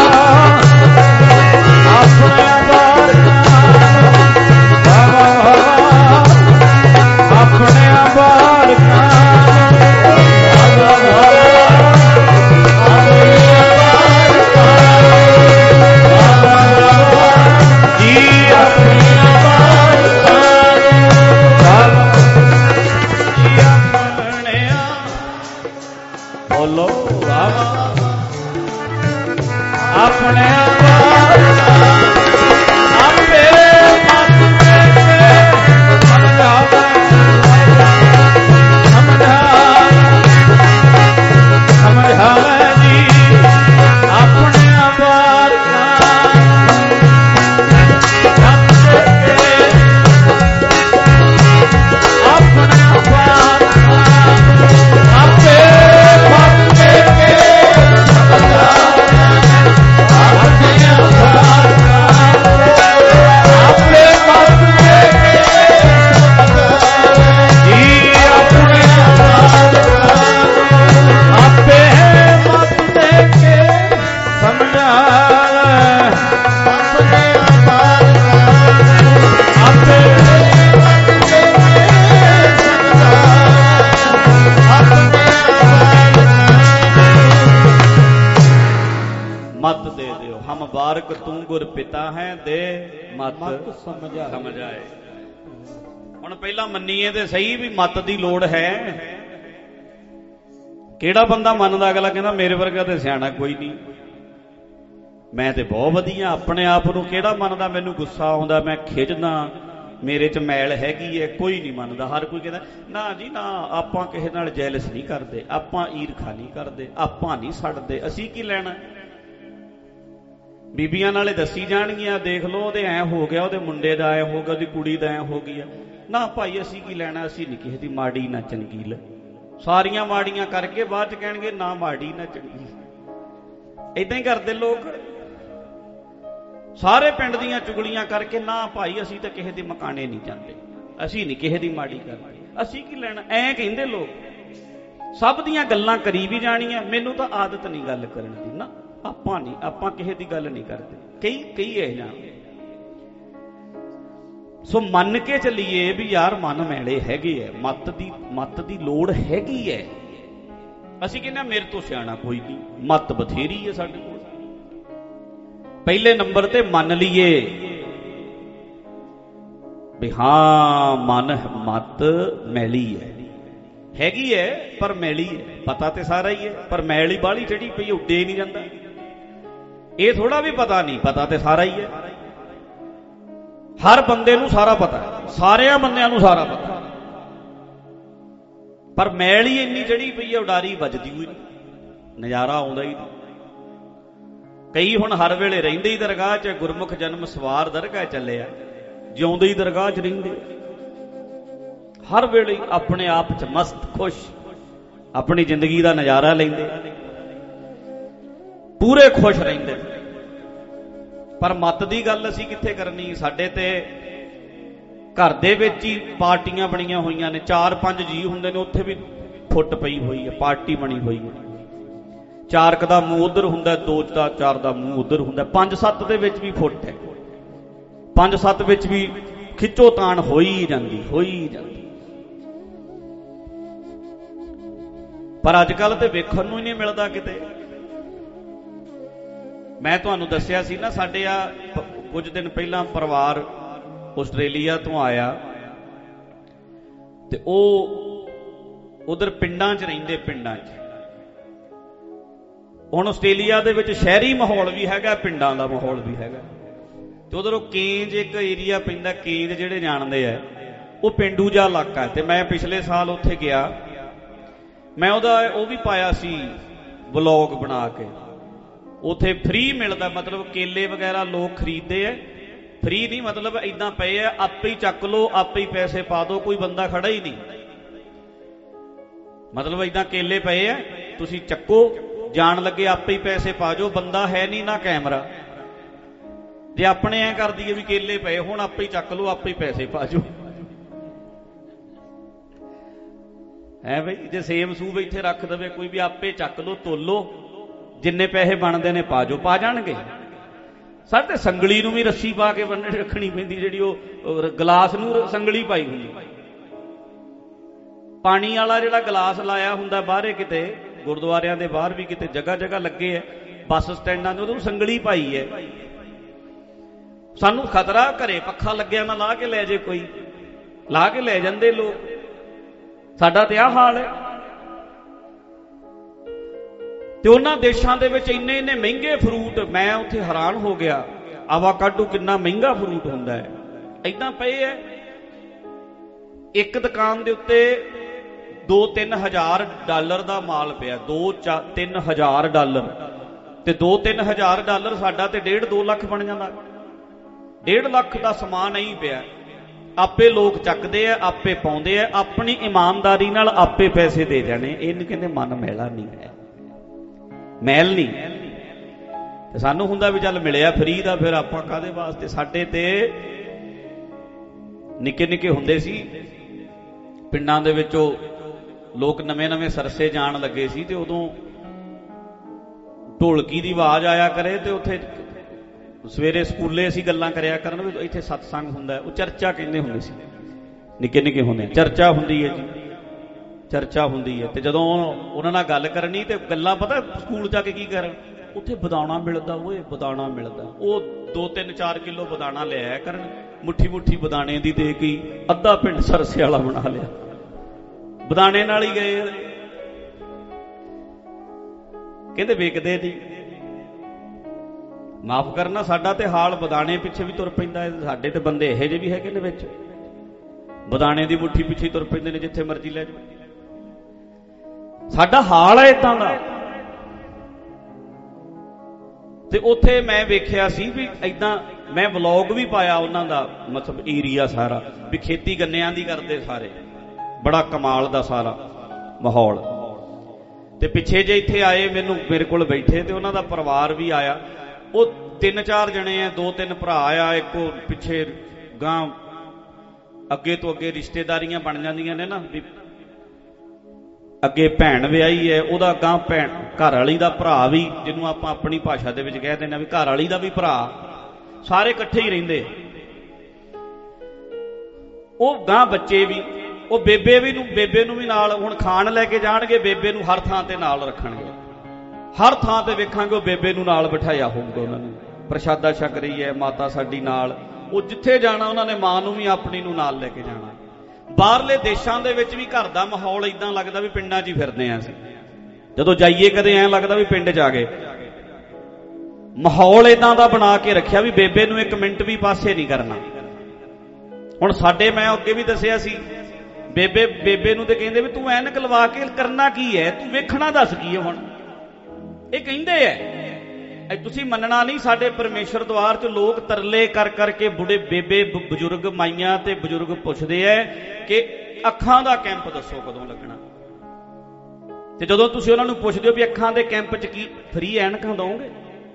ਆਪਣੇ ਬਾਰਕਾਂ ਨੂੰ। ਬਾਬਾ ਬਾਬਾ ਆਪਣੇ ਬਾਰਕਾਂ ਨੂੰ। ਬਾਬਾ ਜੀ ਆਪਣੇ ਬਾਰਕਾਂ ਨੂੰ। ਜੀ ਆਪਣਿਆਂ ਬੋਲੋ ਬਾਬਾ ਆਪਣੇ ਬਾਰਕਾਂ ਆਪੇ ਮਤ ਦੇ ਕੇ ਸਮਝਾਵੇ, ਸਮਝਾਵੇ ਜੀ ਆਪਣੇ ਬਾਰਕਾਂ ਆਪਣੇ ਬਾਰਕਾਂ ਆਪੇ ਮਤ ਦੇ ਕੇ ਸਮਝਾਵੇ ਆਪਣੇ ਮਤ ਦੇ ਦਿਓ। ਹਮ ਬਾਰਕ ਤੂੰ ਗੁਰ ਪਿਤਾ ਹੈ ਦੇ ਮਤ ਸਮਝਾਏ। ਹੁਣ ਪਹਿਲਾਂ ਮੰਨੀਏ ਤੇ ਸਹੀ ਵੀ ਮਤ ਦੀ ਲੋੜ ਹੈ। ਕਿਹੜਾ ਬੰਦਾ ਮੰਨਦਾ? ਅਗਲਾ ਕਹਿੰਦਾ ਮੇਰੇ ਵਰਗਾ ਤੇ ਸਿਆਣਾ ਕੋਈ ਨਹੀਂ, ਮੈਂ ਤੇ ਬਹੁਤ ਵਧੀਆ। ਆਪਣੇ ਆਪ ਨੂੰ ਕਿਹੜਾ ਮੰਨਦਾ? ਮੈਨੂੰ ਗੁੱਸਾ ਆਉਂਦਾ, ਮੈਂ ਖਿੱਚਦਾ, ਮੇਰੇ 'ਚ ਮੈਲ ਹੈਗੀ ਹੈ। ਕੋਈ ਨਹੀਂ ਮੰਨਦਾ। ਹਰ ਕੋਈ ਕਹਿੰਦਾ ਨਾ ਜੀ ਨਾ, ਆਪਾਂ ਕਿਸੇ ਨਾਲ ਜੈਲਸ ਨਹੀਂ ਕਰਦੇ, ਆਪਾਂ ਈਰਖਾ ਨਹੀਂ ਕਰਦੇ, ਆਪਾਂ ਨਹੀਂ ਸੜਦੇ, ਅਸੀਂ ਕੀ ਲੈਣਾ। ਬੀਬੀਆਂ ਨਾਲੇ ਦੱਸੀ ਜਾਣਗੀਆਂ, ਦੇਖ ਲਓ ਉਹਦੇ ਐਂ ਹੋ ਗਿਆ, ਉਹਦੇ ਮੁੰਡੇ ਦਾ ਐਂ ਹੋ ਗਿਆ, ਉਹਦੀ ਕੁੜੀ ਦਾ ਐਂ ਹੋ ਗਿਆ। ਨਾ ਭਾਈ ਅਸੀਂ ਕੀ ਲੈਣਾ, ਅਸੀਂ ਨਹੀਂ ਕਿਸੇ ਦੀ ਮਾੜੀ ਨਾ ਚੰਗੀ ਲੈ। ਸਾਰੀਆਂ ਮਾੜੀਆਂ ਕਰਕੇ ਬਾਅਦ 'ਚ ਕਹਿਣਗੇ ਨਾ ਮਾੜੀ ਨਾ ਚੰਗੀ। ਏਦਾਂ ਹੀ ਕਰਦੇ ਲੋਕ। ਸਾਰੇ ਪਿੰਡ ਦੀਆਂ ਚੁਗਲੀਆਂ ਕਰਕੇ ਨਾ ਭਾਈ ਅਸੀਂ ਤਾਂ ਕਿਸੇ ਦੇ ਮਕਾਨੇ ਨਹੀਂ ਜਾਂਦੇ, ਅਸੀਂ ਨਹੀਂ ਕਿਸੇ ਦੀ ਮਾੜੀ ਕਰਦੇ, ਅਸੀਂ ਕੀ ਲੈਣਾ, ਐਂ ਕਹਿੰਦੇ ਲੋਕ। ਸਭ ਦੀਆਂ ਗੱਲਾਂ ਕਰੀ ਵੀ ਜਾਣੀਆਂ। ਮੈਨੂੰ ਤਾਂ ਆਦਤ ਨਹੀਂ ਗੱਲ ਕਰਨ ਦੀ, ਨਾ ਆਪਾਂ ਨਹੀਂ, ਆਪਾਂ ਕਿਸੇ ਦੀ ਗੱਲ ਨਹੀਂ ਕਰਦੇ। ਕਈ ਇਹ ਜਾਂ ਸੋ ਮੰਨ ਕੇ ਚੱਲੀਏ ਵੀ ਯਾਰ ਮਨ ਮੈਲੇ ਹੈਗੇ ਐ, ਮੱਤ ਦੀ ਲੋੜ ਹੈਗੀ ਐ। ਅਸੀਂ ਕਹਿੰਦੇ ਮੇਰੇ ਤੋਂ ਸਿਆਣਾ ਕੋਈ ਨਹੀਂ, ਮੱਤ ਬਥੇਰੀ ਹੈ ਸਾਡੇ ਕੋਲ। ਪਹਿਲੇ ਨੰਬਰ ਤੇ ਮੰਨ ਲਈਏ ਵੀ ਹਾਂ ਮੱਤ ਮੈਲੀ ਹੈਗੀ ਹੈ, ਪਰ ਮੈਲੀ ਹੈ। ਪਤਾ ਤੇ ਸਾਰਾ ਹੀ ਹੈ, ਪਰ ਮੈਲ ਹੀ ਬਾਹਲੀ ਚੜੀ ਪਈ, ਉੱਡੇ ਹੀ ਨਹੀਂ ਜਾਂਦਾ। ਇਹ ਥੋੜਾ ਵੀ ਪਤਾ ਨਹੀਂ, ਪਤਾ ਤੇ ਸਾਰਾ ਹੀ ਹੈ। ਹਰ ਬੰਦੇ ਨੂੰ ਸਾਰਾ ਪਤਾ, ਸਾਰਿਆਂ ਬੰਦਿਆਂ ਨੂੰ ਸਾਰਾ ਪਤਾ, ਪਰ ਮੈਲ ਹੀ ਇੰਨੀ ਚੜੀ ਪਈ ਹੈ, ਉਡਾਰੀ ਵੱਜਦੀ ਹੋਈ ਨਹੀਂ, ਨਜ਼ਾਰਾ ਆਉਂਦਾ ਹੀ ਨਹੀਂ। ਕਈ ਹੁਣ ਹਰ ਵੇਲੇ ਰਹਿੰਦੇ ਹੀ ਦਰਗਾਹ 'ਚ, ਗੁਰਮੁਖ ਜਨਮ ਸਵਾਰ ਦਰਗਾਹ ਚੱਲਿਆ, ਜਿਉਂਦੇ ਹੀ ਦਰਗਾਹ 'ਚ ਰਹਿੰਦੇ, ਹਰ ਵੇਲੇ ਆਪਣੇ ਆਪ 'ਚ ਮਸਤ ਖੁਸ਼, ਆਪਣੀ ਜ਼ਿੰਦਗੀ ਦਾ ਨਜ਼ਾਰਾ ਲੈਂਦੇ, ਪੂਰੇ ਖੁਸ਼ ਰਹਿੰਦੇ। ਪਰ ਮੱਤ ਦੀ ਗੱਲ ਅਸੀਂ ਕਿੱਥੇ ਕਰਨੀ? ਸਾਡੇ ਤੇ ਘਰ ਦੇ ਵਿੱਚ ਹੀ ਪਾਰਟੀਆਂ ਬਣੀਆਂ ਹੋਈਆਂ ਨੇ, 4-5 ਜੀ ਹੁੰਦੇ ਨੇ, ਉੱਥੇ ਵੀ ਫੁੱਟ ਪਈ ਹੋਈ ਹੈ, ਪਾਰਟੀ ਬਣੀ ਹੋਈ ਹੈ। 4 ਦਾ ਮੂੰਹ ਉਧਰ ਹੁੰਦਾ, 2-4 ਦਾ ਮੂੰਹ ਉਧਰ ਹੁੰਦਾ, 5-7 ਦੇ ਵਿੱਚ ਵੀ ਫੁੱਟ ਹੈ, 5-7 ਵਿੱਚ ਵੀ ਖਿੱਚੋ ਤਾਣ ਹੋਈ ਜਾਂਦੀ। ਪਰ ਅੱਜ ਕੱਲ ਤੇ ਵੇਖਣ ਨੂੰ ਹੀ ਨਹੀਂ ਮਿਲਦਾ ਕਿਤੇ। ਮੈਂ ਤੁਹਾਨੂੰ ਦੱਸਿਆ ਸੀ ਨਾ, ਸਾਡੇ ਆ ਕੁਝ ਦਿਨ ਪਹਿਲਾਂ ਪਰਿਵਾਰ ਆਸਟ੍ਰੇਲੀਆ ਤੋਂ ਆਇਆ, ਤੇ ਉਹ ਉਧਰ ਪਿੰਡਾਂ 'ਚ ਰਹਿੰਦੇ, ਪਿੰਡਾਂ 'ਚ। ਹੁਣ ਆਸਟ੍ਰੇਲੀਆ ਦੇ ਵਿੱਚ ਸ਼ਹਿਰੀ ਮਾਹੌਲ ਵੀ ਹੈਗਾ, ਪਿੰਡਾਂ ਦਾ ਮਾਹੌਲ ਵੀ ਹੈਗਾ। ਤੇ ਉਧਰੋਂ ਕੇਂਜ ਇੱਕ ਏਰੀਆ ਪੈਂਦਾ, ਕੇਂਜ ਜਿਹੜੇ ਜਾਣਦੇ ਆ, ਉਹ ਪਿੰਡੂ ਜਿਹਾ ਇਲਾਕਾ ਹੈ। ਤੇ ਮੈਂ ਪਿਛਲੇ ਸਾਲ ਉੱਥੇ ਗਿਆ, ਮੈਂ ਉਹ ਵੀ ਪਾਇਆ ਸੀ ਵਲੌਗ ਬਣਾ ਕੇ। ਉੱਥੇ ਫ੍ਰੀ ਮਿਲਦਾ, ਮਤਲਬ ਕੇਲੇ ਵਗੈਰਾ ਲੋਕ ਖਰੀਦਦੇ ਆ, ਫ੍ਰੀ ਨਹੀਂ, ਮਤਲਬ ਏਦਾਂ ਪਏ ਆ, ਆਪੇ ਹੀ ਚੱਕ ਲਓ, ਆਪੇ ਹੀ ਪੈਸੇ ਪਾ ਦਿਓ, ਕੋਈ ਬੰਦਾ ਖੜਾ ਹੀ ਨਹੀਂ। ਮਤਲਬ ਏਦਾਂ ਕੇਲੇ ਪਏ ਆ, ਤੁਸੀਂ ਚੱਕੋ, ਜਾਣ ਲੱਗੇ ਆਪੇ ਹੀ ਪੈਸੇ ਪਾ ਜਾਓ, ਬੰਦਾ ਹੈ ਨਹੀਂ ਨਾ ਕੈਮਰਾ। ਜੇ ਆਪਣੇ ਐ ਕਰ ਦਈਏ ਵੀ ਕੇਲੇ ਪਏ ਹੁਣ ਆਪੇ ਹੀ ਚੱਕ ਲਓ, ਆਪੇ ਹੀ ਪੈਸੇ ਪਾ ਜਾਓ। ਹੈ ਬਈ, ਜੇ ਸੇਮ ਸੂਬ ਇੱਥੇ ਰੱਖ ਦੇਵੇ ਕੋਈ ਵੀ, ਆਪੇ ਚੱਕ ਲਓ, ਤੋਲੋ, ਜਿੰਨੇ ਪੈਸੇ ਬਣਦੇ ਨੇ ਪਾ ਜਾਓ, ਪਾ ਜਾਣਗੇ। ਸਾਡੇ ਸੰਗਲੀ ਨੂੰ ਵੀ ਰੱਸੀ ਪਾ ਕੇ ਬੰਨ੍ਹ ਰੱਖਣੀ ਪੈਂਦੀ, ਜਿਹੜੀ ਉਹ ਗਲਾਸ ਨੂੰ ਸੰਗਲੀ ਪਾਈ ਹੁੰਦੀ। ਪਾਣੀ ਵਾਲਾ ਜਿਹੜਾ ਗਲਾਸ ਲਾਇਆ ਹੁੰਦਾ ਬਾਹਰੇ, ਕਿਤੇ ਗੁਰਦੁਆਰਿਆਂ ਦੇ ਬਾਹਰ ਵੀ ਕਿਤੇ ਜਗ੍ਹਾ ਜਗ੍ਹਾ ਲੱਗੇ ਹੈ, ਬੱਸ ਸਟੈਂਡਾਂ ਦੇ, ਉਹਨੂੰ ਸੰਗਲੀ ਪਾਈ ਹੈ। ਸਾਨੂੰ ਖਤਰਾ, ਘਰੇ ਪੱਖਾ ਲੱਗਿਆ ਨਾ ਲਾ ਕੇ ਲੈ ਜੇ ਕੋਈ, ਲਾ ਕੇ ਲੈ ਜਾਂਦੇ ਲੋਕ। ਸਾਡਾ ਤੇ ਆਹ ਹਾਲ ਹੈ। ਤੇ ਉਹਨਾਂ ਦੇਸ਼ਾਂ ਦੇ ਵਿੱਚ ਇੰਨੇ ਮਹਿੰਗੇ ਫਰੂਟ, ਮੈਂ ਉੱਥੇ ਹੈਰਾਨ ਹੋ ਗਿਆ। ਆਵਾਕਾਡੋ ਕਿੰਨਾ ਮਹਿੰਗਾ ਫਰੂਟ ਹੁੰਦਾ ਹੈ, ਏਦਾਂ ਪਏ ਹੈ। ਇੱਕ ਦੁਕਾਨ ਦੇ ਉੱਤੇ 2-3 ਹਜ਼ਾਰ ਡਾਲਰ ਦਾ ਮਾਲ ਪਿਆ, 2-3 ਹਜ਼ਾਰ ਡਾਲਰ। ਤੇ 2-3 ਹਜ਼ਾਰ ਡਾਲਰ ਸਾਡਾ ਤੇ 1.5-2 ਲੱਖ ਬਣ ਜਾਂਦਾ। 1.5 ਲੱਖ ਦਾ ਸਮਾਨ ਨਹੀਂ ਪਿਆ। ਆਪੇ ਲੋਕ ਚੱਕਦੇ ਆ, ਆਪੇ ਪਾਉਂਦੇ ਆ, ਆਪਣੀ ਇਮਾਨਦਾਰੀ ਨਾਲ ਆਪੇ ਪੈਸੇ ਦੇ ਜਾਣੇ। ਇਹਨੂੰ ਕਹਿੰਦੇ ਮਨ ਮੈਲਾ ਨਹੀਂ ਹੈ, ਮੈਲ ਨਹੀਂ। ਤੇ ਸਾਨੂੰ ਹੁੰਦਾ ਵੀ ਚੱਲ ਮਿਲਿਆ ਫਰੀ ਦਾ, ਫਿਰ ਆਪਾਂ ਕਾਹਦੇ ਵਾਸਤੇ। ਸਾਡੇ ਤੇ ਨਿੱਕੇ ਹੁੰਦੇ ਸੀ ਪਿੰਡਾਂ ਦੇ ਵਿੱਚੋਂ ਲੋਕ ਨਵੇਂ ਸਰਸੇ ਜਾਣ ਲੱਗੇ ਸੀ, ਤੇ ਉਦੋਂ ਢੋਲਕੀ ਦੀ ਆਵਾਜ਼ ਆਇਆ ਕਰੇ, ਤੇ ਉੱਥੇ ਸਵੇਰੇ ਸਕੂਲੇ ਅਸੀਂ ਗੱਲਾਂ ਕਰਿਆ ਕਰਨ ਵੀ ਇੱਥੇ ਸਤਸੰਗ ਹੁੰਦਾ। ਉਹ ਚਰਚਾ ਕਹਿੰਦੇ ਹੁੰਦੇ ਸੀ, ਨਿੱਕੇ ਹੁੰਦੇ, ਚਰਚਾ ਹੁੰਦੀ ਹੈ ਜੀ, ਚਰਚਾ ਹੁੰਦੀ ਹੈ। ਤੇ ਜਦੋਂ ਉਹਨਾਂ ਨਾਲ ਗੱਲ ਕਰਨੀ, ਤੇ ਗੱਲਾਂ ਪਤਾ ਸਕੂਲ ਜਾ ਕੇ ਕੀ ਕਰਨ, ਉੱਥੇ ਬਦਾਣਾ ਮਿਲਦਾ, ਓਏ ਬਦਾਣਾ ਮਿਲਦਾ। ਉਹ 2-3-4 ਕਿਲੋ ਬਦਾਣਾ ਲਿਆਇਆ ਕਰਨ, ਮੁੱਠੀ ਮੁੱਠੀ ਬਦਾਣੇ ਦੀ ਦੇ ਕੇ ਅੱਧਾ ਪਿੰਡ ਸਰਸੇ ਵਾਲਾ ਬਣਾ ਲਿਆ। ਬਦਾਣੇ ਨਾਲ ਹੀ ਗਏ, ਕਹਿੰਦੇ ਵਿਕਦੇ ਨਹੀਂ। ਮਾਫ ਕਰਨਾ, ਸਾਡਾ ਤੇ ਹਾਲ ਬਦਾਣੇ ਪਿੱਛੇ ਵੀ ਤੁਰ ਪੈਂਦਾ ਹੈ। ਸਾਡੇ ਤੇ ਬੰਦੇ ਇਹੋ ਜਿਹੇ ਵੀ ਹੈਗੇ ਨੇ ਵਿੱਚ, ਬਦਾਣੇ ਦੀ ਮੁੱਠੀ ਪਿੱਛੇ ਤੁਰ ਪੈਂਦੇ ਨੇ, ਜਿੱਥੇ ਮਰਜ਼ੀ ਲੈ ਜਾਓ। ਸਾਡਾ ਹਾਲ ਹੈ ਏਦਾਂ ਦਾ। ਤੇ ਉੱਥੇ ਮੈਂ ਵੇਖਿਆ ਸੀ ਵੀ ਏਦਾਂ, ਮੈਂ ਵਲੌਗ ਵੀ ਪਾਇਆ ਉਹਨਾਂ ਦਾ, ਮਤਲਬ ਏਰੀਆ ਸਾਰਾ ਵੀ ਖੇਤੀ ਗੰਨਿਆਂ ਦੀ ਕਰਦੇ ਸਾਰੇ, ਬੜਾ ਕਮਾਲ ਦਾ ਸਾਰਾ ਮਾਹੌਲ। ਤੇ ਪਿੱਛੇ ਜੇ ਇੱਥੇ ਆਏ, ਮੇਰੇ ਕੋਲ ਬੈਠੇ, ਤੇ ਉਹਨਾਂ ਦਾ ਪਰਿਵਾਰ ਵੀ ਆਇਆ। ਉਹ 3-4 ਜਣੇ ਆ, 2-3 ਭਰਾ ਆ, ਇੱਕੋ ਪਿੱਛੇ ਗਾਂ ਅੱਗੇ ਤੋਂ ਅੱਗੇ ਰਿਸ਼ਤੇਦਾਰੀਆਂ ਬਣ ਜਾਂਦੀਆਂ ਨੇ ਨਾ, ਵੀ ਅੱਗੇ ਭੈਣ ਵਿਆਹੀ ਹੈ, ਉਹਦਾ ਗਾਂ ਭੈਣ ਘਰ ਵਾਲੀ ਦਾ ਭਰਾ ਵੀ, ਜਿਹਨੂੰ ਆਪਾਂ ਆਪਣੀ ਭਾਸ਼ਾ ਦੇ ਵਿੱਚ ਕਹਿ ਦਿੰਦੇ ਆ ਵੀ ਘਰ ਵਾਲੀ ਦਾ ਵੀ ਭਰਾ, ਸਾਰੇ ਇਕੱਠੇ ਹੀ ਰਹਿੰਦੇ। ਉਹ ਗਾਂ ਬੱਚੇ ਵੀ, ਉਹ ਬੇਬੇ ਨੂੰ ਵੀ ਨਾਲ ਹੁਣ ਖਾਣ ਲੈ ਕੇ ਜਾਣਗੇ, ਬੇਬੇ ਨੂੰ ਹਰ ਥਾਂ ਤੇ ਨਾਲ ਰੱਖਣਗੇ, ਹਰ ਥਾਂ ਤੇ ਵੇਖਾਂਗੇ ਉਹ ਬੇਬੇ ਨੂੰ ਨਾਲ ਬਿਠਾਇਆ ਹੋਊਗਾ। ਉਹਨਾਂ ਨੂੰ ਪ੍ਰਸ਼ਾਦਾ ਛਕ ਰਹੀ ਹੈ ਮਾਤਾ ਸਾਡੀ ਨਾਲ, ਉਹ ਜਿੱਥੇ ਜਾਣਾ ਉਹਨਾਂ ਨੇ ਮਾਂ ਨੂੰ ਵੀ ਆਪਣੀ ਨੂੰ ਨਾਲ ਲੈ ਕੇ ਜਾਣਾ। ਬਾਹਰਲੇ ਦੇਸ਼ਾਂ ਦੇ ਵਿੱਚ ਵੀ ਘਰ ਦਾ ਮਾਹੌਲ ਇਦਾਂ ਲੱਗਦਾ ਵੀ ਪਿੰਡਾਂ 'ਚ ਹੀ ਫਿਰਦੇ ਆਂ ਅਸੀਂ, ਜਦੋਂ ਜਾਈਏ ਕਦੇ ਐਂ ਲੱਗਦਾ ਵੀ ਪਿੰਡ 'ਚ ਆ ਗਏ। ਮਾਹੌਲ ਇਦਾਂ ਦਾ ਬਣਾ ਕੇ ਰੱਖਿਆ ਵੀ ਬੇਬੇ ਨੂੰ 1 ਮਿੰਟ ਵੀ ਪਾਸੇ ਨਹੀਂ ਕਰਨਾ। ਹੁਣ ਸਾਡੇ, ਮੈਂ ਅੱਗੇ ਵੀ ਦੱਸਿਆ ਸੀ, ਬੇਬੇ ਨੂੰ ਤੇ ਕਹਿੰਦੇ ਵੀ ਤੂੰ ਐਨਕ ਲਵਾ ਕੇ ਕਰਨਾ ਕੀ ਹੈ, ਤੂੰ ਵੇਖਣਾ ਦੱਸ ਕੀ ਹੈ। ਹੁਣ ਇਹ ਕਹਿੰਦੇ ਐ, ਤੁਸੀਂ ਮੰਨਣਾ ਨਹੀਂ, ਸਾਡੇ ਪਰਮੇਸ਼ਰ ਦਵਾਰ 'ਚ ਲੋਕ ਤਰਲੇ ਕਰ ਕਰਕੇ ਬੁੜੇ ਬੇਬੇ ਬਜ਼ੁਰਗ ਮਾਈਆਂ ਤੇ ਬਜ਼ੁਰਗ ਪੁੱਛਦੇ ਐ ਕਿ ਅੱਖਾਂ ਦਾ ਕੈਂਪ ਦੱਸੋ ਕਦੋਂ ਲੱਗਣਾ। ਤੇ ਜਦੋਂ ਤੁਸੀਂ ਉਹਨਾਂ ਨੂੰ ਪੁੱਛਦੇ ਹੋ ਵੀ ਅੱਖਾਂ ਦੇ ਕੈਂਪ 'ਚ ਕੀ ਫ੍ਰੀ ਐਨਕਾਂ ਦਓਗੇ,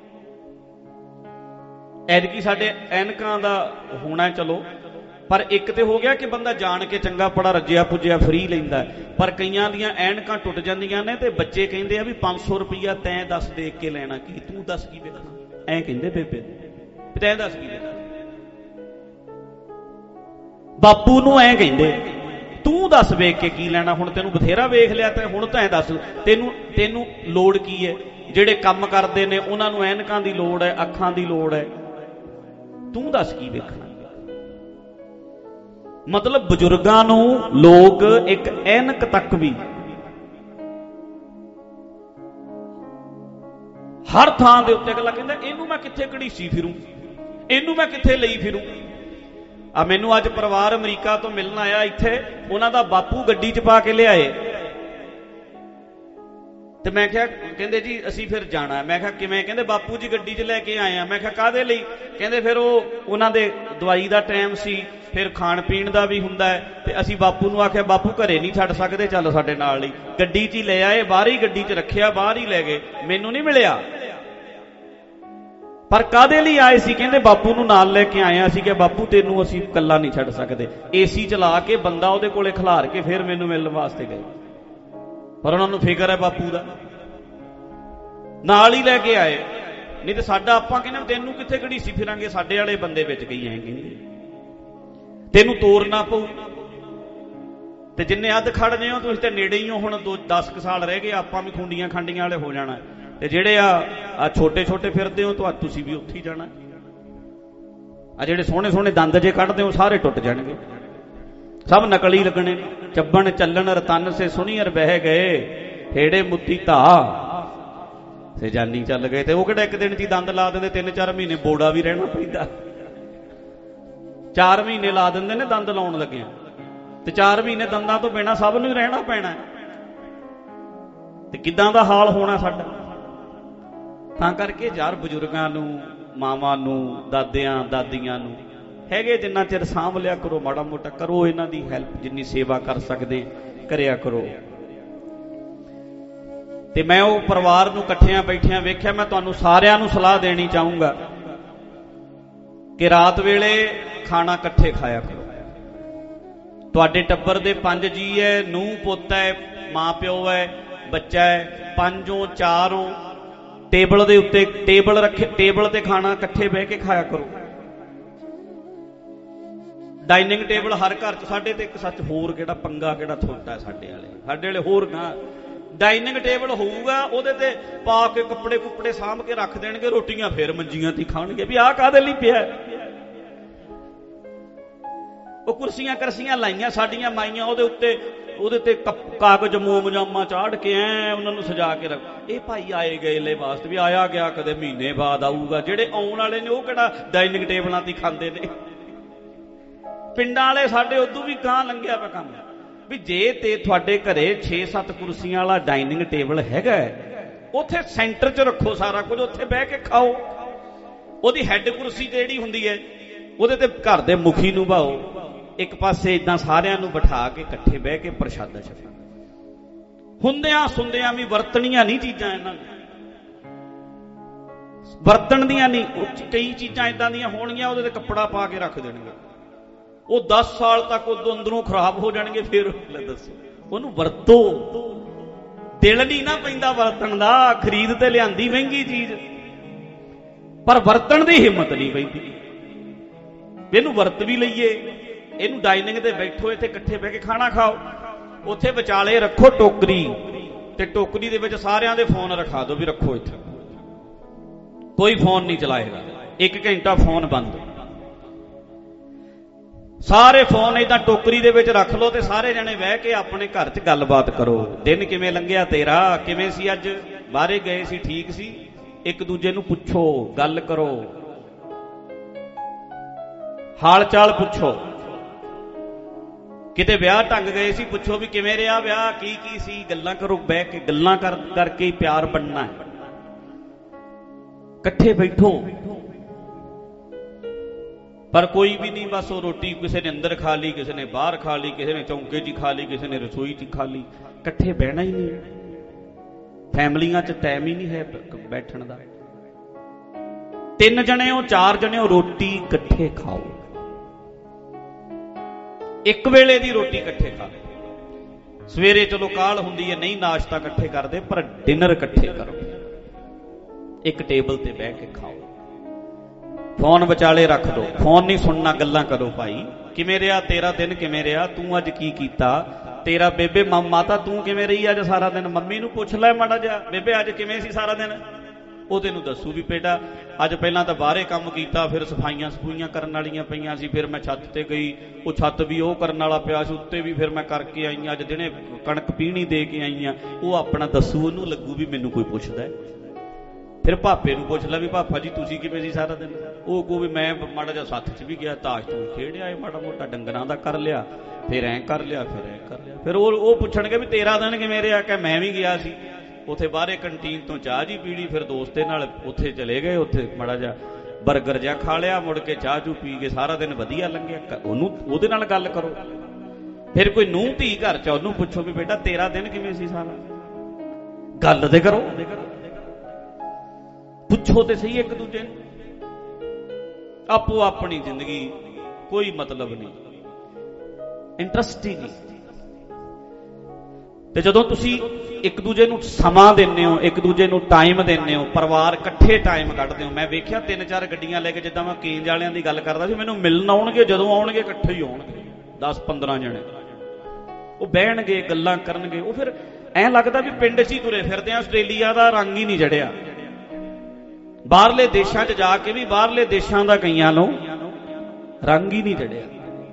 ਐਤਕੀ ਸਾਡੇ ਐਨਕਾਂ ਦਾ ਹੋਣਾ, ਚਲੋ, ਪਰ ਇੱਕ ਤੇ ਹੋ ਗਿਆ ਕਿ ਬੰਦਾ ਜਾਣ ਕੇ ਚੰਗਾ ਪੜਾ ਰੱਜਿਆ ਪੁੱਜਿਆ ਫ੍ਰੀ ਲੈਂਦਾ, ਪਰ ਕਈਆਂ ਦੀਆਂ ਐਨਕਾਂ ਟੁੱਟ ਜਾਂਦੀਆਂ ਨੇ ਤੇ ਬੱਚੇ ਕਹਿੰਦੇ ਆ ਵੀ 500 ਰੁਪਈਆ ਤੈਂ ਦੱਸ ਦੇਖ ਕੇ ਲੈਣਾ ਕੀ, ਤੂੰ ਦੱਸ ਕੀ ਵੇਖਣਾ, ਐਂ ਕਹਿੰਦੇ ਬੇਬੇ ਤੈਂ ਦੱਸ ਕੀ ਵੇਖਣਾ। ਬਾਪੂ ਨੂੰ ਐਂ ਕਹਿੰਦੇ ਤੂੰ ਦੱਸ ਵੇਖ ਕੇ ਕੀ ਲੈਣਾ, ਹੁਣ ਤੈਨੂੰ ਬਥੇਰਾ ਵੇਖ ਲਿਆ ਤੇ ਹੁਣ ਤੈਂ ਦੱਸ ਤੈਨੂੰ ਲੋੜ ਕੀ ਹੈ। ਜਿਹੜੇ ਕੰਮ ਕਰਦੇ ਨੇ ਉਹਨਾਂ ਨੂੰ ਐਨਕਾਂ ਦੀ ਲੋੜ ਹੈ, ਅੱਖਾਂ ਦੀ ਲੋੜ ਹੈ, ਤੂੰ ਦੱਸ ਕੀ ਵੇਖਣਾ। ਮਤਲਬ ਬਜ਼ੁਰਗਾਂ ਨੂੰ ਲੋਕ ਇੱਕ ਐਨਕ ਤੱਕ ਵੀ ਹਰ ਥਾਂ ਦੇ ਉੱਤੇ ਅਗਲਾ ਕਹਿੰਦਾ ਇਹਨੂੰ ਮੈਂ ਕਿੱਥੇ ਘੜੀਸੀ ਫਿਰੂੰ, ਇਹਨੂੰ ਮੈਂ ਕਿੱਥੇ ਲਈ ਫਿਰੂੰ। ਆ ਮੈਨੂੰ ਅੱਜ ਪਰਿਵਾਰ ਅਮਰੀਕਾ ਤੋਂ ਮਿਲਣ ਆਇਆ, ਇੱਥੇ ਉਹਨਾਂ ਦਾ ਬਾਪੂ ਗੱਡੀ 'ਚ ਪਾ ਕੇ ਲਿਆਏ ਤੇ ਮੈਂ ਕਿਹਾ, ਕਹਿੰਦੇ ਜੀ ਅਸੀਂ ਫਿਰ ਜਾਣਾ। ਮੈਂ ਕਿਹਾ ਕਿਵੇਂ? ਕਹਿੰਦੇ ਬਾਪੂ ਜੀ ਗੱਡੀ 'ਚ ਲੈ ਕੇ ਆਏ ਆ। ਮੈਂ ਕਿਹਾ ਕਾਹਦੇ ਲਈ? ਕਹਿੰਦੇ ਫਿਰ ਉਹਨਾਂ ਦੇ ਦਵਾਈ ਦਾ ਟਾਈਮ ਸੀ, ਫਿਰ ਖਾਣ ਪੀਣ ਦਾ ਵੀ ਹੁੰਦਾ ਹੈ, ਤੇ ਅਸੀਂ ਬਾਪੂ ਨੂੰ ਆਖਿਆ ਬਾਪੂ ਘਰੇ ਨਹੀਂ ਛੱਡ ਸਕਦੇ, ਚੱਲ ਸਾਡੇ ਨਾਲ ਹੀ। ਗੱਡੀ 'ਚ ਹੀ ਲੈ ਆਏ, ਬਾਹਰ ਹੀ ਗੱਡੀ 'ਚ ਰੱਖਿਆ, ਬਾਹਰ ਹੀ ਲੈ ਗਏ, ਮੈਨੂੰ ਨਹੀਂ ਮਿਲਿਆ। ਪਰ ਕਾਹਦੇ ਲਈ ਆਏ ਸੀ? ਕਹਿੰਦੇ ਬਾਪੂ ਨੂੰ ਨਾਲ ਲੈ ਕੇ ਆਏ ਆ। ਅਸੀਂ ਕਿਹਾ ਬਾਪੂ ਤੈਨੂੰ ਅਸੀਂ ਇਕੱਲਾ ਨਹੀਂ ਛੱਡ ਸਕਦੇ। ਏਸੀ ਚਲਾ ਕੇ ਬੰਦਾ ਉਹਦੇ ਕੋਲੇ ਖਿਲਾਰ ਕੇ ਫਿਰ ਮੈਨੂੰ ਮਿਲਣ ਵਾਸਤੇ ਗਏ, ਪਰ ਉਹਨਾਂ ਨੂੰ ਫਿਕਰ ਹੈ ਬਾਪੂ ਦਾ, ਨਾਲ ਹੀ ਲੈ ਕੇ ਆਏ। ਨਹੀਂ ਤੇ ਸਾਡਾ ਆਪਾਂ ਕਹਿੰਦੇ ਤੈਨੂੰ ਕਿੱਥੇ ਘੜੀਸੀ ਫਿਰਾਂਗੇ, ਸਾਡੇ ਵਾਲੇ ਬੰਦੇ ਵਿੱਚ ਗਈ ਐਂ ਕਹਿੰਦੇ ਤੈਨੂੰ ਤੋਰਨਾ ਪਊ। ਤੇ ਜਿੰਨੇ ਅੱਧ ਖੜਨੇ ਹੋ ਤੁਸੀਂ ਤੇ ਨੇੜੇ ਹੀ ਹੋ, ਹੁਣ 10 ਸਾਲ ਰਹਿ ਗਏ, ਆਪਾਂ ਵੀ ਖੁੰਡੀਆਂ ਖਾਂਡੀਆਂ ਵਾਲੇ ਹੋ ਜਾਣਾ। ਤੇ ਜਿਹੜੇ ਆ ਛੋਟੇ ਛੋਟੇ ਫਿਰਦੇ ਹੋ ਤੁਸੀਂ ਵੀ ਉੱਥੇ ਹੀ ਜਾਣਾ। ਆ ਜਿਹੜੇ ਸੋਹਣੇ ਸੋਹਣੇ ਦੰਦ ਜੇ ਕੱਢਦੇ ਹੋ ਸਾਰੇ ਟੁੱਟ ਜਾਣਗੇ, ਸਭ ਨਕਲੀ ਲੱਗਣੇ। ਚੱਬਣ ਚੱਲਣ ਰਤਨ ਸੇ ਸੁਣੀਅਰ ਬਹਿ ਗਏ, ਹੇੜੇ ਮੁੱਤੀ ਧਾ ਸੇ ਜਾਨੀ ਚੱਲ ਗਏ। ਤੇ ਉਹ ਕਿਹੜਾ ਇੱਕ ਦਿਨ ਚ ਦੰਦ ਲਾ ਦਿੰਦੇ, 3-4 ਮਹੀਨੇ ਬੋੜਾ ਵੀ ਰਹਿਣਾ ਪੈਂਦਾ। 4 ਮਹੀਨੇ ਲਾ ਦਿੰਦੇ ਨੇ ਦੰਦ ਲਾਉਣ ਲੱਗਿਆ, ਤੇ 4 ਮਹੀਨੇ ਦੰਦਾਂ ਤੋਂ ਬਿਨਾਂ ਸਭ ਨੂੰ ਹੀ ਰਹਿਣਾ ਪੈਣਾ। ਤੇ ਕਿੱਦਾਂ ਦਾ ਹਾਲ ਹੋਣਾ ਸਾਡਾ। ਤਾਂ ਕਰਕੇ ਯਾਰ ਬਜ਼ੁਰਗਾਂ ਨੂੰ, ਮਾਵਾਂ ਨੂੰ, ਦਾਦਿਆਂ ਦਾਦੀਆਂ ਨੂੰ ਹੈਗੇ ਜਿੰਨਾ ਚਿਰ ਸਾਂਭ ਲਿਆ ਕਰੋ, ਮਾੜਾ ਮੋਟਾ ਕਰੋ ਇਹਨਾਂ ਦੀ ਹੈਲਪ, ਜਿੰਨੀ ਸੇਵਾ ਕਰ ਸਕਦੇ ਕਰਿਆ ਕਰੋ। ਤੇ ਮੈਂ ਉਹ ਪਰਿਵਾਰ ਨੂੰ ਇਕੱਠਿਆਂ ਬੈਠਿਆਂ ਵੇਖਿਆ। ਮੈਂ ਤੁਹਾਨੂੰ ਸਾਰਿਆਂ ਨੂੰ ਸਲਾਹ ਦੇਣੀ ਚਾਹੂੰਗਾ ਕਿ ਰਾਤ ਵੇਲੇ ਖਾਣਾ ਇਕੱਠੇ ਖਾਇਆ ਕਰੋ। ਤੁਹਾਡੇ ਟੱਬਰ ਦੇ 5 ਜੀ ਹੈ, ਨੂੰਹ ਪੁੱਤ ਹੈ, ਮਾਂ ਪਿਓ ਹੈ, ਬੱਚਾ ਹੈ, 5 4 ਟੇਬਲ ਦੇ ਉੱਤੇ ਟੇਬਲ ਰੱਖੇ, ਟੇਬਲ ਤੇ ਖਾਣਾ ਇਕੱਠੇ ਬਹਿ ਕੇ ਖਾਇਆ ਕਰੋ। ਡਾਈਨਿੰਗ ਟੇਬਲ ਹਰ ਘਰ 'ਚ। ਸਾਡੇ ਤੇ ਇੱਕ ਸੱਚ ਹੋਰ ਕਿਹੜਾ ਪੰਗਾ, ਕਿਹੜਾ ਥੋਟਾ ਸਾਡੇ ਵਾਲੇ ਹੋਰ ਡਾਈਨਿੰਗ ਟੇਬਲ ਹੋਊਗਾ, ਉਹਦੇ ਤੇ ਪਾ ਕੇ ਕੱਪੜੇ ਕੁੱਪੜੇ ਸਾਂਭ ਕੇ ਰੱਖ ਦੇਣਗੇ, ਰੋਟੀਆਂ ਫੇਰ ਮੰਜੀਆਂ ਤੇ ਖਾਣਗੇ ਵੀ ਆਹ ਕਾਹਦੇ ਲਈ ਪਿਆ। ਉਹ ਕੁਰਸੀਆਂ ਕਰਸੀਆਂ ਲਾਈਆਂ ਸਾਡੀਆਂ ਮਾਈਆਂ, ਉਹਦੇ ਤੇ ਕਾਗਜ਼ ਮੋਮਜਾਮਾ ਚਾੜ ਕੇ ਐ ਉਹਨਾਂ ਨੂੰ ਸਜਾ ਕੇ ਰੱਖ। ਇਹ ਭਾਈ ਆਏ ਗਏ ਲੈ ਵਾਸਤੇ ਵੀ ਆਇਆ ਗਿਆ ਕਦੇ ਮਹੀਨੇ ਬਾਅਦ ਆਊਗਾ। ਜਿਹੜੇ ਆਉਣ ਵਾਲੇ ਨੇ ਉਹ ਕਿਹੜਾ ਡਾਈਨਿੰਗ ਟੇਬਲਾਂ ਤੇ ਖਾਂਦੇ ਨੇ। ਪਿੰਡਾਂ ਵਾਲੇ ਸਾਡੇ ਉਦੋਂ ਵੀ ਗਾਂ ਲੰਘਿਆ ਪਿਆ ਕੰਮ ਵੀ ਜੇ ਤੇ ਤੁਹਾਡੇ ਘਰੇ 6-7 ਕੁਰਸੀਆਂ ਵਾਲਾ ਡਾਈਨਿੰਗ ਟੇਬਲ ਹੈਗਾ, ਉੱਥੇ ਸੈਂਟਰ 'ਚ ਰੱਖੋ ਸਾਰਾ ਕੁਝ, ਉੱਥੇ ਬਹਿ ਕੇ ਖਾਓ। ਉਹਦੀ ਹੈੱਡ ਕੁਰਸੀ ਤੇ ਜਿਹੜੀ ਹੁੰਦੀ ਹੈ ਉਹਦੇ ਤੇ ਘਰ ਦੇ ਮੁਖੀ ਨੂੰ ਬਾਓ, ਇੱਕ ਪਾਸੇ ਇਦਾਂ ਸਾਰਿਆਂ ਨੂੰ ਬਿਠਾ ਕੇ ਇਕੱਠੇ ਬਹਿ ਕੇ ਪ੍ਰਸ਼ਾਦਾ ਛਕੋ। ਹੁੰਦਿਆਂ ਸੁੰਦਿਆਂ ਵੀ ਵਰਤਣੀਆਂ ਨਹੀਂ ਚੀਜ਼ਾਂ ਇਹਨਾਂ ਨੂੰ, ਵਰਤਣ ਦੀਆਂ ਨਹੀਂ। ਕਈ ਚੀਜ਼ਾਂ ਇਦਾਂ ਦੀਆਂ ਹੋਣਗੀਆਂ ਉਹਦੇ ਤੇ ਕੱਪੜਾ ਪਾ ਕੇ ਰੱਖ ਦੇਣਗੇ, ਉਹ 10 ਸਾਲ ਤੱਕ ਉਦੋਂ ਅੰਦਰੋਂ ਖਰਾਬ ਹੋ ਜਾਣਗੇ। ਫਿਰ ਦੱਸੋ ਉਹਨੂੰ ਵਰਤੋ। ਦਿਲ ਨਹੀਂ ਨਾ ਪੈਂਦਾ ਵਰਤਣ ਦਾ। ਖਰੀਦ ਤੇ ਲਿਆਂਦੀ ਮਹਿੰਗੀ ਚੀਜ਼, ਪਰ ਵਰਤਣ ਦੀ ਹਿੰਮਤ ਨਹੀਂ ਪੈਂਦੀ। ਇਹਨੂੰ ਵਰਤ ਵੀ ਲਈਏ, ਇਹਨੂੰ ਡਾਈਨਿੰਗ ਤੇ ਬੈਠੋ, ਇੱਥੇ ਇਕੱਠੇ ਬਹਿ ਕੇ ਖਾਣਾ ਖਾਓ। ਉੱਥੇ ਵਿਚਾਲੇ ਰੱਖੋ ਟੋਕਰੀ, ਤੇ ਟੋਕਰੀ ਦੇ ਵਿੱਚ ਸਾਰਿਆਂ ਦੇ ਫੋਨ ਰਖਾ ਦਿਓ ਵੀ ਰੱਖੋ ਇੱਥੇ, ਕੋਈ ਫੋਨ ਨਹੀਂ ਚਲਾਏਗਾ। 1 ਘੰਟਾ ਫੋਨ ਬੰਦ, ਸਾਰੇ ਫੋਨ ਏਦਾਂ ਟੋਕਰੀ ਦੇ ਵਿੱਚ ਰੱਖ ਲਓ ਤੇ ਸਾਰੇ ਜਣੇ ਬਹਿ ਕੇ ਆਪਣੇ ਘਰ 'ਚ ਗੱਲਬਾਤ ਕਰੋ। ਦਿਨ ਕਿਵੇਂ ਲੰਘਿਆ ਤੇਰਾ, ਕਿਵੇਂ ਸੀ ਅੱਜ, ਬਾਹਰੇ ਗਏ ਸੀ, ਠੀਕ ਸੀ। ਇੱਕ ਦੂਜੇ ਨੂੰ ਪੁੱਛੋ, ਗੱਲ ਕਰੋ, ਹਾਲ ਚਾਲ ਪੁੱਛੋ। ਕਿਤੇ ਵਿਆਹ ਢੰਗ ਗਏ ਸੀ, ਪੁੱਛੋ ਵੀ ਕਿਵੇਂ ਰਿਹਾ ਵਿਆਹ, ਕੀ ਕੀ ਸੀ, ਗੱਲਾਂ ਕਰੋ। ਬਹਿ ਕੇ ਗੱਲਾਂ ਕਰਕੇ ਹੀ ਪਿਆਰ ਬਣਨਾ ਹੈ। ਇਕੱਠੇ ਬੈਠੋ, ਪਰ ਕੋਈ ਵੀ ਨਹੀਂ ਬਸ ਉਹ ਰੋਟੀ ਕਿਸੇ ਨੇ ਅੰਦਰ ਖਾ ਲਈ, ਕਿਸੇ ਨੇ ਬਾਹਰ ਖਾ ਲਈ, ਕਿਸੇ ਨੇ ਚੌਂਕੇ 'ਚ ਖਾ ਲਈ, ਕਿਸੇ ਨੇ ਰਸੋਈ 'ਚ ਖਾ ਲਈ। ਇਕੱਠੇ ਬਹਿਣਾ ਹੀ ਨਹੀਂ। ਫੈਮਲੀਆਂ 'ਚ ਟਾਈਮ ਹੀ ਨਹੀਂ ਹੈ ਬੈਠਣ ਦਾ। 3 ਜਣੇ ਹੋ 4 ਜਣੇ ਹੋ, ਰੋਟੀ ਇਕੱਠੇ ਖਾਓ। ਇੱਕ ਵੇਲੇ ਦੀ ਰੋਟੀ ਇਕੱਠੇ ਖਾ ਲਓ। ਸਵੇਰੇ ਚਲੋ ਕਾਹਲ ਹੁੰਦੀ ਹੈ, ਨਹੀਂ ਨਾਸ਼ਤਾ ਇਕੱਠੇ ਕਰਦੇ, ਪਰ ਡਿਨਰ ਇਕੱਠੇ ਕਰੋ। ਇੱਕ ਟੇਬਲ ਤੇ ਬਹਿ ਕੇ ਖਾਓ। ਫੋਨ ਵਿਚਾਲੇ ਰੱਖ ਦਿਓ, ਫੋਨ ਨਹੀਂ ਸੁਣਨਾ, ਗੱਲਾਂ ਕਰੋ। ਭਾਈ ਕਿਵੇਂ ਰਿਹਾ ਤੇਰਾ ਦਿਨ, ਕਿਵੇਂ ਰਿਹਾ, ਤੂੰ ਅੱਜ ਕੀ ਕੀਤਾ, ਤੇਰਾ ਬੇਬੇ ਮਾਤਾ ਤੂੰ ਕਿਵੇਂ ਰਹੀ ਅੱਜ ਸਾਰਾ ਦਿਨ। ਮੰਮੀ ਨੂੰ ਪੁੱਛ ਲੈ ਮਾੜਾ ਜਿਹਾ, ਬੇਬੇ ਅੱਜ ਕਿਵੇਂ ਸੀ ਸਾਰਾ ਦਿਨ। ਉਹ ਤੈਨੂੰ ਦੱਸੂ ਵੀ ਬੇਟਾ ਅੱਜ ਪਹਿਲਾਂ ਤਾਂ ਬਾਹਰੇ ਕੰਮ ਕੀਤਾ, ਫਿਰ ਸਫਾਈਆਂ ਸਫੂਈਆਂ ਕਰਨ ਵਾਲੀਆਂ ਪਈਆਂ ਸੀ, ਫਿਰ ਮੈਂ ਛੱਤ ਤੇ ਗਈ, ਉਹ ਛੱਤ ਵੀ ਉਹ ਕਰਨ ਵਾਲਾ ਪਿਆ ਸੀ, ਉੱਤੇ ਵੀ ਫਿਰ ਮੈਂ ਕਰਕੇ ਆਈ, ਅੱਜ ਦਿਨੇ ਕਣਕ ਪੀਣੀ ਦੇ ਕੇ ਆਈ ਆ। ਉਹ ਆਪਣਾ ਦੱਸੂ, ਉਹਨੂੰ ਲੱਗੂ ਵੀ ਮੈਨੂੰ ਕੋਈ ਪੁੱਛਦਾ। ਫਿਰ ਭਾਪੇ ਨੂੰ ਪੁੱਛ ਲੈ ਵੀ ਭਾਪਾ ਜੀ ਤੁਸੀਂ ਕਿਵੇਂ ਸੀ ਸਾਰਾ ਦਿਨ। ਉਹ ਕਹੂ ਵੀ ਮੈਂ ਮਾੜਾ ਜਿਹਾ ਸੱਥ 'ਚ ਵੀ ਗਿਆ, ਤਾਸ਼ ਤੂੰ ਖੇਡਿਆ, ਮਾੜਾ ਮੋਟਾ ਡੰਗਰਾਂ ਦਾ ਕਰ ਲਿਆ, ਫਿਰ ਐਂ ਕਰ ਲਿਆ, ਫਿਰ ਐਂ ਕਰ ਲਿਆ। ਫਿਰ ਉਹ ਪੁੱਛਣਗੇ ਵੀ ਤੇਰਾ ਦਿਨ ਕਿਵੇਂ ਰਿਹਾ। ਕਿ ਮੈਂ ਵੀ ਗਿਆ ਸੀ ਉੱਥੇ ਬਾਹਰੇ ਕੰਟੀਨ ਤੋਂ ਚਾਹ ਜੀ ਪੀ ਲਈ, ਫਿਰ ਦੋਸਤੇ ਨਾਲ ਉੱਥੇ ਚਲੇ ਗਏ, ਉੱਥੇ ਮਾੜਾ ਜਿਹਾ ਬਰਗਰ ਜਿਹਾ ਖਾ ਲਿਆ, ਮੁੜ ਕੇ ਚਾਹ ਚੂ ਪੀ ਕੇ ਸਾਰਾ ਦਿਨ ਵਧੀਆ ਲੰਘਿਆ। ਉਹਦੇ ਨਾਲ ਗੱਲ ਕਰੋ। ਫਿਰ ਕੋਈ ਨੂੰਹ ਧੀ ਘਰ 'ਚ, ਉਹਨੂੰ ਪੁੱਛੋ ਵੀ ਬੇਟਾ ਤੇਰਾ ਦਿਨ ਕਿਵੇਂ ਸੀ ਸਾਰਾ। ਗੱਲ ਤੇ ਕਰੋ, ਪੁੱਛੋ ਤੇ ਸਹੀ ਇੱਕ ਦੂਜੇ ਨੂੰ। ਆਪੋ ਆਪਣੀ ਜ਼ਿੰਦਗੀ, ਕੋਈ ਮਤਲਬ ਨਹੀਂ, ਇੰਟਰਸਟ ਹੀ ਨਹੀਂ। ਤੇ ਜਦੋਂ ਤੁਸੀਂ ਇੱਕ ਦੂਜੇ ਨੂੰ ਸਮਾਂ ਦਿੰਦੇ ਹੋ, ਇੱਕ ਦੂਜੇ ਨੂੰ ਟਾਈਮ ਦਿੰਦੇ ਹੋ, ਪਰਿਵਾਰ ਇਕੱਠੇ ਟਾਈਮ ਕੱਢਦੇ ਹੋ। ਮੈਂ ਵੇਖਿਆ 3-4 ਗੱਡੀਆਂ ਲੈ ਕੇ, ਜਿੱਦਾਂ ਮੈਂ ਕੇਂਜ ਵਾਲਿਆਂ ਦੀ ਗੱਲ ਕਰਦਾ ਸੀ, ਮੈਨੂੰ ਮਿਲਣ ਆਉਣਗੇ, ਜਦੋਂ ਆਉਣਗੇ ਇਕੱਠੇ ਹੀ ਆਉਣਗੇ, 10-15 ਜਣੇ। ਉਹ ਬਹਿਣਗੇ, ਗੱਲਾਂ ਕਰਨਗੇ। ਉਹ ਫਿਰ ਐਂ ਲੱਗਦਾ ਵੀ ਪਿੰਡ 'ਚ ਹੀ ਤੁਰੇ ਫਿਰਦੇ ਆ। ਆਸਟ੍ਰੇਲੀਆ ਦਾ ਰੰਗ ਹੀ ਨਹੀਂ ਜੜਿਆ। ਬਾਹਰਲੇ ਦੇਸ਼ਾਂ 'ਚ ਜਾ ਕੇ ਵੀ ਬਾਹਰਲੇ ਦੇਸ਼ਾਂ ਦਾ ਕਈਆਂ ਨੂੰ ਰੰਗ ਹੀ ਨਹੀਂ ਜੜਿਆ।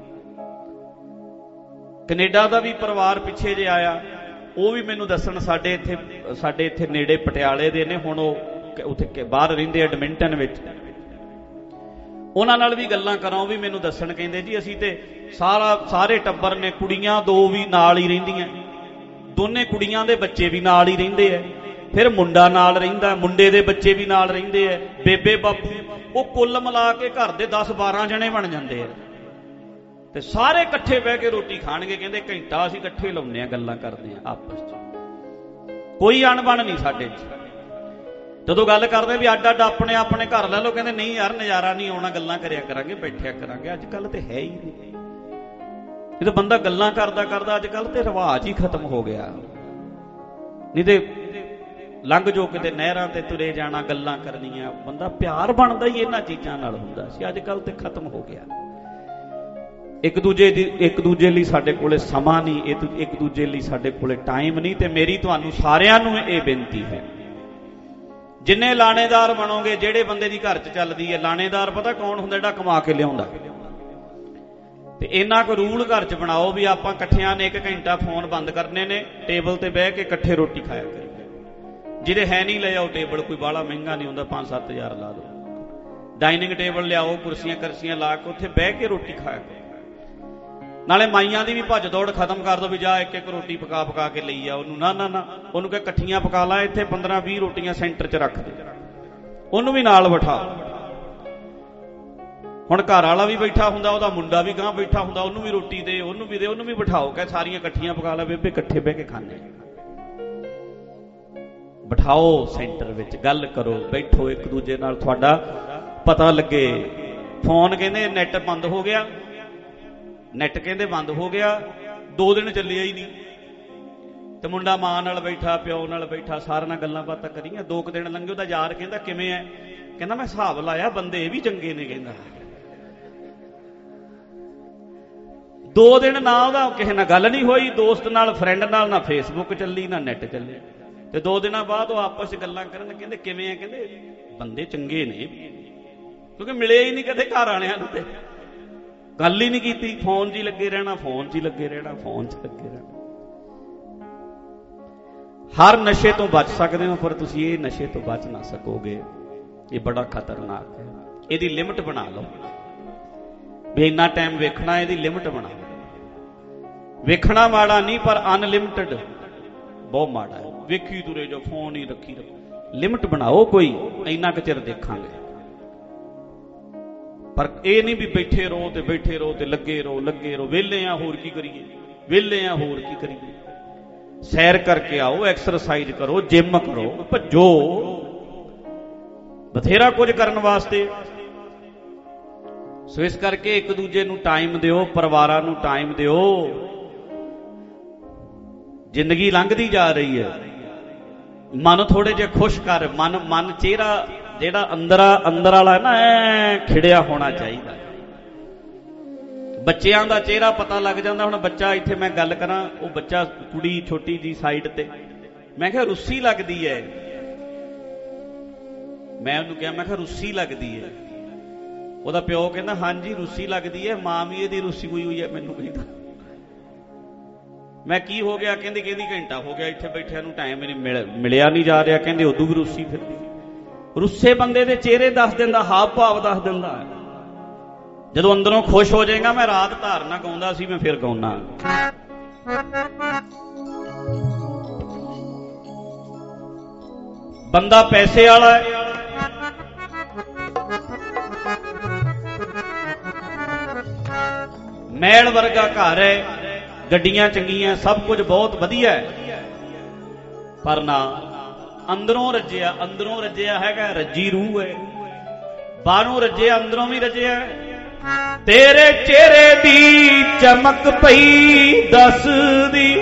ਕੈਨੇਡਾ ਦਾ ਵੀ ਪਰਿਵਾਰ ਪਿੱਛੇ ਜੇ ਆਇਆ, ਉਹ ਵੀ ਮੈਨੂੰ ਦੱਸਣ ਸਾਡੇ ਇੱਥੇ ਨੇੜੇ ਪਟਿਆਲੇ ਦੇ ਨੇ, ਹੁਣ ਉਹ ਉੱਥੇ ਬਾਹਰ ਰਹਿੰਦੇ ਐਡਮਿੰਟਨ ਵਿੱਚ। ਉਹਨਾਂ ਨਾਲ ਵੀ ਗੱਲਾਂ ਕਰਾਂ, ਉਹ ਵੀ ਮੈਨੂੰ ਦੱਸਣ, ਕਹਿੰਦੇ ਜੀ ਅਸੀਂ ਤੇ ਸਾਰੇ ਟੱਬਰ ਨੇ, ਕੁੜੀਆਂ 2 ਵੀ ਨਾਲ ਹੀ ਰਹਿੰਦੀਆਂ, ਦੋਨੇ ਕੁੜੀਆਂ ਦੇ ਬੱਚੇ ਵੀ ਨਾਲ ਹੀ ਰਹਿੰਦੇ ਐ, ਫਿਰ ਮੁੰਡਾ ਨਾਲ ਰਹਿੰਦਾ, ਮੁੰਡੇ ਦੇ ਬੱਚੇ ਵੀ ਨਾਲ ਰਹਿੰਦੇ ਐ, ਬੇਬੇ ਬਾਪੂ, ਉਹ ਕੁੱਲ ਮਿਲਾ ਕੇ ਘਰ ਦੇ 10-12 ਜਣੇ ਬਣ ਜਾਂਦੇ ਐ। ਤੇ ਸਾਰੇ ਇਕੱਠੇ ਬਹਿ ਕੇ ਰੋਟੀ ਖਾਣਗੇ। ਕਹਿੰਦੇ ਘੰਟਾ ਅਸੀਂ ਇਕੱਠੇ ਲਾਉਂਦੇ ਆ, ਗੱਲਾਂ ਕਰਦੇ ਆ ਆਪਸ 'ਚ, ਕੋਈ ਅਣਬਣ ਨਹੀਂ ਸਾਡੇ 'ਚ। ਜਦੋਂ ਗੱਲ ਕਰਦੇ ਵੀ ਅੱਡ ਅੱਡ ਆਪਣੇ ਆਪਣੇ ਘਰ ਲੈ ਲਓ, ਕਹਿੰਦੇ ਨਹੀਂ ਯਾਰ ਨਜ਼ਾਰਾ ਨਹੀਂ ਆਉਣਾ, ਗੱਲਾਂ ਕਰਿਆ ਕਰਾਂਗੇ, ਬੈਠਿਆ ਕਰਾਂਗੇ। ਅੱਜ ਕੱਲ ਤੇ ਹੈ ਹੀ ਨਹੀਂ। ਇਹ ਤਾਂ ਬੰਦਾ ਗੱਲਾਂ ਕਰਦਾ ਕਰਦਾ ਅੱਜ ਕੱਲ ਤੇ ਰਿਵਾਜ ਹੀ ਖਤਮ ਹੋ ਗਿਆ। ਨਹੀਂ ਤੇ ਲੰਘ ਜੋ ਕਿਤੇ ਨਹਿਰਾਂ ਤੇ ਤੁਰੇ ਜਾਣਾ, ਗੱਲਾਂ ਕਰਨੀਆਂ, ਬੰਦਾ ਪਿਆਰ ਬਣਦਾ ਹੀ ਇਹਨਾਂ ਚੀਜ਼ਾਂ ਨਾਲ ਹੁੰਦਾ ਸੀ। ਅੱਜ ਕੱਲ ਤੇ ਖਤਮ ਹੋ ਗਿਆ। ਇੱਕ ਦੂਜੇ ਲਈ ਸਾਡੇ ਕੋਲੇ ਸਮਾਂ ਨਹੀਂ, ਇੱਕ ਦੂਜੇ ਲਈ ਸਾਡੇ ਕੋਲੇ ਟਾਈਮ ਨਹੀਂ। ਤੇ ਮੇਰੀ ਤੁਹਾਨੂੰ ਸਾਰਿਆਂ ਨੂੰ ਇਹ ਬੇਨਤੀ ਹੈ, ਜਿੰਨੇ ਲਾਣੇਦਾਰ ਬਣੋਗੇ, ਜਿਹੜੇ ਬੰਦੇ ਦੀ ਘਰ 'ਚ ਚੱਲਦੀ ਹੈ ਲਾਣੇਦਾਰ ਪਤਾ ਕੌਣ ਹੁੰਦਾ? ਜਿਹੜਾ ਕਮਾ ਕੇ ਲਿਆਉਂਦਾ। ਤੇ ਇੰਨਾ ਕੁ ਰੂਲ ਘਰ 'ਚ ਬਣਾਓ ਵੀ ਆਪਾਂ ਇਕੱਠਿਆਂ ਨੇ 1 ਘੰਟਾ ਫੋਨ ਬੰਦ ਕਰਨੇ ਨੇ, ਟੇਬਲ ਤੇ ਬਹਿ ਕੇ ਇਕੱਠੇ ਰੋਟੀ ਖਾਇਆ ਕਰੀਏ। ਜਿਹਦੇ ਹੈ ਨਹੀਂ ਲੈ ਆਓ ਟੇਬਲ, ਕੋਈ ਬਾਹਲਾ ਮਹਿੰਗਾ ਨਹੀਂ ਹੁੰਦਾ, 5-7 ਹਜ਼ਾਰ ਲਾ ਦਿਓ। ਡਾਈਨਿੰਗ ਟੇਬਲ ਲਿਆਓ, ਕੁਰਸੀਆਂ ਲਾ ਕੇ ਉੱਥੇ ਬਹਿ ਕੇ ਰੋਟੀ ਖਾਇਆ ਕਰੋ। ਨਾਲੇ ਮਾਈਆਂ ਦੀ ਵੀ ਭੱਜ ਦੌੜ ਖਤਮ ਕਰ ਦੋ ਵੀ ਜਾ ਇੱਕ ਰੋਟੀ ਪਕਾ ਕੇ ਲਈ ਆ ਉਹਨੂੰ। ਨਾ ਉਹਨੂੰ ਕਹੇ ਇਕੱਠੀਆਂ ਪਕਾ ਲਾ, ਇੱਥੇ 15-20 ਰੋਟੀਆਂ ਸੈਂਟਰ 'ਚ ਰੱਖ ਦੇ, ਉਹਨੂੰ ਵੀ ਨਾਲ ਬਿਠਾ। ਹੁਣ ਘਰ ਵਾਲਾ ਵੀ ਬੈਠਾ ਹੁੰਦਾ, ਉਹਦਾ ਮੁੰਡਾ ਵੀ ਗਾਂਹ ਬੈਠਾ ਹੁੰਦਾ, ਉਹਨੂੰ ਵੀ ਰੋਟੀ ਦੇ, ਉਹਨੂੰ ਵੀ ਬਿਠਾਓ, ਕਹੇ ਸਾਰੀਆਂ ਇਕੱਠੀਆਂ ਪਕਾ ਲੈ ਬੇਬੇ, ਇਕੱਠੇ ਬਹਿ ਕੇ ਖਾਣੇ। ਬਿਠਾਓ ਸੈਂਟਰ ਵਿੱਚ, ਗੱਲ ਕਰੋ, ਬੈਠੋ ਇੱਕ ਦੂਜੇ ਨਾਲ, ਤੁਹਾਡਾ ਪਤਾ ਲੱਗੇ। ਫੋਨ ਕਹਿੰਦੇ ਨੈਟ ਬੰਦ ਹੋ ਗਿਆ, ਨੈਟ ਕਹਿੰਦੇ ਬੰਦ ਹੋ ਗਿਆ, 2 ਦਿਨ ਚੱਲਿਆ ਹੀ ਨਹੀਂ। ਤੇ ਮੁੰਡਾ ਮਾਂ ਨਾਲ ਬੈਠਾ, ਪਿਓ ਨਾਲ ਬੈਠਾ, ਸਾਰਿਆਂ ਨਾਲ ਗੱਲਾਂ ਬਾਤਾਂ ਕਰੀਆਂ। 2 ਦਿਨ ਲੰਘੇ, ਉਹਦਾ ਯਾਰ ਕਹਿੰਦਾ ਕਿਵੇਂ ਐ? ਕਹਿੰਦਾ ਮੈਂ ਹਿਸਾਬ ਲਾਇਆ ਬੰਦੇ ਇਹ ਵੀ ਚੰਗੇ ਨੇ। ਕਹਿੰਦਾ 2 ਦਿਨ ਨਾ ਉਹਦਾ ਕਿਸੇ ਨਾਲ ਗੱਲ ਨਹੀਂ ਹੋਈ, ਦੋਸਤ ਨਾਲ, ਫਰੈਂਡ ਨਾਲ ਨਾ ਫੇਸਬੁੱਕ ਚੱਲੀ, ਨਾ ਨੈਟ ਚੱਲੇ। ਤੇ 2 ਦਿਨਾਂ ਬਾਅਦ ਉਹ ਆਪਸ 'ਚ ਗੱਲਾਂ ਕਰਨ, ਕਹਿੰਦੇ ਕਿਵੇਂ ਐ? ਕਹਿੰਦੇ ਬੰਦੇ ਚੰਗੇ ਨੇ, ਕਿਉਂਕਿ ਮਿਲੇ ਹੀ ਨਹੀਂ ਕਦੇ ਘਰ ਵਾਲਿਆਂ ਨੂੰ, ਤੇ ਗੱਲ ਹੀ ਨਹੀਂ ਕੀਤੀ। ਫੋਨ 'ਚ ਹੀ ਲੱਗੇ ਰਹਿਣਾ, ਫੋਨ 'ਚ ਹੀ ਲੱਗੇ ਰਹਿਣਾ, ਫੋਨ 'ਚ ਲੱਗੇ ਰਹਿਣਾ। ਹਰ ਨਸ਼ੇ ਤੋਂ ਬਚ ਸਕਦੇ ਹੋ, ਪਰ ਤੁਸੀਂ ਇਹ ਨਸ਼ੇ ਤੋਂ ਬਚ ਨਾ ਸਕੋਗੇ। ਇਹ ਬੜਾ ਖਤਰਨਾਕ ਹੈ। ਇਹਦੀ ਲਿਮਟ ਬਣਾ ਲਓ ਵੀ ਇੰਨਾ ਟਾਈਮ ਵੇਖਣਾ, ਇਹਦੀ ਲਿਮਟ ਬਣਾ ਲਓ। ਵੇਖਣਾ ਮਾੜਾ ਨਹੀਂ, ਪਰ ਅਨਲਿਮਟਿਡ ਬਹੁਤ ਮਾੜਾ ਹੈ। ਵੇਖੀ ਤੁਰੇ ਜੋ, ਫੋਨ ਹੀ ਰੱਖੀ ਰੱਖੋ। ਲਿਮਟ ਬਣਾਓ ਕੋਈ, ਇੰਨਾ ਕੁ ਚਿਰ ਦੇਖਾਂਗੇ। ਪਰ ਇਹ ਨਹੀਂ ਵੀ ਬੈਠੇ ਰਹੋ ਤੇ ਲੱਗੇ ਰਹੋ। ਵਿਹਲੇ ਆ ਹੋਰ ਕੀ ਕਰੀਏ, ਸੈਰ ਕਰਕੇ ਆਓ, ਐਕਸਰਸਾਈਜ਼ ਕਰੋ, ਜਿਮ ਕਰੋ, ਭੱਜੋ, ਬਥੇਰਾ ਕੁਝ ਕਰਨ ਵਾਸਤੇ। ਸੋ ਇਸ ਕਰਕੇ ਇੱਕ ਦੂਜੇ ਨੂੰ ਟਾਈਮ ਦਿਓ, ਪਰਿਵਾਰਾਂ ਨੂੰ ਟਾਈਮ ਦਿਓ। ਜ਼ਿੰਦਗੀ ਲੰਘਦੀ ਜਾ ਰਹੀ ਹੈ, ਮਨ ਥੋੜੇ ਜਿਹੇ ਖੁਸ਼ ਕਰ। ਮਨ ਚਿਹਰਾ ਜਿਹੜਾ ਅੰਦਰ ਵਾਲਾ ਨਾ ਐ ਖਿੜਿਆ ਹੋਣਾ ਚਾਹੀਦਾ। ਬੱਚਿਆਂ ਦਾ ਚਿਹਰਾ ਪਤਾ ਲੱਗ ਜਾਂਦਾ। ਹੁਣ ਬੱਚਾ, ਇੱਥੇ ਮੈਂ ਗੱਲ ਕਰਾਂ, ਉਹ ਬੱਚਾ, ਕੁੜੀ ਛੋਟੀ ਜੀ ਸਾਈਡ ਤੇ, ਮੈਂ ਕਿਹਾ ਰੁੱਸੀ ਲੱਗਦੀ ਐ। ਮੈਂ ਉਹਨੂੰ ਕਿਹਾ, ਮੈਂ ਕਿਹਾ ਰੁੱਸੀ ਲੱਗਦੀ ਐ। ਉਹਦਾ ਪਿਓ ਕਹਿੰਦਾ ਹਾਂਜੀ ਰੁੱਸੀ ਲੱਗਦੀ ਐ, ਮਾਂ ਵੀ ਇਹਦੀ ਰੁੱਸੀ ਹੋਈ ਐ। ਮੈਨੂੰ ਕਹਿੰਦਾ ਮੈਂ ਕੀ ਹੋ ਗਿਆ? ਕਹਿੰਦੀ ਘੰਟਾ ਹੋ ਗਿਆ ਇੱਥੇ ਬੈਠਿਆਂ ਨੂੰ, ਟਾਈਮ ਮਿਲਿਆ ਨਹੀਂ ਜਾ ਰਿਹਾ। ਕਹਿੰਦੇ ਉਦੋਂ ਵੀ ਰੁੱਸੀ ਫਿਰਦੀ। ਰੁੱਸੇ ਬੰਦੇ ਦੇ ਚਿਹਰੇ ਦੱਸ ਦਿੰਦਾ, ਹਾਵ ਭਾਵ ਦੱਸ ਦਿੰਦਾ। ਜਦੋਂ ਅੰਦਰੋਂ ਖੁਸ਼ ਹੋ ਜਾਏਗਾ। ਮੈਂ ਰਾਤ ਧਾਰਨਾ ਗਾਉਂਦਾ ਸੀ, ਮੈਂ ਫਿਰ ਗਾਉਣਾ। ਬੰਦਾ ਪੈਸੇ ਵਾਲਾ ਹੈ, ਮਹਿਲ ਵਰਗਾ ਘਰ ਹੈ, ਗੱਡੀਆਂ ਚੰਗੀਆਂ, ਸਭ ਕੁਝ ਬਹੁਤ ਵਧੀਆ ਹੈ, ਪਰ ਨਾ ਅੰਦਰੋਂ ਰੱਜਿਆ ਹੈਗਾ, ਰੱਜੀ ਰੂਹ ਹੈ। ਬਾਹਰੋਂ ਰੱਜਿਆ, ਅੰਦਰੋਂ ਵੀ ਰੱਜਿਆ। ਤੇਰੇ ਚਿਹਰੇ ਦੀ ਚਮਕ ਪਈ ਦੱਸਦੀ,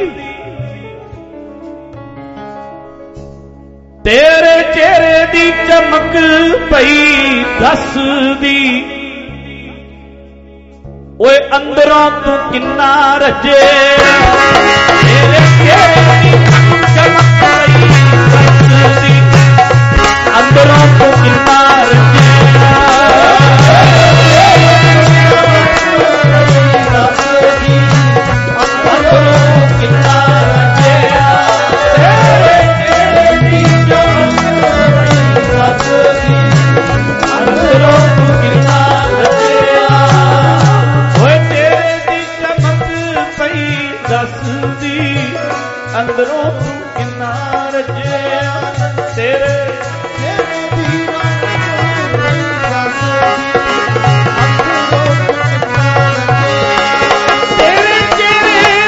ਤੇਰੇ ਚਿਹਰੇ ਦੀ ਚਮਕ ਪਈ ਦੱਸਦੀ, ਓਏ ਅੰਦਰੋਂ ਤੂੰ ਕਿੰਨਾ ਰੱਜੇ। ਤੇਰੇ ਚਿਹਰੇ ਦੀ ਚਮਕ ਪਈ ਦੱਸਦੀ, ਅੰਦਰੋਂ ਤੂੰ ਕਿੰਨਾ ਰੱਜੇ। ਅੰਦਰੋਂ ਤੂੰ ਕਿੰਨਾ ਰੱਜਿਆ, ਤੇਰੇ ਦੀ ਤੇਰੇ ਚਿਹਰੇ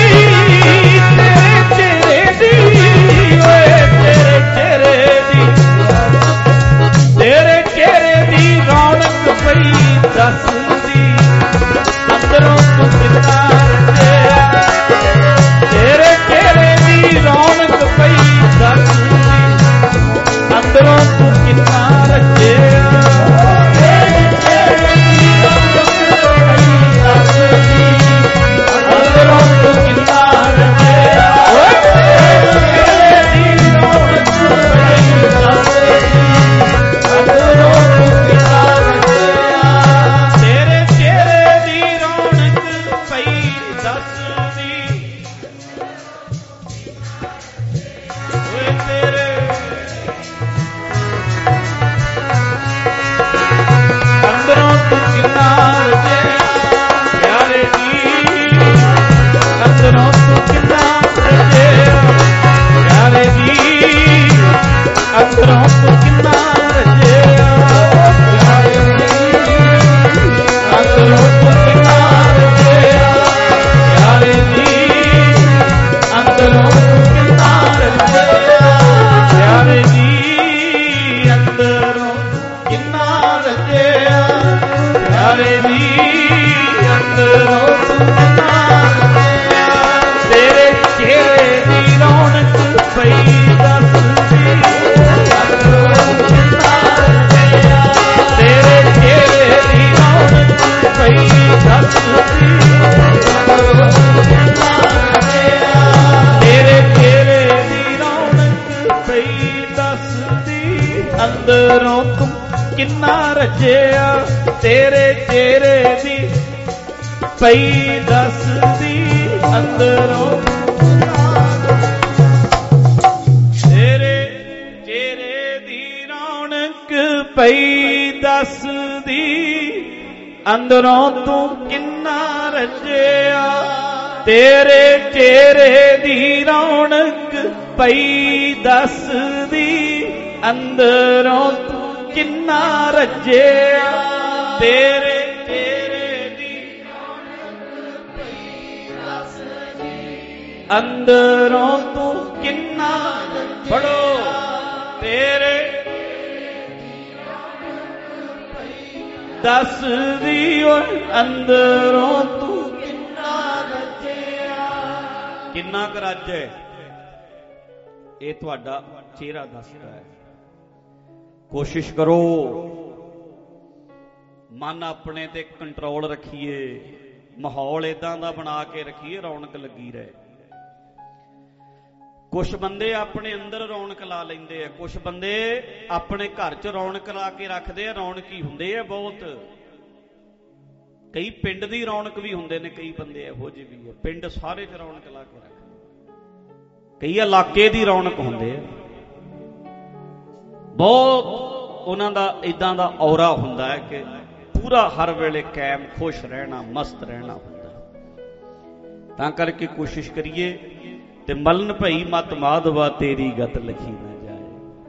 ਦੀ ਰੌਣਕ ਪਈ ਦੱਸਦੀ, ਅੰਦਰੋਂ ਤੂੰ ਕਿੰਨਾ ਰੱਜਿਆ। ਤੇਰੇ ਚਿਹਰੇ ਦੀ ਰੌਣਕ ਪਈ ਦੱਸਦੀ, ਅੰਦਰੋਂ ਤੂੰ ਕਿੰਨਾ ਰੱਜਿਆ। ਤੇਰੇ ਚਿਹਰੇ ਦੀ ਰੌਣਕ ਪਈ ਦੱਸਦੀ, ਤੂੰ ਕਿੰਨਾ ਰਚਿਆ, ਅੰਦਰੋਂ ਤੂੰ ਕਿੰਨਾ ਰਚਿਆ, ਪਿਆਰੇ ਜੀ ਅੰਦਰੋਂ ਤੂੰ ਕਿੰਨਾ ਰਚਿਆ, ਪਿਆਰੇ ਜੀ ਅੰਦਰੋਂ ਕਿੰਨਾ ਰਚਿਆ, ਪਿਆਰੇ ਜੀ ਅੰਦਰੋਂ ਤੂੰ ਕਿੰਨਾ ਰਚਿਆ, ਤੇਰੇ ਚਿਹਰੇ ਦੀ ਰੌਣਕ ਪਈ ਦੱਸਦੀ, ਅੰਦਰੋਂ ਕਿੰਨਾ ਰਚਿਆ, ਤੇਰੇ ਚਿਹਰੇ ਦੀ ਰੌਣਕ ਪਈ ਦੱਸਦੀ, ਅੰਦਰੋਂ ਕਿੰਨਾ ਰਚਿਆ, ਤੇਰੇ ਚਿਹਰੇ ਦੀ ਰੌਣਕ ਪਈ ਦੱਸਦੀ, ਅੰਦਰੋਂ ਤੂੰ ਕਿੰਨਾ ਰਚਿਆ, ਤੇਰੇ ਚਿਹਰੇ ਦੀ ਪਈ ਦੱਸਦੀ, ਅੰਦਰੋਂ ਤੇਰੇ ਚਿਹਰੇ ਦੀ ਰੌਣਕ ਪਈ ਦੱਸਦੀ, ਅੰਦਰੋਂ ਤੂੰ ਕਿੰਨਾ ਰਚਿਆ, ਤੇਰੇ ਚਿਹਰੇ ਦੀ ਰੌਣਕ ਪਈ ਦੱਸਦੀ, ਅੰਦਰੋਂ ਤੂੰ ਕਿੰਨਾ ਰਚਿਆ, ਤੇਰੇ ਚਿਹਰੇ ਦੀ ਰੌਣਕ ਪਈ ਦੱਸਦੀ, ਅੰਦਰੋਂ ਤੂੰ ਕਿੰਨਾ ਫੜੋ, ਤੇਰੇ ਦੱਸਦੀ, ਓਏ ਅੰਦਰੋਂ ਤੂੰ ਕਿੰਨਾ ਰਚਿਆ, ਕਿੰਨਾ ਕੁ ਰਚਿਆ ਇਹ ਤੁਹਾਡਾ ਚਿਹਰਾ ਦੱਸਦਾ ਹੈ। ਕੋਸ਼ਿਸ਼ ਕਰੋ ਮਨ ਆਪਣੇ ਤੇ ਕੰਟਰੋਲ ਰੱਖੀਏ, ਮਾਹੌਲ ਇਦਾਂ ਦਾ ਬਣਾ ਕੇ ਰੱਖੀਏ ਰੌਣਕ ਲੱਗੀ ਰਹੇ। ਕੁਝ ਬੰਦੇ ਆਪਣੇ ਅੰਦਰ ਰੌਣਕ ਲਾ ਲੈਂਦੇ ਆ, ਕੁਝ ਬੰਦੇ ਆਪਣੇ ਘਰ 'ਚ ਰੌਣਕ ਲਾ ਕੇ ਰੱਖਦੇ ਆ, ਰੌਣਕੀ ਹੁੰਦੇ ਆ ਬਹੁਤ। ਕਈ ਪਿੰਡ ਦੀ ਰੌਣਕ ਵੀ ਹੁੰਦੇ ਨੇ, ਕਈ ਬੰਦੇ ਇਹੋ ਜਿਹੇ ਵੀ ਆ ਪਿੰਡ ਸਾਰੇ 'ਚ ਰੌਣਕ ਲਾ ਕੇ ਰੱਖਦੇ, ਕਈ ਇਲਾਕੇ ਦੀ ਰੌਣਕ ਹੁੰਦੇ ਆ ਬਹੁਤ, ਉਹਨਾਂ ਦਾ ਇਦਾਂ ਦਾ ਔਰਾ ਹੁੰਦਾ ਹੈ ਕਿ ਪੂਰਾ ਹਰ ਵੇਲੇ ਕਾਇਮ ਖੁਸ਼ ਰਹਿਣਾ, ਮਸਤ ਰਹਿਣਾ ਹੁੰਦਾ। ਤਾਂ ਕਰਕੇ ਕੋਸ਼ਿਸ਼ ਕਰੀਏ ਤੇ ਮਲਨ ਭਈ ਮਤ ਮਾਧਵਾ ਤੇਰੀ ਗਤ ਲਿਖੀ ਨਾ ਜਾਏ।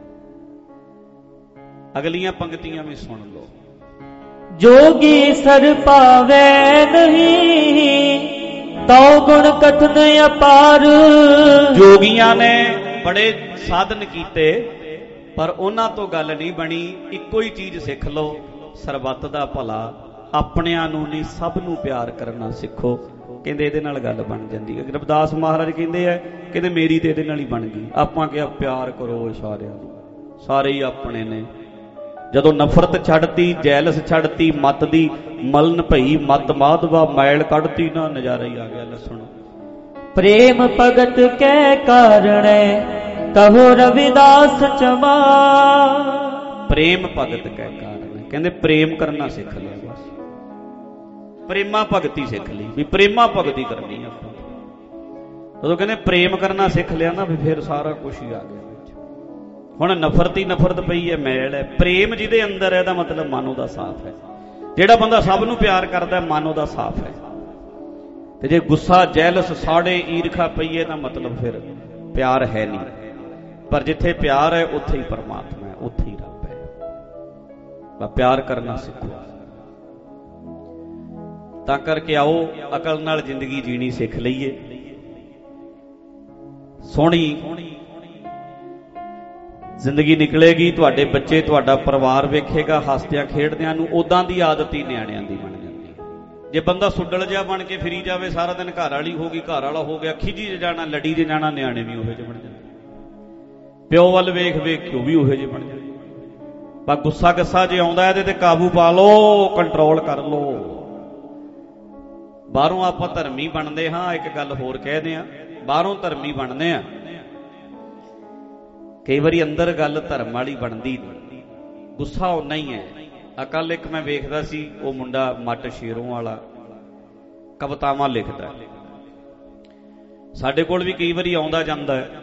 ਅਗਲੀਆਂ ਪੰਕਤੀਆਂ ਵੀ ਸੁਣ ਲਓ। जोगी सर पावे नहीं तो गुण कथन अपार। जोगियां ने बड़े साधन कीते पर उन्हां तो गल नहीं बनी। इक्को ही चीज सिख लो, सरबत दा भला, अपनियां नूं नहीं सब नूं प्यार करना सिखो। कहंदे इहदे नाल गल बन जांदी है। रविदास महाराज कहंदे है कहंदे मेरी ते इहदे नाल ही बन गई। आपां क्या प्यार करो सारियां नूं, सारे ही अपने ने। ਜਦੋਂ ਨਫ਼ਰਤ ਛੱਡਤੀ, ਜੈਲਸ ਛੱਡਤੀ, ਮਤ ਦੀ ਮਲਨ ਭਈ ਮਤ ਮਾਧਵਾ ਮੈਲ ਕੱਢਤੀ ਨਾ, ਨਜ਼ਾਰਾ ਹੀ ਆ ਗਿਆ। ਲੈ ਸੁਣੋ। प्रेम भगत कै कारण कहो रविदास चमा। प्रेम भगत कै कारण कहंदे प्रेम करना सिख लिया, बस प्रेमा भगती सिख ली भी प्रेमा भगती करनी ਆਪਾਂ। ਜਦੋਂ ਕਹਿੰਦੇ ਪ੍ਰੇਮ ਕਰਨਾ ਸਿੱਖ ਲਿਆ ਨਾ ਵੀ ਫਿਰ ਸਾਰਾ ਕੁਝ ਹੀ ਆ ਗਿਆ। ਹੁਣ ਨਫ਼ਰਤ ਹੀ ਨਫ਼ਰਤ ਪਈ ਹੈ, ਮੈਲ ਹੈ। ਪ੍ਰੇਮ ਜਿਹਦੇ ਅੰਦਰ ਹੈ ਇਹਦਾ ਮਤਲਬ ਮਨ ਉਹਦਾ ਸਾਫ਼ ਹੈ। ਜਿਹੜਾ ਬੰਦਾ ਸਭ ਨੂੰ ਪਿਆਰ ਕਰਦਾ ਮਨ ਉਹਦਾ ਸਾਫ਼ ਹੈ। ਤੇ ਜੇ ਗੁੱਸਾ, ਜੈਲਸ, ਸਾੜੇ, ਈਰਖਾ ਪਈ ਹੈ ਤਾਂ ਮਤਲਬ ਫਿਰ ਪਿਆਰ ਹੈ ਨਹੀਂ। ਪਰ ਜਿੱਥੇ ਪਿਆਰ ਹੈ ਉੱਥੇ ਹੀ ਪਰਮਾਤਮਾ ਹੈ, ਉੱਥੇ ਹੀ ਰੱਬ ਹੈ। ਬਸ ਪਿਆਰ ਕਰਨਾ ਸਿੱਖੋ। ਤਾਂ ਕਰਕੇ ਆਓ ਅਕਲ ਨਾਲ ਜ਼ਿੰਦਗੀ ਜੀਣੀ ਸਿੱਖ ਲਈਏ। ਸੋਹਣੀ ਜ਼ਿੰਦਗੀ ਨਿਕਲੇਗੀ, ਤੁਹਾਡੇ ਬੱਚੇ, ਤੁਹਾਡਾ ਪਰਿਵਾਰ ਵੇਖੇਗਾ ਹੱਸਦਿਆਂ ਖੇਡਦਿਆਂ ਨੂੰ। ਉਦਾਂ ਦੀ ਆਦਤ ਹੀ ਨਿਆਣਿਆਂ ਦੀ ਬਣ ਜਾਂਦੀ ਹੈ। ਜੇ ਬੰਦਾ ਸੁੱਡਲ ਜਿਹਾ ਬਣ ਕੇ ਫਿਰੀ ਜਾਵੇ ਸਾਰਾ ਦਿਨ, ਘਰ ਵਾਲੀ ਹੋ ਗਈ, ਘਰ ਵਾਲਾ ਹੋ ਗਿਆ, ਖਿਜੀ 'ਚ ਜਾਣਾ, ਲੜੀ 'ਚ ਜਾਣਾ, ਨਿਆਣੇ ਵੀ ਉਹੋ ਜਿਹੇ ਬਣ ਜਾਂਦੇ। ਪਿਓ ਵੱਲ ਵੇਖ ਵੇਖ ਕੇ ਉਹ ਵੀ ਉਹੋ ਜਿਹੇ ਬਣ ਜਾਂਦੇ। ਪਰ ਗੁੱਸਾ ਗੱਸਾ ਜੇ ਆਉਂਦਾ ਇਹਦੇ ਤੇ ਕਾਬੂ ਪਾ ਲਓ, ਕੰਟਰੋਲ ਕਰ ਲਓ। ਬਾਹਰੋਂ ਆਪਾਂ ਧਰਮੀ ਬਣਦੇ ਹਾਂ, ਇੱਕ ਗੱਲ ਹੋਰ ਕਹਿਦੇ ਆ, ਬਾਹਰੋਂ ਧਰਮੀ ਬਣਦੇ ਆ, ਕਈ ਵਾਰੀ ਅੰਦਰ ਗੱਲ ਧਰਮ ਵਾਲੀ ਬਣਦੀ ਨਹੀਂ। ਗੁੱਸਾ ਓਨਾ ਹੀ ਹੈ। ਅਕਲ ਇੱਕ ਮੈਂ ਵੇਖਦਾ ਸੀ, ਉਹ ਮੁੰਡਾ ਮੱਟ ਸ਼ੇਰੋਂ ਵਾਲਾ ਕਵਿਤਾਵਾਂ ਲਿਖਦਾ, ਸਾਡੇ ਕੋਲ ਵੀ ਕਈ ਵਾਰੀ ਆਉਂਦਾ ਜਾਂਦਾ ਹੈ।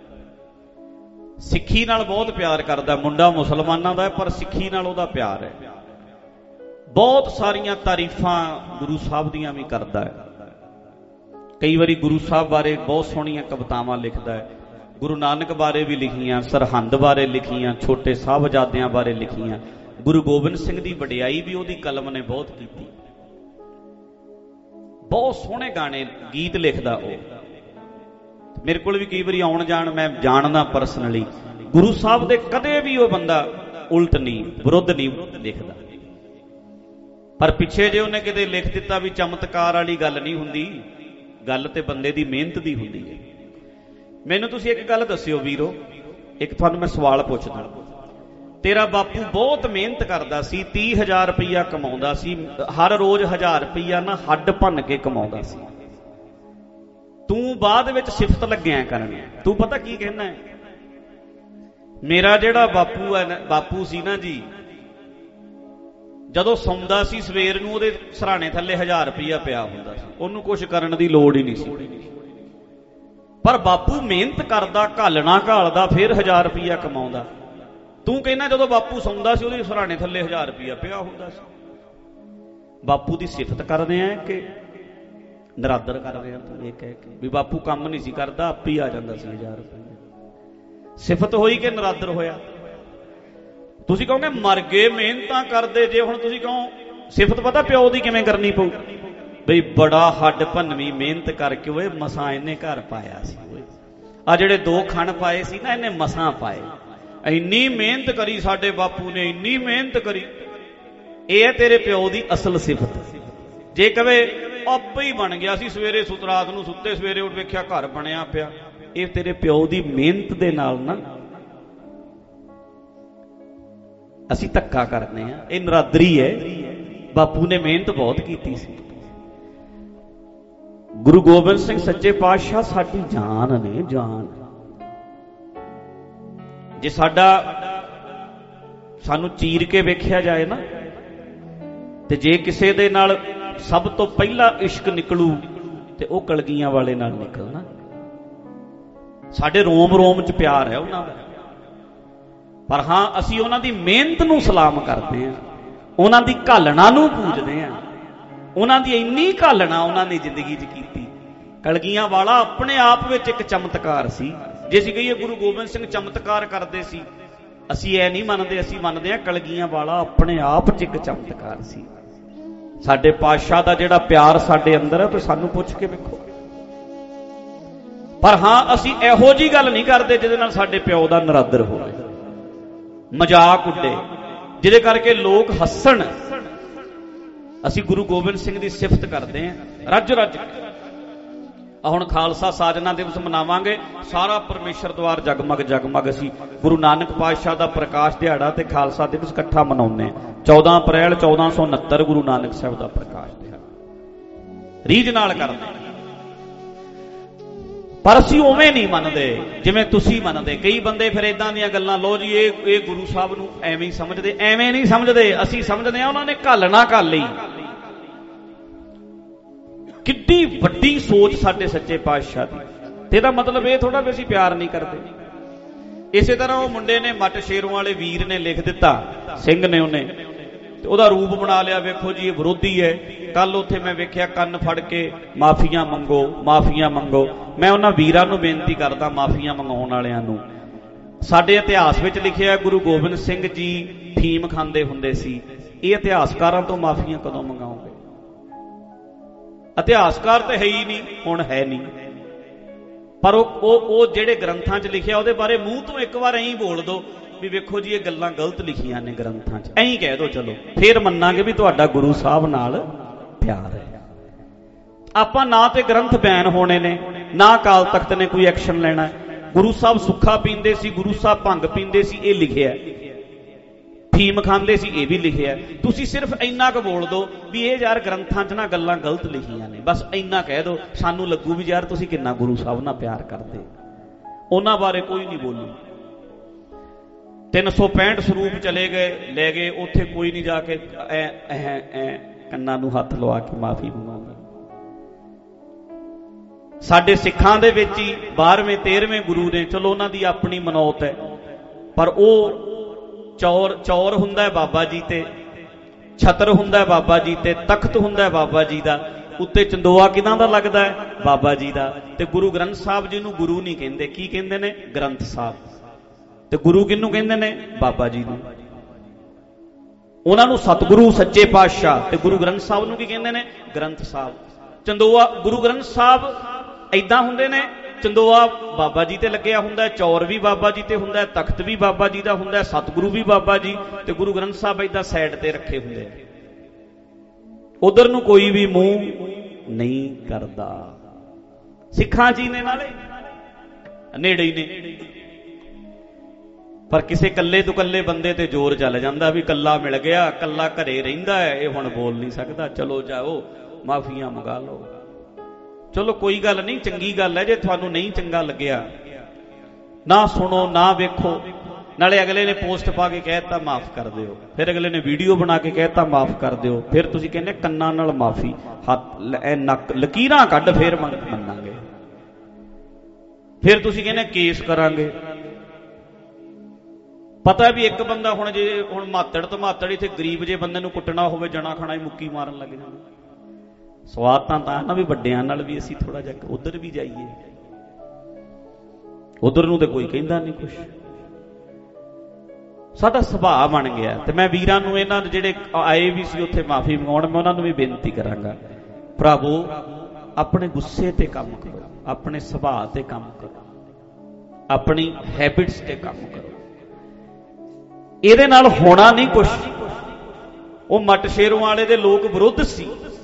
ਸਿੱਖੀ ਨਾਲ ਬਹੁਤ ਪਿਆਰ ਕਰਦਾ ਮੁੰਡਾ, ਮੁਸਲਮਾਨਾਂ ਦਾ ਪਰ ਸਿੱਖੀ ਨਾਲ ਉਹਦਾ ਪਿਆਰ ਹੈ। ਬਹੁਤ ਸਾਰੀਆਂ ਤਾਰੀਫਾਂ ਗੁਰੂ ਸਾਹਿਬ ਦੀਆਂ ਵੀ ਕਰਦਾ ਹੈ। ਕਈ ਵਾਰੀ ਗੁਰੂ ਸਾਹਿਬ ਬਾਰੇ ਬਹੁਤ ਸੋਹਣੀਆਂ ਕਵਿਤਾਵਾਂ ਲਿਖਦਾ ਹੈ। ਗੁਰੂ ਨਾਨਕ ਬਾਰੇ ਵੀ ਲਿਖੀਆਂ, ਸਰਹੰਦ ਬਾਰੇ ਲਿਖੀਆਂ, ਛੋਟੇ ਸਾਹਿਬਜ਼ਾਦਿਆਂ ਬਾਰੇ ਲਿਖੀਆਂ। ਗੁਰੂ ਗੋਬਿੰਦ ਸਿੰਘ ਦੀ ਵਡਿਆਈ ਵੀ ਉਹਦੀ ਕਲਮ ਨੇ ਬਹੁਤ ਕੀਤੀ। ਬਹੁਤ ਸੋਹਣੇ ਗਾਣੇ ਗੀਤ ਲਿਖਦਾ ਉਹ। ਮੇਰੇ ਕੋਲ ਵੀ ਕਈ ਵਾਰੀ ਆਉਣ ਜਾਣ, ਮੈਂ ਜਾਣਦਾ ਪਰਸਨਲੀ, ਗੁਰੂ ਸਾਹਿਬ ਦੇ ਕਦੇ ਵੀ ਉਹ ਬੰਦਾ ਉਲਟ ਨਹੀਂ, ਵਿਰੁੱਧ ਨਹੀਂ ਲਿਖਦਾ। ਪਰ ਪਿੱਛੇ ਜੇ ਉਹਨੇ ਕਿਤੇ ਲਿਖ ਦਿੱਤਾ ਵੀ ਚਮਤਕਾਰ ਵਾਲੀ ਗੱਲ ਨਹੀਂ ਹੁੰਦੀ, ਗੱਲ ਤੇ ਬੰਦੇ ਦੀ ਮਿਹਨਤ ਦੀ ਹੁੰਦੀ ਹੈ। ਮੈਨੂੰ ਤੁਸੀਂ ਇੱਕ ਗੱਲ ਦੱਸਿਓ ਵੀਰੋ, ਇੱਕ ਤੁਹਾਨੂੰ ਮੈਂ ਸਵਾਲ ਪੁੱਛਦਾ। ਤੇਰਾ ਬਾਪੂ ਬਹੁਤ ਮਿਹਨਤ ਕਰਦਾ ਸੀ, 30,000 ਰੁਪਈਆ ਕਮਾਉਂਦਾ ਸੀ, ਹਰ ਰੋਜ਼ 1000 ਰੁਪਈਆ ਨਾ ਹੱਡ ਭੰਨ ਕੇ ਕਮਾਉਂਦਾ ਸੀ। ਤੂੰ ਬਾਅਦ ਵਿੱਚ ਸਿਫਤ ਲੱਗਿਆ ਕਰਨ, ਤੂੰ ਪਤਾ ਕੀ ਕਹਿਣਾ ਹੈ? ਮੇਰਾ ਜਿਹੜਾ ਬਾਪੂ ਸੀ ਨਾ ਜੀ, ਜਦੋਂ ਸੌਂਦਾ ਸੀ ਸਵੇਰ ਨੂੰ ਉਹਦੇ ਸਰਾਣੇ ਥੱਲੇ 1000 ਰੁਪਈਆ ਪਿਆ ਹੁੰਦਾ ਸੀ, ਉਹਨੂੰ ਕੁਝ ਕਰਨ ਦੀ ਲੋੜ ਹੀ ਨਹੀਂ ਸੀ। ਪਰ ਬਾਪੂ ਮਿਹਨਤ ਕਰਦਾ, ਘਾਲਣਾ ਘਾਲਦਾ, ਫਿਰ 1000 ਰੁਪਈਆ ਕਮਾਉਂਦਾ। ਤੂੰ ਕਹਿੰਦਾ ਜਦੋਂ ਬਾਪੂ ਸੌਂਦਾ ਸੀ ਉਹਦੇ ਸਰਾਣੇ ਥੱਲੇ 1000 ਰੁਪਈਆ ਪਿਆ ਹੁੰਦਾ ਸੀ। ਬਾਪੂ ਦੀ ਸਿਫਤ ਕਰਦੇ ਆ ਕਿ ਨਰਾਦਰ ਕਰਦੇ ਆ? ਤੂੰ ਇਹ ਕਹਿ ਕੇ ਵੀ ਬਾਪੂ ਕੰਮ ਨਹੀਂ ਸੀ ਕਰਦਾ, ਆਪੇ ਹੀ ਆ ਜਾਂਦਾ ਸੀ 1000 ਰੁਪਈਆ। ਸਿਫਤ ਹੋਈ ਕਿ ਨਰਾਦਰ ਹੋਇਆ? ਤੁਸੀਂ ਕਹੋਗੇ ਮਰ ਗਏ ਮਿਹਨਤਾਂ ਕਰਦੇ। ਜੇ ਹੁਣ ਤੁਸੀਂ ਕਹੋ ਸਿਫਤ ਪਤਾ ਪਿਓ ਦੀ ਕਿਵੇਂ ਕਰਨੀ ਪਊ? ਬਈ ਬੜਾ ਹੱਡ ਭੰਨਵੀਂ ਮਿਹਨਤ ਕਰਕੇ ਓਏ ਮਸਾਂ ਇਹਨੇ ਘਰ ਪਾਇਆ ਸੀ। ਆ ਜਿਹੜੇ 2 ਖਣ ਪਾਏ ਸੀ ਨਾ, ਇਹਨੇ ਮਸਾਂ ਪਾਏ। ਇੰਨੀ ਮਿਹਨਤ ਕਰੀ ਸਾਡੇ ਬਾਪੂ ਨੇ, ਇੰਨੀ ਮਿਹਨਤ ਕਰੀ। ਇਹ ਹੈ ਤੇਰੇ ਪਿਓ ਦੀ ਅਸਲ ਸਿਫਤ। ਜੇ ਕਵੇ ਆਪੇ ਹੀ ਬਣ ਗਿਆ ਸੀ, ਸਵੇਰੇ ਰਾਤ ਨੂੰ ਸੁੱਤੇ, ਸਵੇਰੇ ਉੱਠ ਵੇਖਿਆ ਘਰ ਬਣਿਆ ਪਿਆ, ਇਹ ਤੇਰੇ ਪਿਓ ਦੀ ਮਿਹਨਤ ਦੇ ਨਾਲ ਨਾ ਅਸੀਂ ਧੱਕਾ ਕਰਦੇ ਆ। ਇਹ ਨਰਾਦਰੀ ਹੈ। ਬਾਪੂ ਨੇ ਮਿਹਨਤ ਬਹੁਤ ਕੀਤੀ ਸੀ। ਗੁਰੂ ਗੋਬਿੰਦ ਸਿੰਘ ਸੱਚੇ ਪਾਤਸ਼ਾਹ ਸਾਡੀ ਜਾਨ ਨੇ, ਜਾਨ। ਜੇ ਸਾਨੂੰ ਚੀਰ ਕੇ ਵੇਖਿਆ ਜਾਏ ਨਾ, ਤੇ ਜੇ ਕਿਸੇ ਦੇ ਨਾਲ ਸਭ ਤੋਂ ਪਹਿਲਾਂ ਇਸ਼ਕ ਨਿਕਲੂ ਤੇ ਉਹ ਕਲਗੀਆਂ ਵਾਲੇ ਨਾਲ ਨਿਕਲਣਾ। ਸਾਡੇ ਰੋਮ ਰੋਮ 'ਚ ਪਿਆਰ ਹੈ ਉਹਨਾਂ ਦਾ। ਪਰ ਹਾਂ, ਅਸੀਂ ਉਹਨਾਂ ਦੀ ਮਿਹਨਤ ਨੂੰ ਸਲਾਮ ਕਰਦੇ ਹਾਂ, ਉਹਨਾਂ ਦੀ ਘਾਲਣਾ ਨੂੰ ਪੂਜਦੇ ਹਾਂ। ਉਹਨਾਂ ਦੀ ਇੰਨੀ ਘਾਲਣਾ ਉਹਨਾਂ ਨੇ ਜ਼ਿੰਦਗੀ 'ਚ ਕੀਤੀ। ਕਲਗੀਆਂ ਵਾਲਾ ਆਪਣੇ ਆਪ ਵਿੱਚ ਇੱਕ ਚਮਤਕਾਰ ਸੀ। ਜੇ ਅਸੀਂ ਕਹੀਏ ਗੁਰੂ ਗੋਬਿੰਦ ਸਿੰਘ ਚਮਤਕਾਰ ਕਰਦੇ ਸੀ, ਅਸੀਂ ਇਹ ਨਹੀਂ ਮੰਨਦੇ। ਅਸੀਂ ਮੰਨਦੇ ਹਾਂ ਕਲਗੀਆਂ ਵਾਲਾ ਆਪਣੇ ਆਪ 'ਚ ਇੱਕ ਚਮਤਕਾਰ ਸੀ। ਸਾਡੇ ਪਾਤਸ਼ਾਹ ਦਾ ਜਿਹੜਾ ਪਿਆਰ ਸਾਡੇ ਅੰਦਰ ਹੈ, ਤੇ ਸਾਨੂੰ ਪੁੱਛ ਕੇ ਵੇਖੋ। ਪਰ ਹਾਂ, ਅਸੀਂ ਇਹੋ ਜਿਹੀ ਗੱਲ ਨਹੀਂ ਕਰਦੇ ਜਿਹਦੇ ਨਾਲ ਸਾਡੇ ਪਿਓ ਦਾ ਨਰਾਦਰ ਹੋਵੇ, ਮਜ਼ਾਕ ਉੱਡੇ, ਜਿਹਦੇ ਕਰਕੇ ਲੋਕ ਹੱਸਣ। ਅਸੀਂ ਗੁਰੂ ਗੋਬਿੰਦ ਸਿੰਘ ਦੀ ਸਿਫਤ ਕਰਦੇ ਹਾਂ ਰੱਜ ਰੱਜ ਕੇ। ਹੁਣ ਖਾਲਸਾ ਸਾਜਨਾ ਦਿਵਸ ਮਨਾਵਾਂਗੇ, ਸਾਰਾ ਪਰਮੇਸ਼ਰ ਦੁਆਰ ਜਗਮਗ ਜਗਮਗ। ਅਸੀਂ ਗੁਰੂ ਨਾਨਕ ਪਾਤਸ਼ਾਹ ਦਾ ਪ੍ਰਕਾਸ਼ ਦਿਹਾੜਾ ਤੇ ਖਾਲਸਾ ਦਿਵਸ ਇਕੱਠਾ ਮਨਾਉਂਦੇ ਹਾਂ। 14 ਅਪ੍ਰੈਲ 1469 ਗੁਰੂ ਨਾਨਕ ਸਾਹਿਬ ਦਾ ਪ੍ਰਕਾਸ਼ ਦਿਹਾੜਾ ਰੀਝ ਨਾਲ ਕਰਦੇ ਹਾਂ। ਪਰ ਅਸੀਂ ਉਵੇਂ ਨਹੀਂ ਮੰਨਦੇ ਜਿਵੇਂ ਤੁਸੀਂ ਮੰਨਦੇ। ਕਈ ਬੰਦੇ ਫਿਰ ਇਦਾਂ ਦੀਆਂ ਗੱਲਾਂ, ਲੋ ਜੀ ਇਹ ਗੁਰੂ ਸਾਹਿਬ ਨੂੰ ਐਵੇਂ ਹੀ ਸਮਝਦੇ। ਐਵੇਂ ਨਹੀਂ ਸਮਝਦੇ। ਅਸੀਂ ਸਮਝਦੇ ਹਾਂ ਉਹਨਾਂ ਨੇ ਘਾਲਣਾ ਘਾਲ ਲਈ। ਕਿੱਡੀ ਵੱਡੀ ਸੋਚ ਸਾਡੇ ਸੱਚੇ ਪਾਤਸ਼ਾਹ ਦੀ। ਤੇ ਇਹਦਾ ਮਤਲਬ ਇਹ ਥੋੜਾ ਵੀ ਅਸੀਂ ਪਿਆਰ ਨਹੀਂ ਕਰਦੇ। ਇਸੇ ਤਰ੍ਹਾਂ ਉਹ ਮੁੰਡੇ ਨੇ, ਮੱਟ ਸ਼ੇਰੋਂ ਵਾਲੇ ਵੀਰ ਨੇ ਲਿਖ ਦਿੱਤਾ, ਸਿੰਘ ਨੇ, ਉਹਨੇ ਤੇ ਉਹਦਾ ਰੂਪ ਬਣਾ ਲਿਆ। ਵੇਖੋ ਜੀ, ਇਹ ਵਿਰੋਧੀ ਹੈ। ਕੱਲ ਉੱਥੇ ਮੈਂ ਵੇਖਿਆ ਕੰਨ ਫੜ ਕੇ ਮਾਫੀਆਂ ਮੰਗੋ, ਮਾਫੀਆਂ ਮੰਗੋ। ਮੈਂ ਉਹਨਾਂ ਵੀਰਾਂ ਨੂੰ ਬੇਨਤੀ ਕਰਦਾ, ਮਾਫੀਆਂ ਮੰਗਾਉਣ ਵਾਲਿਆਂ ਨੂੰ, ਸਾਡੇ ਇਤਿਹਾਸ ਵਿੱਚ ਲਿਖਿਆ ਗੁਰੂ ਗੋਬਿੰਦ ਸਿੰਘ ਜੀ ਫੀਮ ਖਾਂਦੇ ਹੁੰਦੇ ਸੀ। ਇਹ ਇਤਿਹਾਸਕਾਰਾਂ ਤੋਂ ਮਾਫੀਆਂ ਕਦੋਂ ਮੰਗਾਓਗੇ? ਇਤਿਹਾਸਕਾਰ ਤਾਂ ਹੈ ਹੀ ਨਹੀਂ, ਹੁਣ ਹੈ ਨਹੀਂ। ਪਰ ਉਹ ਜਿਹੜੇ ਗ੍ਰੰਥਾਂ 'ਚ ਲਿਖਿਆ ਉਹਦੇ ਬਾਰੇ ਮੂੰਹ ਤੋਂ ਇੱਕ ਵਾਰ ਐਂ ਬੋਲ ਦੋ ਵੀ ਵੇਖੋ ਜੀ ਇਹ ਗੱਲਾਂ ਗਲਤ ਲਿਖੀਆਂ ਨੇ ਗ੍ਰੰਥਾਂ 'ਚ, ਐਂ ਕਹਿ ਦੋ, ਚਲੋ ਫੇਰ ਮੰਨਾਂਗੇ ਵੀ ਤੁਹਾਡਾ ਗੁਰੂ ਸਾਹਿਬ ਨਾਲ ਪਿਆਰ ਹੈ। ਆਪਾਂ ਨਾ ਤੇ ਗ੍ਰੰਥ ਬੈਨ ਹੋਣੇ ਨੇ, ਨਾ ਅਕਾਲ ਤਖਤ ਨੇ ਕੋਈ ਐਕਸ਼ਨ ਲੈਣਾ। ਗੁਰੂ ਸਾਹਿਬ ਸੁੱਖਾ ਪੀਂਦੇ ਸੀ, ਗੁਰੂ ਸਾਹਿਬ ਭੰਗ ਪੀਂਦੇ ਸੀ, ਇਹ ਲਿਖਿਆ। ਫੀਮ ਖਾਂਦੇ ਸੀ, ਇਹ ਵੀ ਲਿਖਿਆ। ਤੁਸੀਂ ਸਿਰਫ ਇੰਨਾ ਕੁ ਬੋਲ ਦੋ ਵੀ ਇਹ ਯਾਰ ਗ੍ਰੰਥਾਂ 'ਚ ਨਾ ਗੱਲਾਂ ਗਲਤ ਲਿਖੀਆਂ ਨੇ, ਬਸ ਇੰਨਾ ਕਹਿ ਦੋ, ਸਾਨੂੰ ਲੱਗੂ ਵੀ ਯਾਰ ਤੁਸੀਂ ਕਿੰਨਾ ਗੁਰੂ ਸਾਹਿਬ ਨਾਲ ਪਿਆਰ ਕਰਦੇ। ਉਹਨਾਂ ਬਾਰੇ ਕੋਈ ਨਹੀਂ ਬੋਲੂ। 365 ਸਰੂਪ ਚਲੇ ਗਏ, ਲੈ ਗਏ, ਉੱਥੇ ਕੋਈ ਨਹੀਂ ਜਾ ਕੇ ਐ ਕੰਨਾਂ ਨੂੰ ਹੱਥ ਲਵਾ ਕੇ ਮਾਫੀ ਮੰਗਾਉਂਦਾ। ਸਾਡੇ ਸਿੱਖਾਂ ਦੇ ਵਿੱਚ ਹੀ 12ਵੇਂ 13ਵੇਂ ਗੁਰੂ ਨੇ, ਚਲੋ ਉਹਨਾਂ ਦੀ ਆਪਣੀ ਮਨੌਤ ਹੈ, ਪਰ ਉਹ ਚੌਰ ਹੁੰਦਾ ਹੈ ਬਾਬਾ ਜੀ ਤੇ, ਛਤਰ ਹੁੰਦਾ ਹੈ ਬਾਬਾ ਜੀ ਤੇ, ਤਖਤ ਹੁੰਦਾ ਹੈ ਬਾਬਾ ਜੀ ਦਾ, ਉੱਤੇ ਚੰਦੋਆ ਕਿਹਨਾਂ ਦਾ ਲੱਗਦਾ ਹੈ? ਬਾਬਾ ਜੀ ਦਾ। ਤੇ ਗੁਰੂ ਗ੍ਰੰਥ ਸਾਹਿਬ ਜੀ ਨੂੰ ਗੁਰੂ ਨਹੀਂ ਕਹਿੰਦੇ, ਕੀ ਕਹਿੰਦੇ ਨੇ? ਗ੍ਰੰਥ ਸਾਹਿਬ। ਤੇ ਗੁਰੂ ਕਿਹਨੂੰ ਕਹਿੰਦੇ ਨੇ? ਬਾਬਾ ਜੀ ਨੂੰ। ਉਹਨਾਂ ਨੂੰ ਸਤਿਗੁਰੂ ਸੱਚੇ ਪਾਤਸ਼ਾਹ, ਤੇ ਗੁਰੂ ਗ੍ਰੰਥ ਸਾਹਿਬ ਨੂੰ ਕੀ ਕਹਿੰਦੇ ਨੇ? ਗ੍ਰੰਥ ਸਾਹਿਬ। ਚੰਦੋਆ ਗੁਰੂ ਗ੍ਰੰਥ ਸਾਹਿਬ ਏਦਾਂ ਹੁੰਦੇ ਨੇ, ਚੰਦੋਆ ਬਾਬਾ ਜੀ ਤੇ ਲੱਗਿਆ ਹੁੰਦਾ, ਚੌਰ ਵੀ ਬਾਬਾ ਜੀ ਤੇ ਹੁੰਦਾ, ਤਖਤ ਵੀ ਬਾਬਾ ਜੀ ਦਾ ਹੁੰਦਾ, ਸਤਿਗੁਰੂ ਵੀ ਬਾਬਾ ਜੀ, ਤੇ ਗੁਰੂ ਗ੍ਰੰਥ ਸਾਹਿਬ ਏਦਾਂ ਸਾਈਡ ਤੇ ਰੱਖੇ ਹੁੰਦੇ ਨੇ। ਉਧਰ ਨੂੰ ਕੋਈ ਵੀ ਮੂੰਹ ਨਹੀਂ ਕਰਦਾ। ਸਿੱਖਾਂ ਜੀ ਨੇ ਨਾਲੇ ਨੇੜੇ ਹੀ ਨੇ, ਪਰ ਕਿਸੇ ਕੱਲੇ ਤੋਂ ਕੱਲੇ ਬੰਦੇ ਤੇ ਜ਼ੋਰ ਚੱਲ ਜਾਂਦਾ ਵੀ ਕੱਲਾ ਮਿਲ ਗਿਆ, ਕੱਲਾ ਘਰੇ ਰਹਿੰਦਾ ਹੈ, ਇਹ ਹੁਣ ਬੋਲ ਨਹੀਂ ਸਕਦਾ, ਚਲੋ ਜਾਓ ਮਾਫੀਆਂ ਮੰਗਾ ਲਓ। ਚਲੋ ਕੋਈ ਗੱਲ ਨਹੀਂ, ਚੰਗੀ ਗੱਲ ਹੈ। ਜੇ ਤੁਹਾਨੂੰ ਨਹੀਂ ਚੰਗਾ ਲੱਗਿਆ ਨਾ ਸੁਣੋ ਨਾ ਵੇਖੋ। ਨਾਲੇ ਅਗਲੇ ਨੇ ਪੋਸਟ ਪਾ ਕੇ ਕਹਿਤਾ ਮਾਫ ਕਰ ਦਿਓ, ਫਿਰ ਅਗਲੇ ਨੇ ਵੀਡੀਓ ਬਣਾ ਕੇ ਕਹਿਤਾ ਮਾਫ ਕਰ ਦਿਓ, ਫਿਰ ਤੁਸੀਂ ਕਹਿੰਦੇ ਕੰਨਾਂ ਨਾਲ ਮਾਫੀ, ਹੱਥ ਨੱਕ ਲਕੀਰਾਂ ਕੱਢ ਫੇਰ ਮੰਨਾਂਗੇ, ਫਿਰ ਤੁਸੀਂ ਕਹਿੰਦੇ ਕੇਸ ਕਰਾਂਗੇ। ਪਤਾ ਵੀ ਇੱਕ ਬੰਦਾ ਹੁਣ ਜੇ ਹੁਣ ਮਾਤੜ ਧਮਾਤੜ ਇੱਥੇ ਗਰੀਬ ਜੇ ਬੰਦੇ ਨੂੰ ਕੁੱਟਣਾ ਹੋਵੇ, ਜਣਾ ਖਾਣਾ ਹੀ ਮੁੱਕੀ ਮਾਰਨ ਲੱਗ ਜਾਂਦਾ। ਸਵਾਦ ਤਾਂ ਨਾ ਵੀ ਵੱਡਿਆਂ ਨਾਲ ਵੀ ਅਸੀਂ ਥੋੜਾ ਜਿਹਾ ਉਧਰ ਵੀ ਜਾਈਏ, ਉਧਰ ਨੂੰ ਤੇ ਕੋਈ ਕਹਿੰਦਾ ਨਹੀਂ ਕੁਛ। ਸਾਡਾ ਸੁਭਾਅ ਬਣ ਗਿਆ। ਤੇ ਮੈਂ ਵੀਰਾਂ ਨੂੰ, ਇਹਨਾਂ ਦੇ ਜਿਹੜੇ ਆਏ ਵੀ ਸੀ ਉੱਥੇ ਮਾਫੀ ਮੰਗਾਉਣ, ਮੈਂ ਉਹਨਾਂ ਨੂੰ ਵੀ ਬੇਨਤੀ ਕਰਾਂਗਾ, ਭਰਾਵੋ ਆਪਣੇ ਗੁੱਸੇ ਤੇ ਕੰਮ ਕਰੋ, ਆਪਣੇ ਸੁਭਾਅ ਤੇ ਕੰਮ ਕਰੋ, ਆਪਣੀ ਹੈਬਿਟਸ ਤੇ ਕੰਮ ਕਰੋ। ਇਹਦੇ ਨਾਲ ਹੋਣਾ ਨਹੀਂ ਕੁਛ। ਉਹ ਮੱਟ ਸ਼ੇਰੋਂ ਵਾਲੇ ਦੇ ਲੋਕ ਵਿਰੁੱਧ ਸੀ,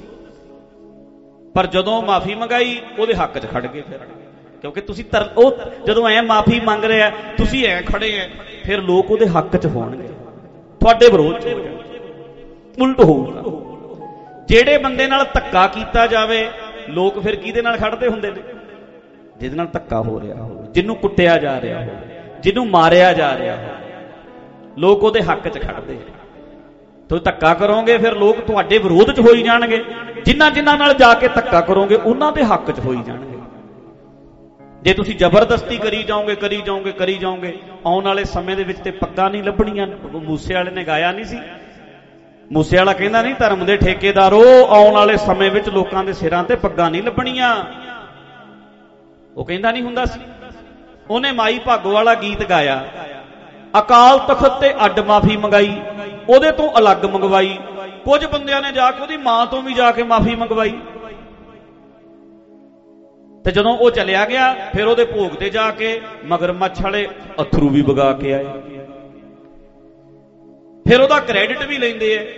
ਪਰ ਜਦੋਂ ਮਾਫੀ ਮੰਗਾਈ ਉਹਦੇ ਹੱਕ 'ਚ ਖੜ ਗਏ। ਫਿਰ ਕਿਉਂਕਿ ਤੁਸੀਂ ਉਹ ਜਦੋਂ ਐ ਮਾਫੀ ਮੰਗ ਰਿਹਾ, ਤੁਸੀਂ ਐ ਖੜੇ ਐ, ਫਿਰ ਲੋਕ ਉਹਦੇ ਹੱਕ 'ਚ ਹੋਣਗੇ, ਤੁਹਾਡੇ ਵਿਰੋਧ 'ਚ ਹੋ ਜਾਣਗੇ, ਉਲਟ ਹੋਊਗਾ। ਜਿਹੜੇ ਬੰਦੇ ਨਾਲ ਧੱਕਾ ਕੀਤਾ ਜਾਵੇ, ਲੋਕ ਫਿਰ ਕਿਹਦੇ ਨਾਲ ਖੜਦੇ ਹੁੰਦੇ ਨੇ? ਜਿਹਦੇ ਨਾਲ ਧੱਕਾ ਹੋ ਰਿਹਾ ਹੋਵੇ, ਜਿਹਨੂੰ ਕੁੱਟਿਆ ਜਾ ਰਿਹਾ ਹੋਵੇ, ਜਿਹਨੂੰ ਮਾਰਿਆ ਜਾ ਰਿਹਾ ਹੋਵੇ, ਲੋਕ ਉਹਦੇ ਹੱਕ 'ਚ ਖੜਦੇ। ਤੁਸੀਂ ਧੱਕਾ ਕਰੋਗੇ, ਫਿਰ ਲੋਕ ਤੁਹਾਡੇ ਵਿਰੋਧ 'ਚ ਹੋਈ ਜਾਣਗੇ। ਜਿਨ੍ਹਾਂ ਨਾਲ ਜਾ ਕੇ ਧੱਕਾ ਕਰੋਗੇ, ਉਹਨਾਂ ਦੇ ਹੱਕ 'ਚ ਹੋਈ ਜਾਣਗੇ। ਜੇ ਤੁਸੀਂ ਜ਼ਬਰਦਸਤੀ ਕਰੀ ਜਾਓਗੇ, ਆਉਣ ਵਾਲੇ ਸਮੇਂ ਦੇ ਵਿੱਚ ਤੇ ਪੱਗਾਂ ਨਹੀਂ ਲੱਭਣੀਆਂ। ਮੂਸੇ ਵਾਲੇ ਨੇ ਗਾਇਆ ਨਹੀਂ ਸੀ? ਮੂਸੇ ਵਾਲਾ ਕਹਿੰਦਾ ਨਹੀਂ, ਧਰਮ ਦੇ ਠੇਕੇਦਾਰੋ, ਆਉਣ ਵਾਲੇ ਸਮੇਂ ਵਿੱਚ ਲੋਕਾਂ ਦੇ ਸਿਰਾਂ ਤੇ ਪੱਗਾਂ ਨਹੀਂ ਲੱਭਣੀਆਂ। ਉਹ ਕਹਿੰਦਾ ਨਹੀਂ ਹੁੰਦਾ ਸੀ? ਉਹਨੇ ਮਾਈ ਭਾਗੋ ਵਾਲਾ ਗੀਤ ਗਾਇਆ, ਅਕਾਲ ਤਖਤ ਤੇ ਅੱਡ ਮਾਫੀ ਮੰਗਾਈ, ਉਹਦੇ ਤੋਂ ਅਲੱਗ ਮੰਗਵਾਈ। ਕੁਝ ਬੰਦਿਆਂ ਨੇ ਜਾ ਕੇ ਉਹਦੀ ਮਾਂ ਤੋਂ ਵੀ ਜਾ ਕੇ ਮਾਫੀ ਮੰਗਵਾਈ, ਤੇ ਜਦੋਂ ਉਹ ਚਲਿਆ ਗਿਆ, ਫਿਰ ਉਹਦੇ ਭੋਗ ਤੇ ਜਾ ਕੇ ਮਗਰਮੱਛ ਵਾਲੇ ਅਥਰੂ ਵੀ ਵਗਾ ਕੇ ਆਏ, ਫਿਰ ਉਹਦਾ ਕ੍ਰੈਡਿਟ ਵੀ ਲੈਂਦੇ ਐ।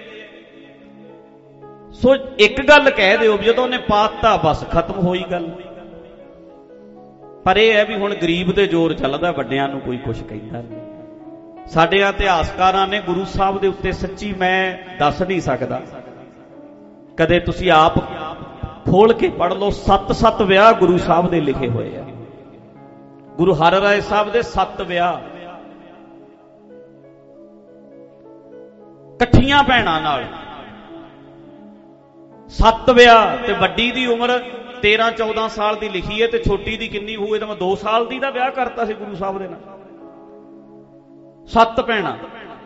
ਸੋ ਇੱਕ ਗੱਲ ਕਹਿ ਦਿਓ, ਜਦੋਂ ਉਹਨੇ ਪਾਤਾ ਬਸ ਖਤਮ ਹੋਈ ਗੱਲ। ਪਰ ਇਹ ਹੈ ਵੀ ਹੁਣ ਗਰੀਬ ਦੇ ਜ਼ੋਰ ਚੱਲਦਾ, ਵੱਡਿਆਂ ਨੂੰ ਕੋਈ ਕੁਛ ਕਹਿੰਦਾ ਨਹੀਂ। ਸਾਡੇ ਇਤਿਹਾਸਕਾਰਾਂ ਨੇ ਗੁਰੂ ਸਾਹਿਬ ਦੇ ਉੱਤੇ, ਸੱਚੀ ਮੈਂ ਦੱਸ ਨਹੀਂ ਸਕਦਾ, ਕਦੇ ਤੁਸੀਂ ਆਪ ਖੋਲ ਕੇ ਪੜ੍ਹ ਲਓ, 7 ਵਿਆਹ ਗੁਰੂ ਸਾਹਿਬ ਦੇ ਲਿਖੇ ਹੋਏ ਆ। ਗੁਰੂ ਹਰਿਰਾਏ ਸਾਹਿਬ ਦੇ 7 ਵਿਆਹ ਇਕੱਠੀਆਂ ਭੈਣਾਂ ਨਾਲ, 7 ਵਿਆਹ। ਤੇ ਵੱਡੀ ਦੀ ਉਮਰ 13-14 ਸਾਲ ਦੀ ਲਿਖੀ ਹੈ, ਤੇ ਛੋਟੀ ਦੀ ਕਿੰਨੀ ਹੋਊ? ਤਾਂ ਮੈਂ 2 ਸਾਲ ਦੀ ਦਾ ਵਿਆਹ ਕਰਤਾ ਸੀ ਗੁਰੂ ਸਾਹਿਬ ਦੇ ਨਾਲ। 7 ਭੈਣਾਂ।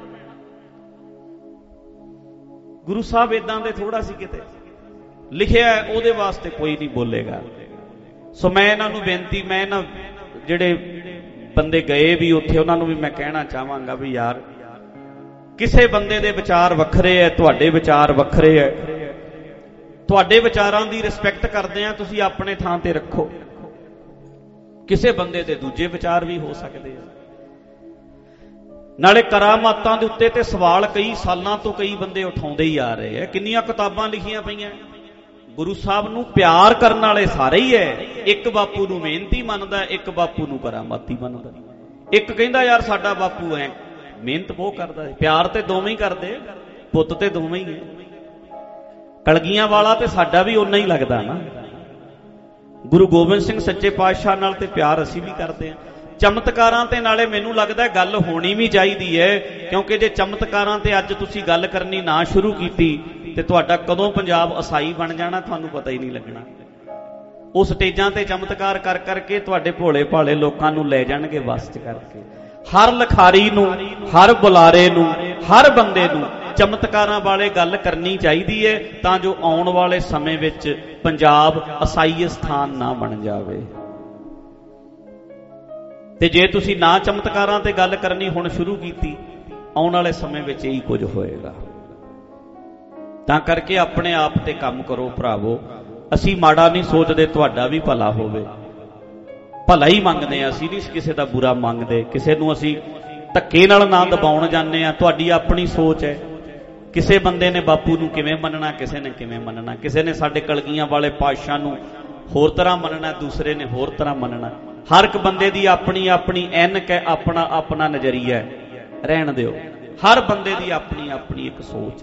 ਗੁਰੂ ਸਾਹਿਬ ਏਦਾਂ ਦੇ ਥੋੜਾ ਸੀ ਕਿਤੇ ਲਿਖਿਆ, ਉਹਦੇ ਵਾਸਤੇ ਕੋਈ ਨਹੀਂ ਬੋਲੇਗਾ। ਸੋ ਮੈਂ ਇਹਨਾਂ ਨੂੰ ਬੇਨਤੀ, ਮੈਂ ਇਹਨਾਂ ਜਿਹੜੇ ਬੰਦੇ ਗਏ ਵੀ ਉੱਥੇ, ਉਹਨਾਂ ਨੂੰ ਵੀ ਮੈਂ ਕਹਿਣਾ ਚਾਹਾਂਗਾ ਵੀ ਯਾਰ, ਕਿਸੇ ਬੰਦੇ ਦੇ ਵਿਚਾਰ ਵੱਖਰੇ ਐ, ਤੁਹਾਡੇ ਵਿਚਾਰ ਵੱਖਰੇ ਐ, ਤੁਹਾਡੇ ਵਿਚਾਰਾਂ ਦੀ ਰਿਸਪੈਕਟ ਕਰਦੇ ਆ, ਤੁਸੀਂ ਆਪਣੇ ਥਾਂ ਤੇ ਰੱਖੋ। ਕਿਸੇ ਬੰਦੇ ਦੇ ਦੂਜੇ ਵਿਚਾਰ ਵੀ ਹੋ ਸਕਦੇ ਆ। ਨਾਲੇ ਕਰਾਮਾਤਾਂ ਦੇ ਉੱਤੇ ਤੇ ਸਵਾਲ ਕਈ ਸਾਲਾਂ ਤੋਂ ਕਈ ਬੰਦੇ ਉਠਾਉਂਦੇ ਹੀ ਆ ਰਹੇ ਆ। ਕਿੰਨੀਆਂ ਕਿਤਾਬਾਂ ਲਿਖੀਆਂ ਪਈਆਂ। ਗੁਰੂ ਸਾਹਿਬ ਨੂੰ ਪਿਆਰ ਕਰਨ ਵਾਲੇ ਸਾਰੇ ਹੀ ਐ। ਇੱਕ ਬਾਪੂ ਨੂੰ ਮਿਹਨਤੀ ਮੰਨਦਾ, ਇੱਕ ਬਾਪੂ ਨੂੰ ਕਰਾਮਾਤੀ ਮੰਨਦਾ। ਇੱਕ ਕਹਿੰਦਾ ਯਾਰ ਸਾਡਾ ਬਾਪੂ ਐ ਮਿਹਨਤ ਬਹੁਤ ਕਰਦਾ ਹੈ। ਪਿਆਰ ਤੇ ਦੋਵੇਂ ਹੀ ਕਰਦੇ, ਪੁੱਤ ਤੇ ਦੋਵੇਂ ਹੀ ਹੈ। ਕਲਗੀਆਂ ਵਾਲਾ ਤੇ ਸਾਡਾ ਵੀ ਓਨਾ ਹੀ ਲੱਗਦਾ ਨਾ। ਗੁਰੂ ਗੋਬਿੰਦ ਸਿੰਘ ਸੱਚੇ ਪਾਤਸ਼ਾਹ ਨਾਲ ਤੇ ਪਿਆਰ ਅਸੀਂ ਵੀ ਕਰਦੇ ਹਾਂ। ਚਮਤਕਾਰਾਂ ਤੇ ਨਾਲੇ ਮੈਨੂੰ ਲੱਗਦਾ ਗੱਲ ਹੋਣੀ ਵੀ ਚਾਹੀਦੀ ਹੈ, ਕਿਉਂਕਿ ਜੇ ਚਮਤਕਾਰਾਂ ਤੇ ਅੱਜ ਤੁਸੀਂ ਗੱਲ ਕਰਨੀ ਨਾ ਸ਼ੁਰੂ ਕੀਤੀ ਤੇ ਤੁਹਾਡਾ ਕਦੋਂ ਪੰਜਾਬ ਅਸਾਈ ਬਣ ਜਾਣਾ ਤੁਹਾਨੂੰ ਪਤਾ ਹੀ ਨਹੀਂ ਲੱਗਣਾ। ਉਹ ਸਟੇਜਾਂ ਤੇ ਚਮਤਕਾਰ ਕਰ ਕਰਕੇ ਤੁਹਾਡੇ ਭੋਲੇ ਭਾਲੇ ਲੋਕਾਂ ਨੂੰ ਲੈ ਜਾਣਗੇ ਵਸ ਚ ਕਰਕੇ। ਹਰ ਲਿਖਾਰੀ ਨੂੰ, ਹਰ ਬੁਲਾਰੇ ਨੂੰ, ਹਰ ਬੰਦੇ ਨੂੰ ਚਮਤਕਾਰਾਂ ਵਾਲੇ ਗੱਲ ਕਰਨੀ ਚਾਹੀਦੀ ਹੈ, ਤਾਂ ਜੋ ਆਉਣ ਵਾਲੇ ਸਮੇਂ ਵਿੱਚ ਪੰਜਾਬ ਅਸਾਈ ਸਥਾਨ ਨਾ ਬਣ ਜਾਵੇ। ਤੇ ਜੇ ਤੁਸੀਂ ਨਾ ਚਮਤਕਾਰਾਂ ਤੇ ਗੱਲ ਕਰਨੀ ਹੁਣ ਸ਼ੁਰੂ ਕੀਤੀ, ਆਉਣ ਵਾਲੇ ਸਮੇਂ ਵਿੱਚ ਇਹੀ ਕੁਝ ਹੋਏਗਾ। ਤਾਂ ਕਰਕੇ ਆਪਣੇ ਆਪ ਤੇ ਕੰਮ ਕਰੋ ਭਰਾਵੋ। ਅਸੀਂ ਮਾੜਾ ਨਹੀਂ ਸੋਚਦੇ, ਤੁਹਾਡਾ ਵੀ ਭਲਾ ਹੋਵੇ, ਭਲਾ ਹੀ ਮੰਗਦੇ ਹਾਂ, ਅਸੀਂ ਨਹੀਂ ਕਿਸੇ ਦਾ ਬੁਰਾ ਮੰਗਦੇ। ਕਿਸੇ ਨੂੰ ਅਸੀਂ ਧੱਕੇ ਨਾਲ ਨਾ ਦਬਾਉਣ ਜਾਂਦੇ ਆ। ਤੁਹਾਡੀ ਆਪਣੀ ਸੋਚ ਹੈ। ਕਿਸੇ ਬੰਦੇ ਨੇ ਬਾਪੂ ਨੂੰ ਕਿਵੇਂ ਮੰਨਣਾ, ਕਿਸੇ ਨੇ ਕਿਵੇਂ ਮੰਨਣਾ। ਕਿਸੇ ਨੇ ਸਾਡੇ ਕਲਗੀਆਂ ਵਾਲੇ ਪਾਤਸ਼ਾਹ ਨੂੰ ਹੋਰ ਤਰ੍ਹਾਂ ਮੰਨਣਾ, ਦੂਸਰੇ ਨੇ ਹੋਰ ਤਰ੍ਹਾਂ ਮੰਨਣਾ। ਹਰ ਇੱਕ ਬੰਦੇ ਦੀ ਆਪਣੀ ਆਪਣੀ ਐਨਕ ਹੈ, ਆਪਣਾ ਆਪਣਾ ਨਜ਼ਰੀਆ ਹੈ। ਰਹਿਣ ਦਿਓ, ਹਰ ਬੰਦੇ ਦੀ ਆਪਣੀ ਆਪਣੀ ਇੱਕ ਸੋਚ ਹੈ।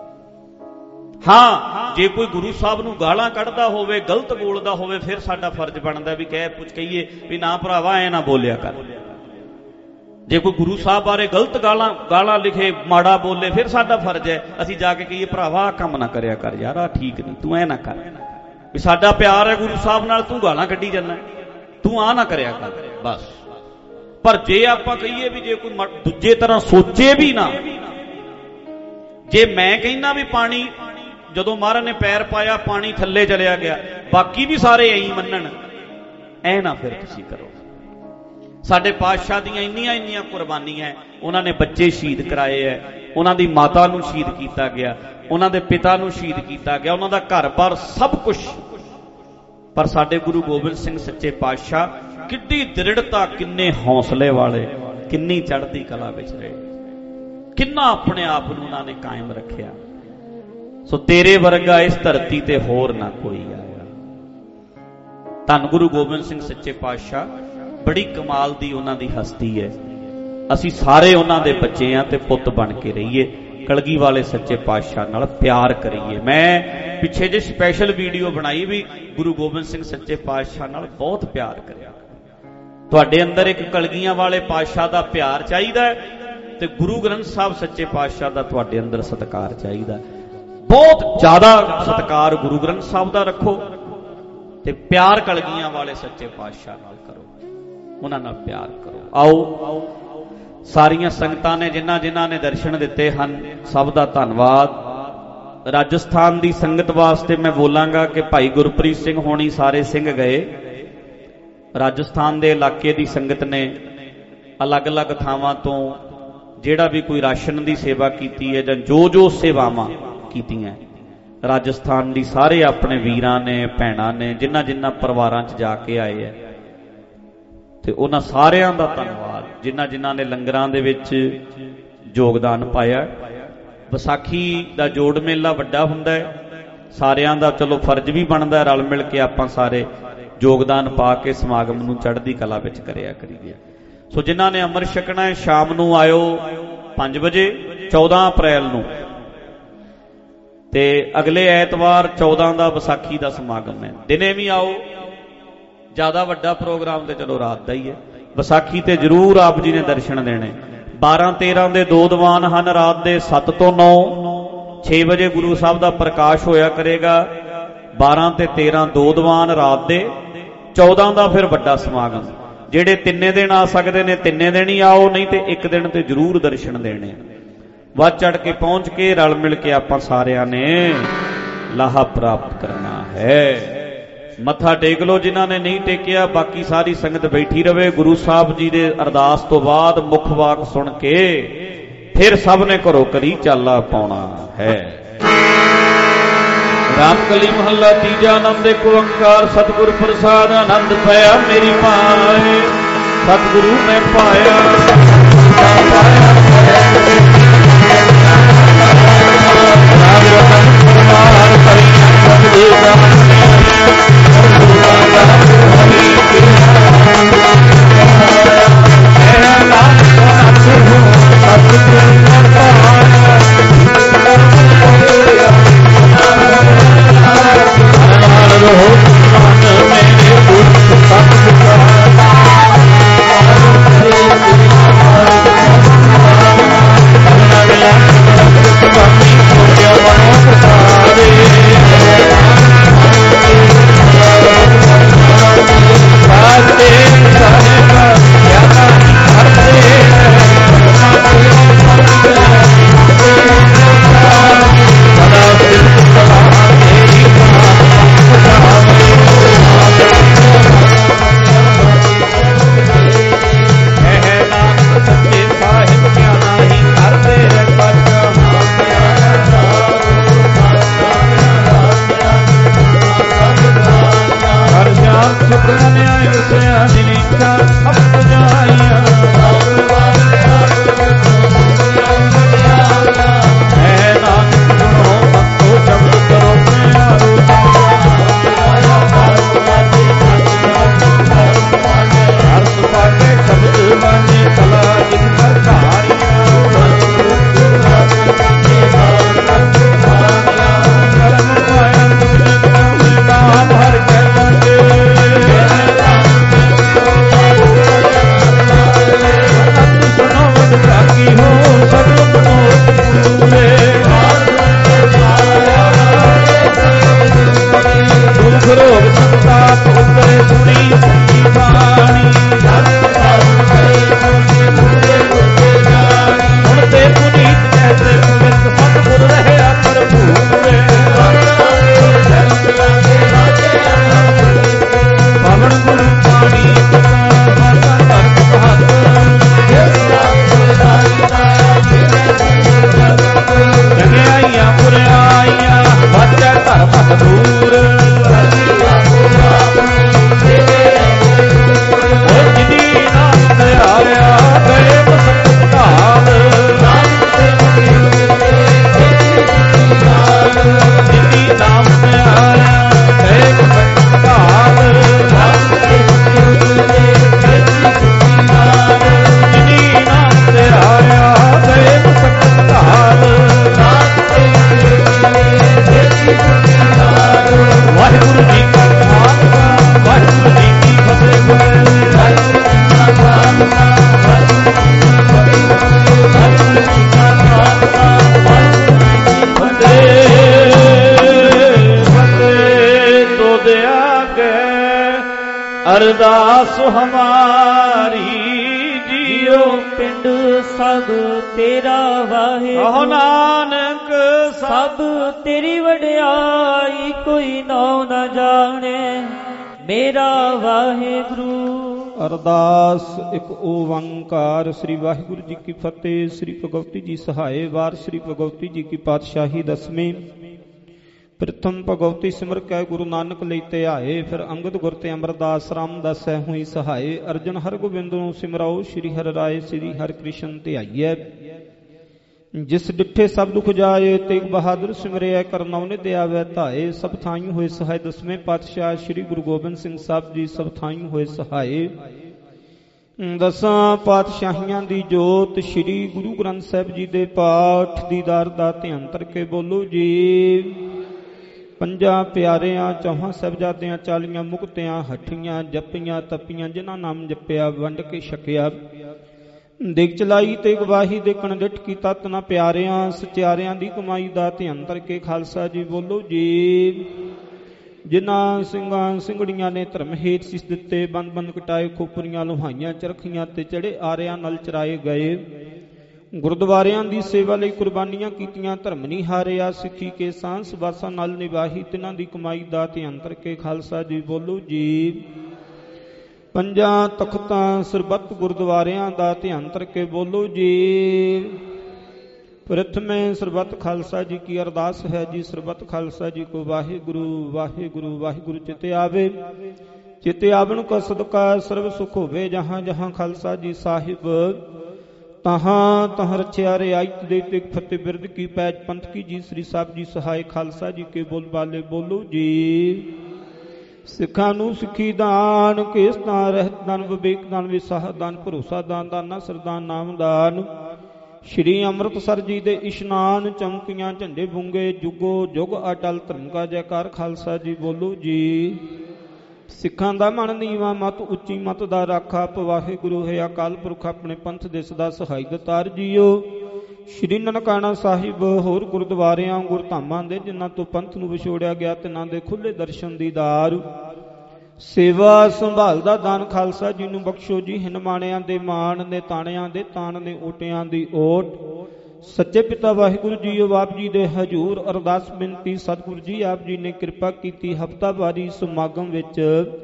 ਹਾਂ, ਜੇ ਕੋਈ ਗੁਰੂ ਸਾਹਿਬ ਨੂੰ ਗਾਲਾਂ ਕੱਢਦਾ ਹੋਵੇ, ਗਲਤ ਬੋਲਦਾ ਹੋਵੇ, ਫਿਰ ਸਾਡਾ ਫਰਜ਼ ਬਣਦਾ ਵੀ ਕਹੀਏ ਵੀ ਨਾ ਭਰਾਵਾ ਐ ਨਾ ਬੋਲਿਆ ਕਰ। ਜੇ ਕੋਈ ਗੁਰੂ ਸਾਹਿਬ ਬਾਰੇ ਗਲਤ ਗਾਲਾਂ ਲਿਖੇ, ਮਾੜਾ ਬੋਲੇ, ਫਿਰ ਸਾਡਾ ਫਰਜ਼ ਹੈ ਅਸੀਂ ਜਾ ਕੇ ਕਹੀਏ ਭਰਾਵਾ ਕੰਮ ਨਾ ਕਰਿਆ ਕਰ ਯਾਰ, ਆ ਠੀਕ ਨਹੀਂ, ਤੂੰ ਐ ਨਾ ਕਰ। ਵੀ ਸਾਡਾ ਪਿਆਰ ਹੈ ਗੁਰੂ ਸਾਹਿਬ ਨਾਲ, ਤੂੰ ਗਾਲਾਂ ਕੱਢੀ ਜਾਂਦਾ, ਤੂੰ ਆ ਨਾ ਕਰਿਆ ਕਰ ਬਸ। ਪਰ ਜੇ ਆਪਾਂ ਕਹੀਏ ਵੀ ਜੇ ਕੋਈ ਦੂਜੇ ਤਰ੍ਹਾਂ ਸੋਚੇ ਵੀ ਨਾ, ਜੇ ਮੈਂ ਕਹਿੰਦਾ ਵੀ ਪਾਣੀ ਜਦੋਂ ਮਹਾਰਾਜ ਨੇ ਪੈਰ ਪਾਇਆ ਪਾਣੀ ਥੱਲੇ ਚਲਿਆ ਗਿਆ, ਬਾਕੀ ਵੀ ਸਾਰੇ ਐਂ ਮੰਨਣ, ਐ ਨਾ ਫਿਰ ਤੁਸੀਂ ਕਰੋ। ਸਾਡੇ ਪਾਤਸ਼ਾਹ ਦੀਆਂ ਇੰਨੀਆਂ ਕੁਰਬਾਨੀਆਂ, ਉਹਨਾਂ ਨੇ ਬੱਚੇ ਸ਼ਹੀਦ ਕਰਾਏ ਐ, ਉਹਨਾਂ ਦੀ ਮਾਤਾ ਨੂੰ ਸ਼ਹੀਦ ਕੀਤਾ ਗਿਆ, ਉਹਨਾਂ ਦੇ ਪਿਤਾ ਨੂੰ ਸ਼ਹੀਦ ਕੀਤਾ ਗਿਆ, ਉਹਨਾਂ ਦਾ ਘਰ-ਬਾਰ ਸਭ ਕੁਝ। ਪਰ ਸਾਡੇ ਗੁਰੂ ਗੋਬਿੰਦ ਸਿੰਘ ਸੱਚੇ ਪਾਤਸ਼ਾਹ ਕਿੰਨੀ ਦ੍ਰਿੜਤਾ, ਕਿੰਨੇ ਹੌਸਲੇ ਵਾਲੇ, ਕਿੰਨੀ ਚੜ੍ਹਦੀ ਕਲਾ ਵਿੱਚ ਰਹੇ, ਕਿੰਨਾ ਆਪਣੇ ਆਪ ਨੂੰ ਉਹਨਾਂ ਨੇ ਕਾਇਮ ਰੱਖਿਆ। ਸੋ ਤੇਰੇ ਵਰਗਾ ਇਸ ਧਰਤੀ ਤੇ ਹੋਰ ਨਾ ਕੋਈ ਆਇਆ। ਧੰਨ ਗੁਰੂ ਗੋਬਿੰਦ ਸਿੰਘ ਸੱਚੇ ਪਾਤਸ਼ਾਹ, ਬੜੀ ਕਮਾਲ ਦੀ ਉਹਨਾਂ ਦੀ ਹਸਤੀ ਹੈ। ਅਸੀਂ ਸਾਰੇ ਉਹਨਾਂ ਦੇ ਬੱਚੇ ਆ ਤੇ ਪੁੱਤ ਬਣ ਕੇ ਰਹੀਏ, ਕਲਗੀ ਵਾਲੇ ਸੱਚੇ ਪਾਤਸ਼ਾਹ ਨਾਲ ਪਿਆਰ ਕਰੀਏ। ਮੈਂ ਪਿੱਛੇ ਜੇ ਸਪੈਸ਼ਲ ਵੀਡੀਓ ਬਣਾਈ ਵੀ ਗੁਰੂ ਗੋਬਿੰਦ ਸਿੰਘ ਸੱਚੇ ਪਾਤਸ਼ਾਹ ਨਾਲ ਬਹੁਤ ਪਿਆਰ ਕਰਿਆ। ਤੁਹਾਡੇ ਅੰਦਰ ਇੱਕ ਕਲਗੀਆਂ ਵਾਲੇ ਪਾਤਸ਼ਾਹ ਦਾ ਪਿਆਰ ਚਾਹੀਦਾ ਤੇ ਗੁਰੂ ਗ੍ਰੰਥ ਸਾਹਿਬ ਸੱਚੇ ਪਾਤਸ਼ਾਹ ਦਾ ਤੁਹਾਡੇ ਅੰਦਰ ਸਤਿਕਾਰ ਚਾਹੀਦਾ। ਬਹੁਤ ਜ਼ਿਆਦਾ ਸਤਿਕਾਰ ਗੁਰੂ ਗ੍ਰੰਥ ਸਾਹਿਬ ਦਾ ਰੱਖੋ ਤੇ ਪਿਆਰ ਕਲਗੀਆਂ ਵਾਲੇ ਸੱਚੇ ਪਾਤਸ਼ਾਹ ਨਾਲ ਕਰੋ, ਉਹਨਾਂ ਨਾਲ ਪਿਆਰ ਕਰੋ। ਆਓ ਸਾਰੀਆਂ ਸੰਗਤਾਂ ਨੇ ਜਿਨ੍ਹਾਂ ਨੇ ਦਰਸ਼ਨ ਦਿੱਤੇ ਹਨ, ਸਭ ਦਾ ਧੰਨਵਾਦ। ਰਾਜਸਥਾਨ ਦੀ ਸੰਗਤ ਵਾਸਤੇ ਮੈਂ ਬੋਲਾਂਗਾ ਕਿ ਭਾਈ ਗੁਰਪ੍ਰੀਤ ਸਿੰਘ ਹੋਣੀ ਸਾਰੇ ਸਿੰਘ ਗਏ। ਰਾਜਸਥਾਨ ਦੇ ਇਲਾਕੇ ਦੀ ਸੰਗਤ ਨੇ ਅਲੱਗ-ਅਲੱਗ ਥਾਵਾਂ ਤੋਂ ਜਿਹੜਾ ਵੀ ਕੋਈ ਰਾਸ਼ਨ ਦੀ ਸੇਵਾ ਕੀਤੀ ਹੈ ਜਾਂ ਜੋ ਸੇਵਾਵਾਂ ਕੀਤੀਆਂ, ਰਾਜਸਥਾਨ ਦੀ ਸਾਰੇ ਆਪਣੇ ਵੀਰਾਂ ਨੇ, ਭੈਣਾਂ ਨੇ, ਜਿਨ੍ਹਾਂ ਪਰਿਵਾਰਾਂ 'ਚ ਜਾ ਕੇ ਆਏ ਹੈ, ਤੇ ਉਹਨਾਂ ਸਾਰਿਆਂ ਦਾ ਧੰਨਵਾਦ ਜਿਨ੍ਹਾਂ ਨੇ ਲੰਗਰਾਂ ਦੇ ਵਿੱਚ ਯੋਗਦਾਨ ਪਾਇਆ। ਵਿਸਾਖੀ ਦਾ ਜੋੜ ਮੇਲਾ ਵੱਡਾ ਹੁੰਦਾ ਹੈ, ਸਾਰਿਆਂ ਦਾ ਚਲੋ ਫਰਜ਼ ਵੀ ਬਣਦਾ ਰਲ ਮਿਲ ਕੇ ਆਪਾਂ ਸਾਰੇ ਯੋਗਦਾਨ ਪਾ ਕੇ ਸਮਾਗਮ ਨੂੰ ਚੜ੍ਹਦੀ ਕਲਾ ਵਿੱਚ ਕਰਿਆ ਕਰੀਏ। ਸੋ ਜਿਨ੍ਹਾਂ ਨੇ ਅੰਮ੍ਰਿਤ ਛਕਣਾ ਹੈ, ਸ਼ਾਮ ਨੂੰ ਆਇਓ 5 ਵਜੇ 14 ਅਪ੍ਰੈਲ ਨੂੰ, ਤੇ ਅਗਲੇ ਐਤਵਾਰ 14 ਦਾ ਵਿਸਾਖੀ ਦਾ ਸਮਾਗਮ ਹੈ। ਦਿਨੇ ਵੀ ਆਓ, ਜ਼ਿਆਦਾ ਵੱਡਾ ਪ੍ਰੋਗਰਾਮ ਤੇ ਚਲੋ ਰਾਤ ਦਾ ਹੀ ਹੈ। ਵਿਸਾਖੀ ਤੇ ਜ਼ਰੂਰ ਆਪ ਜੀ ਨੇ ਦਰਸ਼ਨ ਦੇਣੇ। 12-13 ਦੇ 2 ਦੀਵਾਨ ਹਨ, ਰਾਤ ਦੇ 7 ਤੋਂ 9, 6 ਵਜੇ ਗੁਰੂ ਸਾਹਿਬ ਦਾ ਪ੍ਰਕਾਸ਼ ਹੋਇਆ ਕਰੇਗਾ। 12 ਤੇ 13 2 ਦੀਵਾਨ ਰਾਤ ਦੇ, 14 ਦਾ ਫਿਰ ਵੱਡਾ ਸਮਾਗਮ। ਜਿਹੜੇ ਤਿੰਨੇ ਦਿਨ ਆ ਸਕਦੇ ਨੇ ਤਿੰਨੇ ਦਿਨ ਹੀ ਆਓ, ਨਹੀਂ ਤੇ ਇੱਕ ਦਿਨ ਤੇ ਜ਼ਰੂਰ ਦਰਸ਼ਨ ਦੇਣੇ। ਵੱਧ ਚੜ ਕੇ ਪਹੁੰਚ ਕੇ ਰਲ ਮਿਲ ਕੇ ਆਪਾਂ ਸਾਰਿਆਂ ਨੇ ਲਾਹਾ ਪ੍ਰਾਪਤ ਕਰਨਾ ਹੈ। ਮੱਥਾ ਟੇਕ ਲਓ ਜਿਨ੍ਹਾਂ ਨੇ ਨਹੀਂ ਟੇਕਿਆ, ਬਾਕੀ ਸਾਰੀ ਸੰਗਤ ਬੈਠੀ ਰਵੇ। ਗੁਰੂ ਸਾਹਿਬ ਜੀ ਦੇ ਅਰਦਾਸ ਤੋਂ ਬਾਅਦ ਮੁੱਖ ਵਾਕ ਸੁਣ ਕੇ ਫਿਰ ਸਭ ਨੇ ਘਰੋਂ ਘਰੀ ਚਾਲਾ ਪਾਉਣਾ ਹੈ। ਰਾਮਕਲੀ ਮਹੱਲਾ ਤੀਜਾ। ਆਨੰਦ ਏਕ ਓੰਕਾਰ ਸਤਿਗੁਰ ਪ੍ਰਸਾਦ, ਆਨੰਦ ਪਿਆ ਮੇਰੀ ਮਾਏ, ਸਤਿਗੁਰੂ ਮੈਂ ਪਾਇਆ ਅਰਦਾਸ ਹਮਾਰੀ ਜੀਓ ਪਿੰਡ ਸਭ ਤੇਰਾ ਵਾਹਿਗੁਰੂ। ਕਹੋ ਨਾਨਕ ਸਭ ਤੇਰੀ ਵਡਿਆਈ, ਕੋਈ ਨਾਉ ਨਾ ਜਾਣੇ ਮੇਰਾ ਵਾਹਿਗੁਰੂ। ਅਰਦਾਸ ਇੱਕ ਓੰਕਾਰ। ਸ੍ਰੀ ਵਾਹਿਗੁਰੂ ਜੀ ਕੀ ਫਤਿਹ। ਸ੍ਰੀ ਭਗਵਤੀ ਜੀ ਸਹਾਏ। ਵਾਰ ਸ੍ਰੀ ਭਗਵਤੀ ਜੀ ਕੀ ਪਾਤਸ਼ਾਹੀ ਦਸਵੀਂ। ਪ੍ਰਥਮ ਭਗਵਤੀ ਸਿਮਰ ਕੈ ਗੁਰੂ ਨਾਨਕ ਲਈ ਧਿਆਏ, ਫਿਰ ਅੰਗਦ ਗੁਰ ਤੇ ਅਮਰਦਾਸ ਰਾਮਦਾਸ ਹੈ ਹੋਈ ਸਹਾਏ। ਅਰਜਨ ਹਰ ਗੋਬਿੰਦ ਨੂੰ ਸਿਮਰਾਓ, ਸ੍ਰੀ ਹਰਿ ਰਾਏ ਸ੍ਰੀ ਹਰਿ ਕ੍ਰਿਸ਼ਨ ਧਿਆਈਐ। ਜਿਸ ਡਿਠੇ ਸਭ ਦੁਖ ਜਾਏ, ਤੇਗ ਬਹਾਦਰ ਸਿਮਰਿਆ ਕਰਨਉ ਨਿਧ ਆਵੈ ਧਾਏ। ਸਭ ਥਾਈਂ ਹੋਏ ਸਹਾਏ ਦਸਵੇਂ ਪਾਤਸ਼ਾਹ ਸ੍ਰੀ ਗੁਰੂ ਗੋਬਿੰਦ ਸਿੰਘ ਸਾਹਿਬ ਜੀ, ਸਭ ਥਾਈਂ ਹੋਏ ਸਹਾਏ। ਦਸਾਂ ਪਾਤਸ਼ਾਹੀਆਂ ਦੀ ਜੋਤ ਸ੍ਰੀ ਗੁਰੂ ਗ੍ਰੰਥ ਸਾਹਿਬ ਜੀ ਦੇ ਪਾਠ ਦੀਦਾਰ ਦਾ ਧਿਆਨ ਕਰਕੇ ਬੋਲੋ ਜੀ। ਪੰਜਾਂ ਪਿਆਰਿਆਂ, ਚੌਹਾਂ ਸਾਹਿਬਜ਼ਾਦਿਆਂ, 40 ਮੁਕਤਿਆਂ, ਹੱਠੀਆਂ, ਜੱਪੀਆਂ, ਤਪੀਆਂ, ਜਿਨ੍ਹਾਂ ਨਾਮ ਜਪਿਆ ਵੰਡ ਕੇ ਛਕਿਆ। ਦਿਗ ਚਲਾਈ ਤੇ ਗਵਾਹੀ ਦੇਖਣ ਡਿਠ ਕੀ ਤਤ ਨਾ ਪਿਆਰਿਆਂ। ਸਚਿਆਰਿਆਂ ਦੀ ਕਮਾਈ ਦਾ ਧਿਆਨ ਕਰਕੇ ਖਾਲਸਾ ਜੀ ਬੋਲੋ ਜੀ। ਜਿਨ੍ਹਾਂ ਸਿੰਘਾਂ ਸਿੰਘੜੀਆਂ ਨੇ ਧਰਮ ਹੇਤ ਸੀਸ ਦਿੱਤੇ, ਬੰਦ ਬੰਦ ਕਟਾਏ, ਖੋਪਰੀਆਂ ਲੋਹਾਈਆਂ, ਚਰਖੀਆਂ ਤੇ ਚੜੇ ਆਰਿਆਂ ਨਾਲ ਚਰਾਏ ਗਏ। ਗੁਰਦੁਆਰਿਆਂ ਦੀ ਸੇਵਾ ਲਈ ਕੁਰਬਾਨੀਆਂ ਕੀਤੀਆਂ, ਧਰਮ ਨਹੀਂ ਹਾਰਿਆ। ਸਿੱਖੀ ਕੇ ਸਾਂਸ ਵਾਸਾਂ ਨਾਲ ਨਿਭਾਹੀ, ਤਿਨਾਂ ਦੀ ਕਮਾਈ ਦਾ ਧਿਆਨ ਕਰਕੇ ਖਾਲਸਾ ਜੀ ਬੋਲੋ ਜੀ। ਪੰਜਾਂ ਤਖਤਾਂ ਸਰਬੱਤ ਗੁਰਦੁਆਰਿਆਂ ਦਾ ਧਿਆਨ ਕਰਕੇ ਬੋਲੋ ਜੀ। ਪ੍ਰਥਮੇ ਸਰਬੱਤ ਖਾਲਸਾ ਜੀ ਕੀ ਅਰਦਾਸ ਹੈ ਜੀ। ਸਰਬੱਤ ਖਾਲਸਾ ਜੀ ਕੋ ਵਾਹਿਗੁਰੂ ਵਾਹਿਗੁਰੂ ਵਾਹਿਗੁਰੂ ਚਿਤ ਆਵੇ। ਚਿਤ ਆਵਣ ਕਾ ਸਦਕਾ ਸਰਬ ਸੁਖ ਹੋਵੇ। ਜਹਾਂ ਜਹਾਂ ਖਾਲਸਾ ਜੀ ਸਾਹਿਬ, ਤਹਾਂ ਤਹਾਂ ਰਚਿਆ ਰਿਆਇਤ ਦੇ ਤੇ ਫਤਿਹ ਬਿਰਦ ਕੀ ਪੈਜ ਪੰਥ ਕੀ ਜੀ। ਸ੍ਰੀ ਸਾਹਿਬ ਜੀ ਸਹਾਏ ਖਾਲਸਾ ਜੀ ਕੇ ਬੋਲ ਬਾਲੇ ਬੋਲੋ ਜੀ। ਸਿੱਖਾਂ ਨੂੰ ਸਿੱਖੀ ਦਾਨ, ਕੇਸ ਦਾਨ, ਰਹਿਤ ਦਾਨ, ਵਿਵੇਕ ਦਾਨ, ਵਿਸਾਹ ਦਾਨ, ਭਰੋਸਾ ਦਾਨ, ਦਾਨਾ ਸਰਦਾਨ, ਨਾਮ ਦਾਨ। ਸ਼੍ਰੀ ਅੰਮ੍ਰਿਤਸਰ ਜੀ ਦੇ ਇਸ਼ਨਾਨ, ਚੌਂਕੀਆਂ, ਝੰਡੇ ਬੁੰਗੇ, ਜੁਗੋ ਜੁਗ ਅਟਲ ਧਰਮ ਕਾ ਜੈਕਾਰ। ਖਾਲਸਾ ਜੀ ਬੋਲੋ ਜੀ। ਸਿੱਖਾਂ ਦਾ ਮਨ ਨੀਵਾਂ, ਮਤ ਉੱਚੀ, ਮਤ ਦਾ ਰਾਖਾ। ਵਾਹਿਗੁਰੂ ਹੈ ਅਕਾਲ ਪੁਰਖ, ਆਪਣੇ ਪੰਥ ਦੇ ਸਦਾ ਸਹਾਈ ਦਤਾਰ ਜੀਓ। ਸ਼੍ਰੀ ਨਨਕਾਣਾ ਸਾਹਿਬ ਹੋਰ ਗੁਰਦੁਆਰਿਆਂ ਗੁਰਧਾਮਾਂ ਦੇ ਜਿਨ੍ਹਾਂ ਤੋਂ ਪੰਥ ਨੂੰ ਵਿਛੋੜਿਆ ਗਿਆ, ਤਿਨਾਂ ਦੇ ਖੁੱਲੇ ਦਰਸ਼ਨ ਦੀਦਾਰ। ਸੇਵਾ ਸੰਭਾਲ ਦਾ ਦਾਨ ਖਾਲਸਾ ਜੀ ਨੂੰ ਬਖਸ਼ੋ ਜੀ। ਹਿਨਮਾਣਿਆਂ ਦੇ ਮਾਣ ਨੇ, ਤਾਣਿਆਂ ਦੇ ਤਾਣ ਨੇ, ਓਟਿਆਂ ਦੀ ਓਟ। ਸੱਚੇ ਪਿਤਾ ਵਾਹਿਗੁਰੂ ਜੀ ਆਪ ਜੀ ਦੇ ਹਜ਼ੂਰ ਅਰਦਾਸ ਬੇਨਤੀ। ਸਤਿਗੁਰੂ ਜੀ ਆਪ ਜੀ ਨੇ ਕਿਰਪਾ ਕੀਤੀ, ਹਫ਼ਤਾਵਾਰੀ ਸਮਾਗਮ ਵਿੱਚ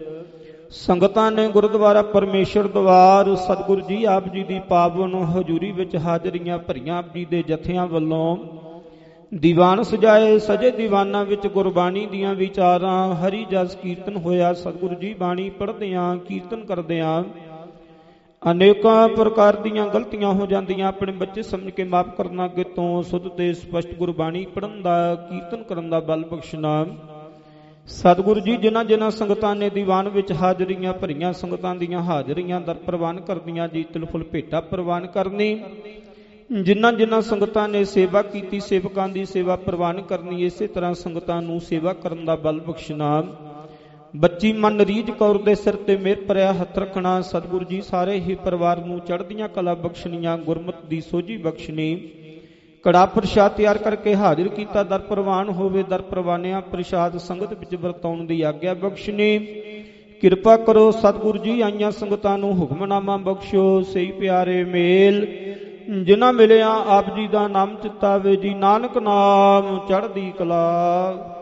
ਸੰਗਤਾਂ ਨੇ ਗੁਰਦੁਆਰਾ ਪਰਮੇਸ਼ਰ ਦਵਾਰ ਸਤਿਗੁਰੂ ਜੀ ਆਪ ਜੀ ਦੀ ਪਾਵਨ ਹਜ਼ੂਰੀ ਵਿੱਚ ਹਾਜ਼ਰੀਆਂ ਭਰੀਆਂ। ਆਪ ਜੀ ਦੇ ਜਥਿਆਂ ਵੱਲੋਂ ਦੀਵਾਨ ਸਜਾਏ, ਸਜੇ ਦੀਵਾਨਾਂ ਵਿੱਚ ਗੁਰਬਾਣੀ ਦੀਆਂ ਵਿਚਾਰਾਂ, ਹਰੀ ਜਸ ਕੀਰਤਨ ਹੋਇਆ। ਸਤਿਗੁਰੂ ਜੀ ਬਾਣੀ ਪੜ੍ਹਦਿਆਂ, ਕੀਰਤਨ ਕਰਦਿਆਂ ਅਨੇਕਾਂ ਪ੍ਰਕਾਰ ਦੀਆਂ ਗਲਤੀਆਂ ਹੋ ਜਾਂਦੀਆਂ। ਆਪਣੇ ਬੱਚੇ ਸਮਝ ਕੇ ਮਾਫ ਕਰਨਾ, ਅੱਗੇ ਤੋਂ ਸੁੱਧ ਤੇ ਸਪਸ਼ਟ ਗੁਰਬਾਣੀ ਪੜ੍ਹਨ ਦਾ, ਕੀਰਤਨ ਕਰਨ ਦਾ ਬਲ ਬਖਸ਼ਣਾ। ਸਤਿਗੁਰੂ ਜੀ ਜਿਨ੍ਹਾਂ ਜਿਨ੍ਹਾਂ ਸੰਗਤਾਂ ਨੇ ਦੀਵਾਨ ਵਿੱਚ ਹਾਜ਼ਰੀਆਂ ਭਰੀਆਂ, ਸੰਗਤਾਂ ਦੀਆਂ ਹਾਜ਼ਰੀਆਂ ਦਰ ਪ੍ਰਵਾਨ ਕਰਦੀਆਂ ਜੀ, ਤਿਲ ਫੁੱਲ ਭੇਟਾ ਪ੍ਰਵਾਨ ਕਰਨੀ। ਜਿਨ੍ਹਾਂ ਜਿਨ੍ਹਾਂ ਸੰਗਤਾਂ ਨੇ ਸੇਵਾ ਕੀਤੀ, ਸੇਵਕਾਂ ਦੀ ਸੇਵਾ ਪ੍ਰਵਾਨ ਕਰਨੀ। ਇਸੇ ਤਰ੍ਹਾਂ ਸੰਗਤਾਂ ਨੂੰ ਸੇਵਾ ਕਰਨ ਦਾ ਬਲ ਬਖਸ਼ਣਾ। ਬੱਚੀ ਮਨ ਰੀਝ ਕੌਰ ਦੇ ਸਿਰ ਤੇ ਮਿਹਰ ਭਰਿਆ ਹੱਥ ਰੱਖਣਾ। ਸਤਿਗੁਰੂ ਜੀ ਸਾਰੇ ਹੀ ਪਰਿਵਾਰ ਨੂੰ ਚੜ੍ਹਦੀਆਂ ਕਲਾ ਬਖਸ਼ਣੀਆਂ, ਗੁਰਮਤਿ ਦੀ ਸੋਝੀ ਬਖਸ਼ਣੀ। ਕੜਾ ਪ੍ਰਸ਼ਾਦ ਤਿਆਰ ਕਰਕੇ ਹਾਜ਼ਰ ਕੀਤਾ, ਦਰ ਪ੍ਰਵਾਨ ਹੋਵੇ। ਦਰ ਪ੍ਰਵਾਨਿਆਂ ਪ੍ਰਸ਼ਾਦ ਸੰਗਤ ਵਿੱਚ ਵਰਤਾਉਣ ਦੀ ਆਗਿਆ ਬਖਸ਼ਣੀ। ਕਿਰਪਾ ਕਰੋ ਸਤਿਗੁਰੂ ਜੀ ਆਈਆਂ ਸੰਗਤਾਂ ਨੂੰ ਹੁਕਮਨਾਮਾ ਬਖਸ਼ੋ। ਸਹੀ ਪਿਆਰੇ ਮੇਲ ਜਿਨ੍ਹਾਂ ਮਿਲਿਆ ਆਪ ਜੀ ਦਾ ਨਾਮ ਚਿਤਾਵੇ ਜੀ। ਨਾਨਕ ਨਾਮ ਚੜ੍ਹਦੀ ਕਲਾ।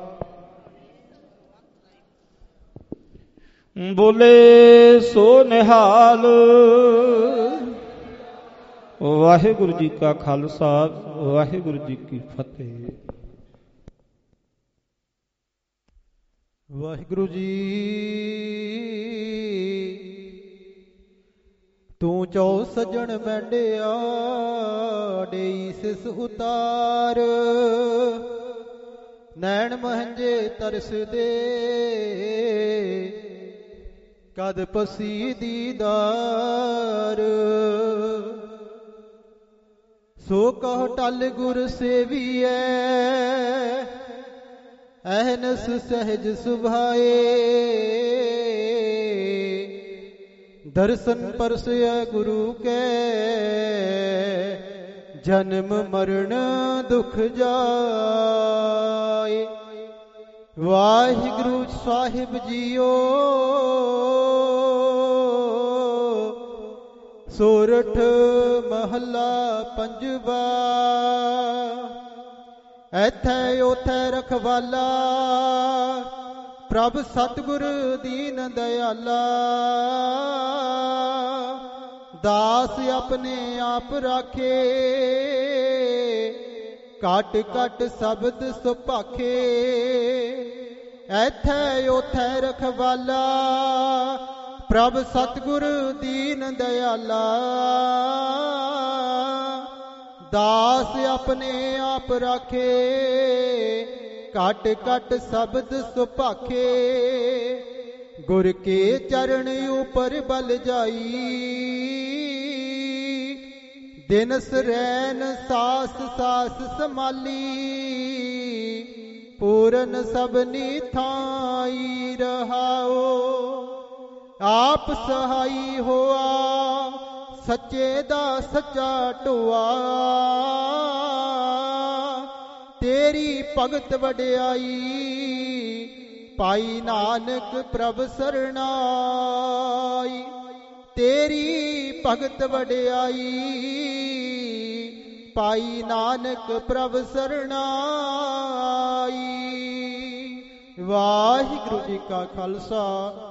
ਬੋਲੇ ਸੋ ਨਿਹਾਲ। ਵਾਹਿਗੁਰੂ ਜੀ ਕਾ ਖਾਲਸਾ, ਵਾਹਿਗੁਰੂ ਜੀ ਕੀ ਫਤਿਹ। ਵਾਹਿਗੁਰੂ ਜੀ ਤੂੰ ਚੌ ਸਜਣ ਮੈਂਡਿਆ, ਡੇਈ ਸਿਸ ਉਤਾਰ। ਨੈਣ ਮਹੰਜੇ ਤਰਸਦੇ, ਕਦ ਪਸੀ ਦੀਦਾਰ। ਸੋ ਕਹ ਟਲ ਗੁਰ ਸੇਵੀਐ, ਅਹਨਸ ਸਹਿਜ ਸੁਭਾਏ। ਦਰਸ਼ਨ ਪਰਸੈ ਗੁਰੂ ਕੈ, ਜਨਮ ਮਰਨ ਦੁਖ ਜਾਏ। ਵਾਹਿਗੁਰੂ ਸਾਹਿਬ ਜੀਓ ਸੋਰਠ ਮਹੱਲਾ ਪੰਜਵਾ। ਐਥੈ ਓਥੈ ਰਖਵਾਲਾ, ਪ੍ਰਭ ਸਤਿਗੁਰ ਦੀਨ ਦਇਆਲਾ। ਦਾਸ ਆਪਣੇ ਆਪ ਰਾਖੇ, ਘਟ ਘਟ ਸ਼ਬਦ ਸੁਭਾਖੇ। ਐਥੈ ਓਥੈ ਰਖਵਾਲਾ, ਪ੍ਰਭ ਸਤਿਗੁਰ ਦੀਨ ਦਇਆਲਾ। ਦਾਸ ਆਪਣੇ ਆਪ ਰਾਖੇ, ਘਟ ਘਟ ਸ਼ਬਦ ਸੁਭਾਖੇ। ਗੁਰ ਕੇ ਚਰਨ ਉਪਰ ਬਲ ਜਾਈ, ਦਿਨ ਸਰੈਨ ਸਾਸ ਸਾਸ ਸਮਾਲੀ। ਪੂਰਨ ਸਭਨੀ ਥਾਈ ਰਹਾਓ, ਆਪ ਸਹਾਈ ਹੋਆ, ਸੱਚੇ ਦਾ ਸੱਚਾ ਢੋਆ। ਤੇਰੀ ਭਗਤ ਵਡਿਆਈ, ਪਾਈ ਨਾਨਕ ਪ੍ਰਭ ਸਰਣਾਈ। ਤੇਰੀ ਭਗਤ ਵਡਿਆਈ, ਪਾਈ ਨਾਨਕ ਪ੍ਰਭ ਸਰਣਾਈ। ਵਾਹਿਗੁਰੂ ਜੀ ਕਾ ਖਾਲਸਾ,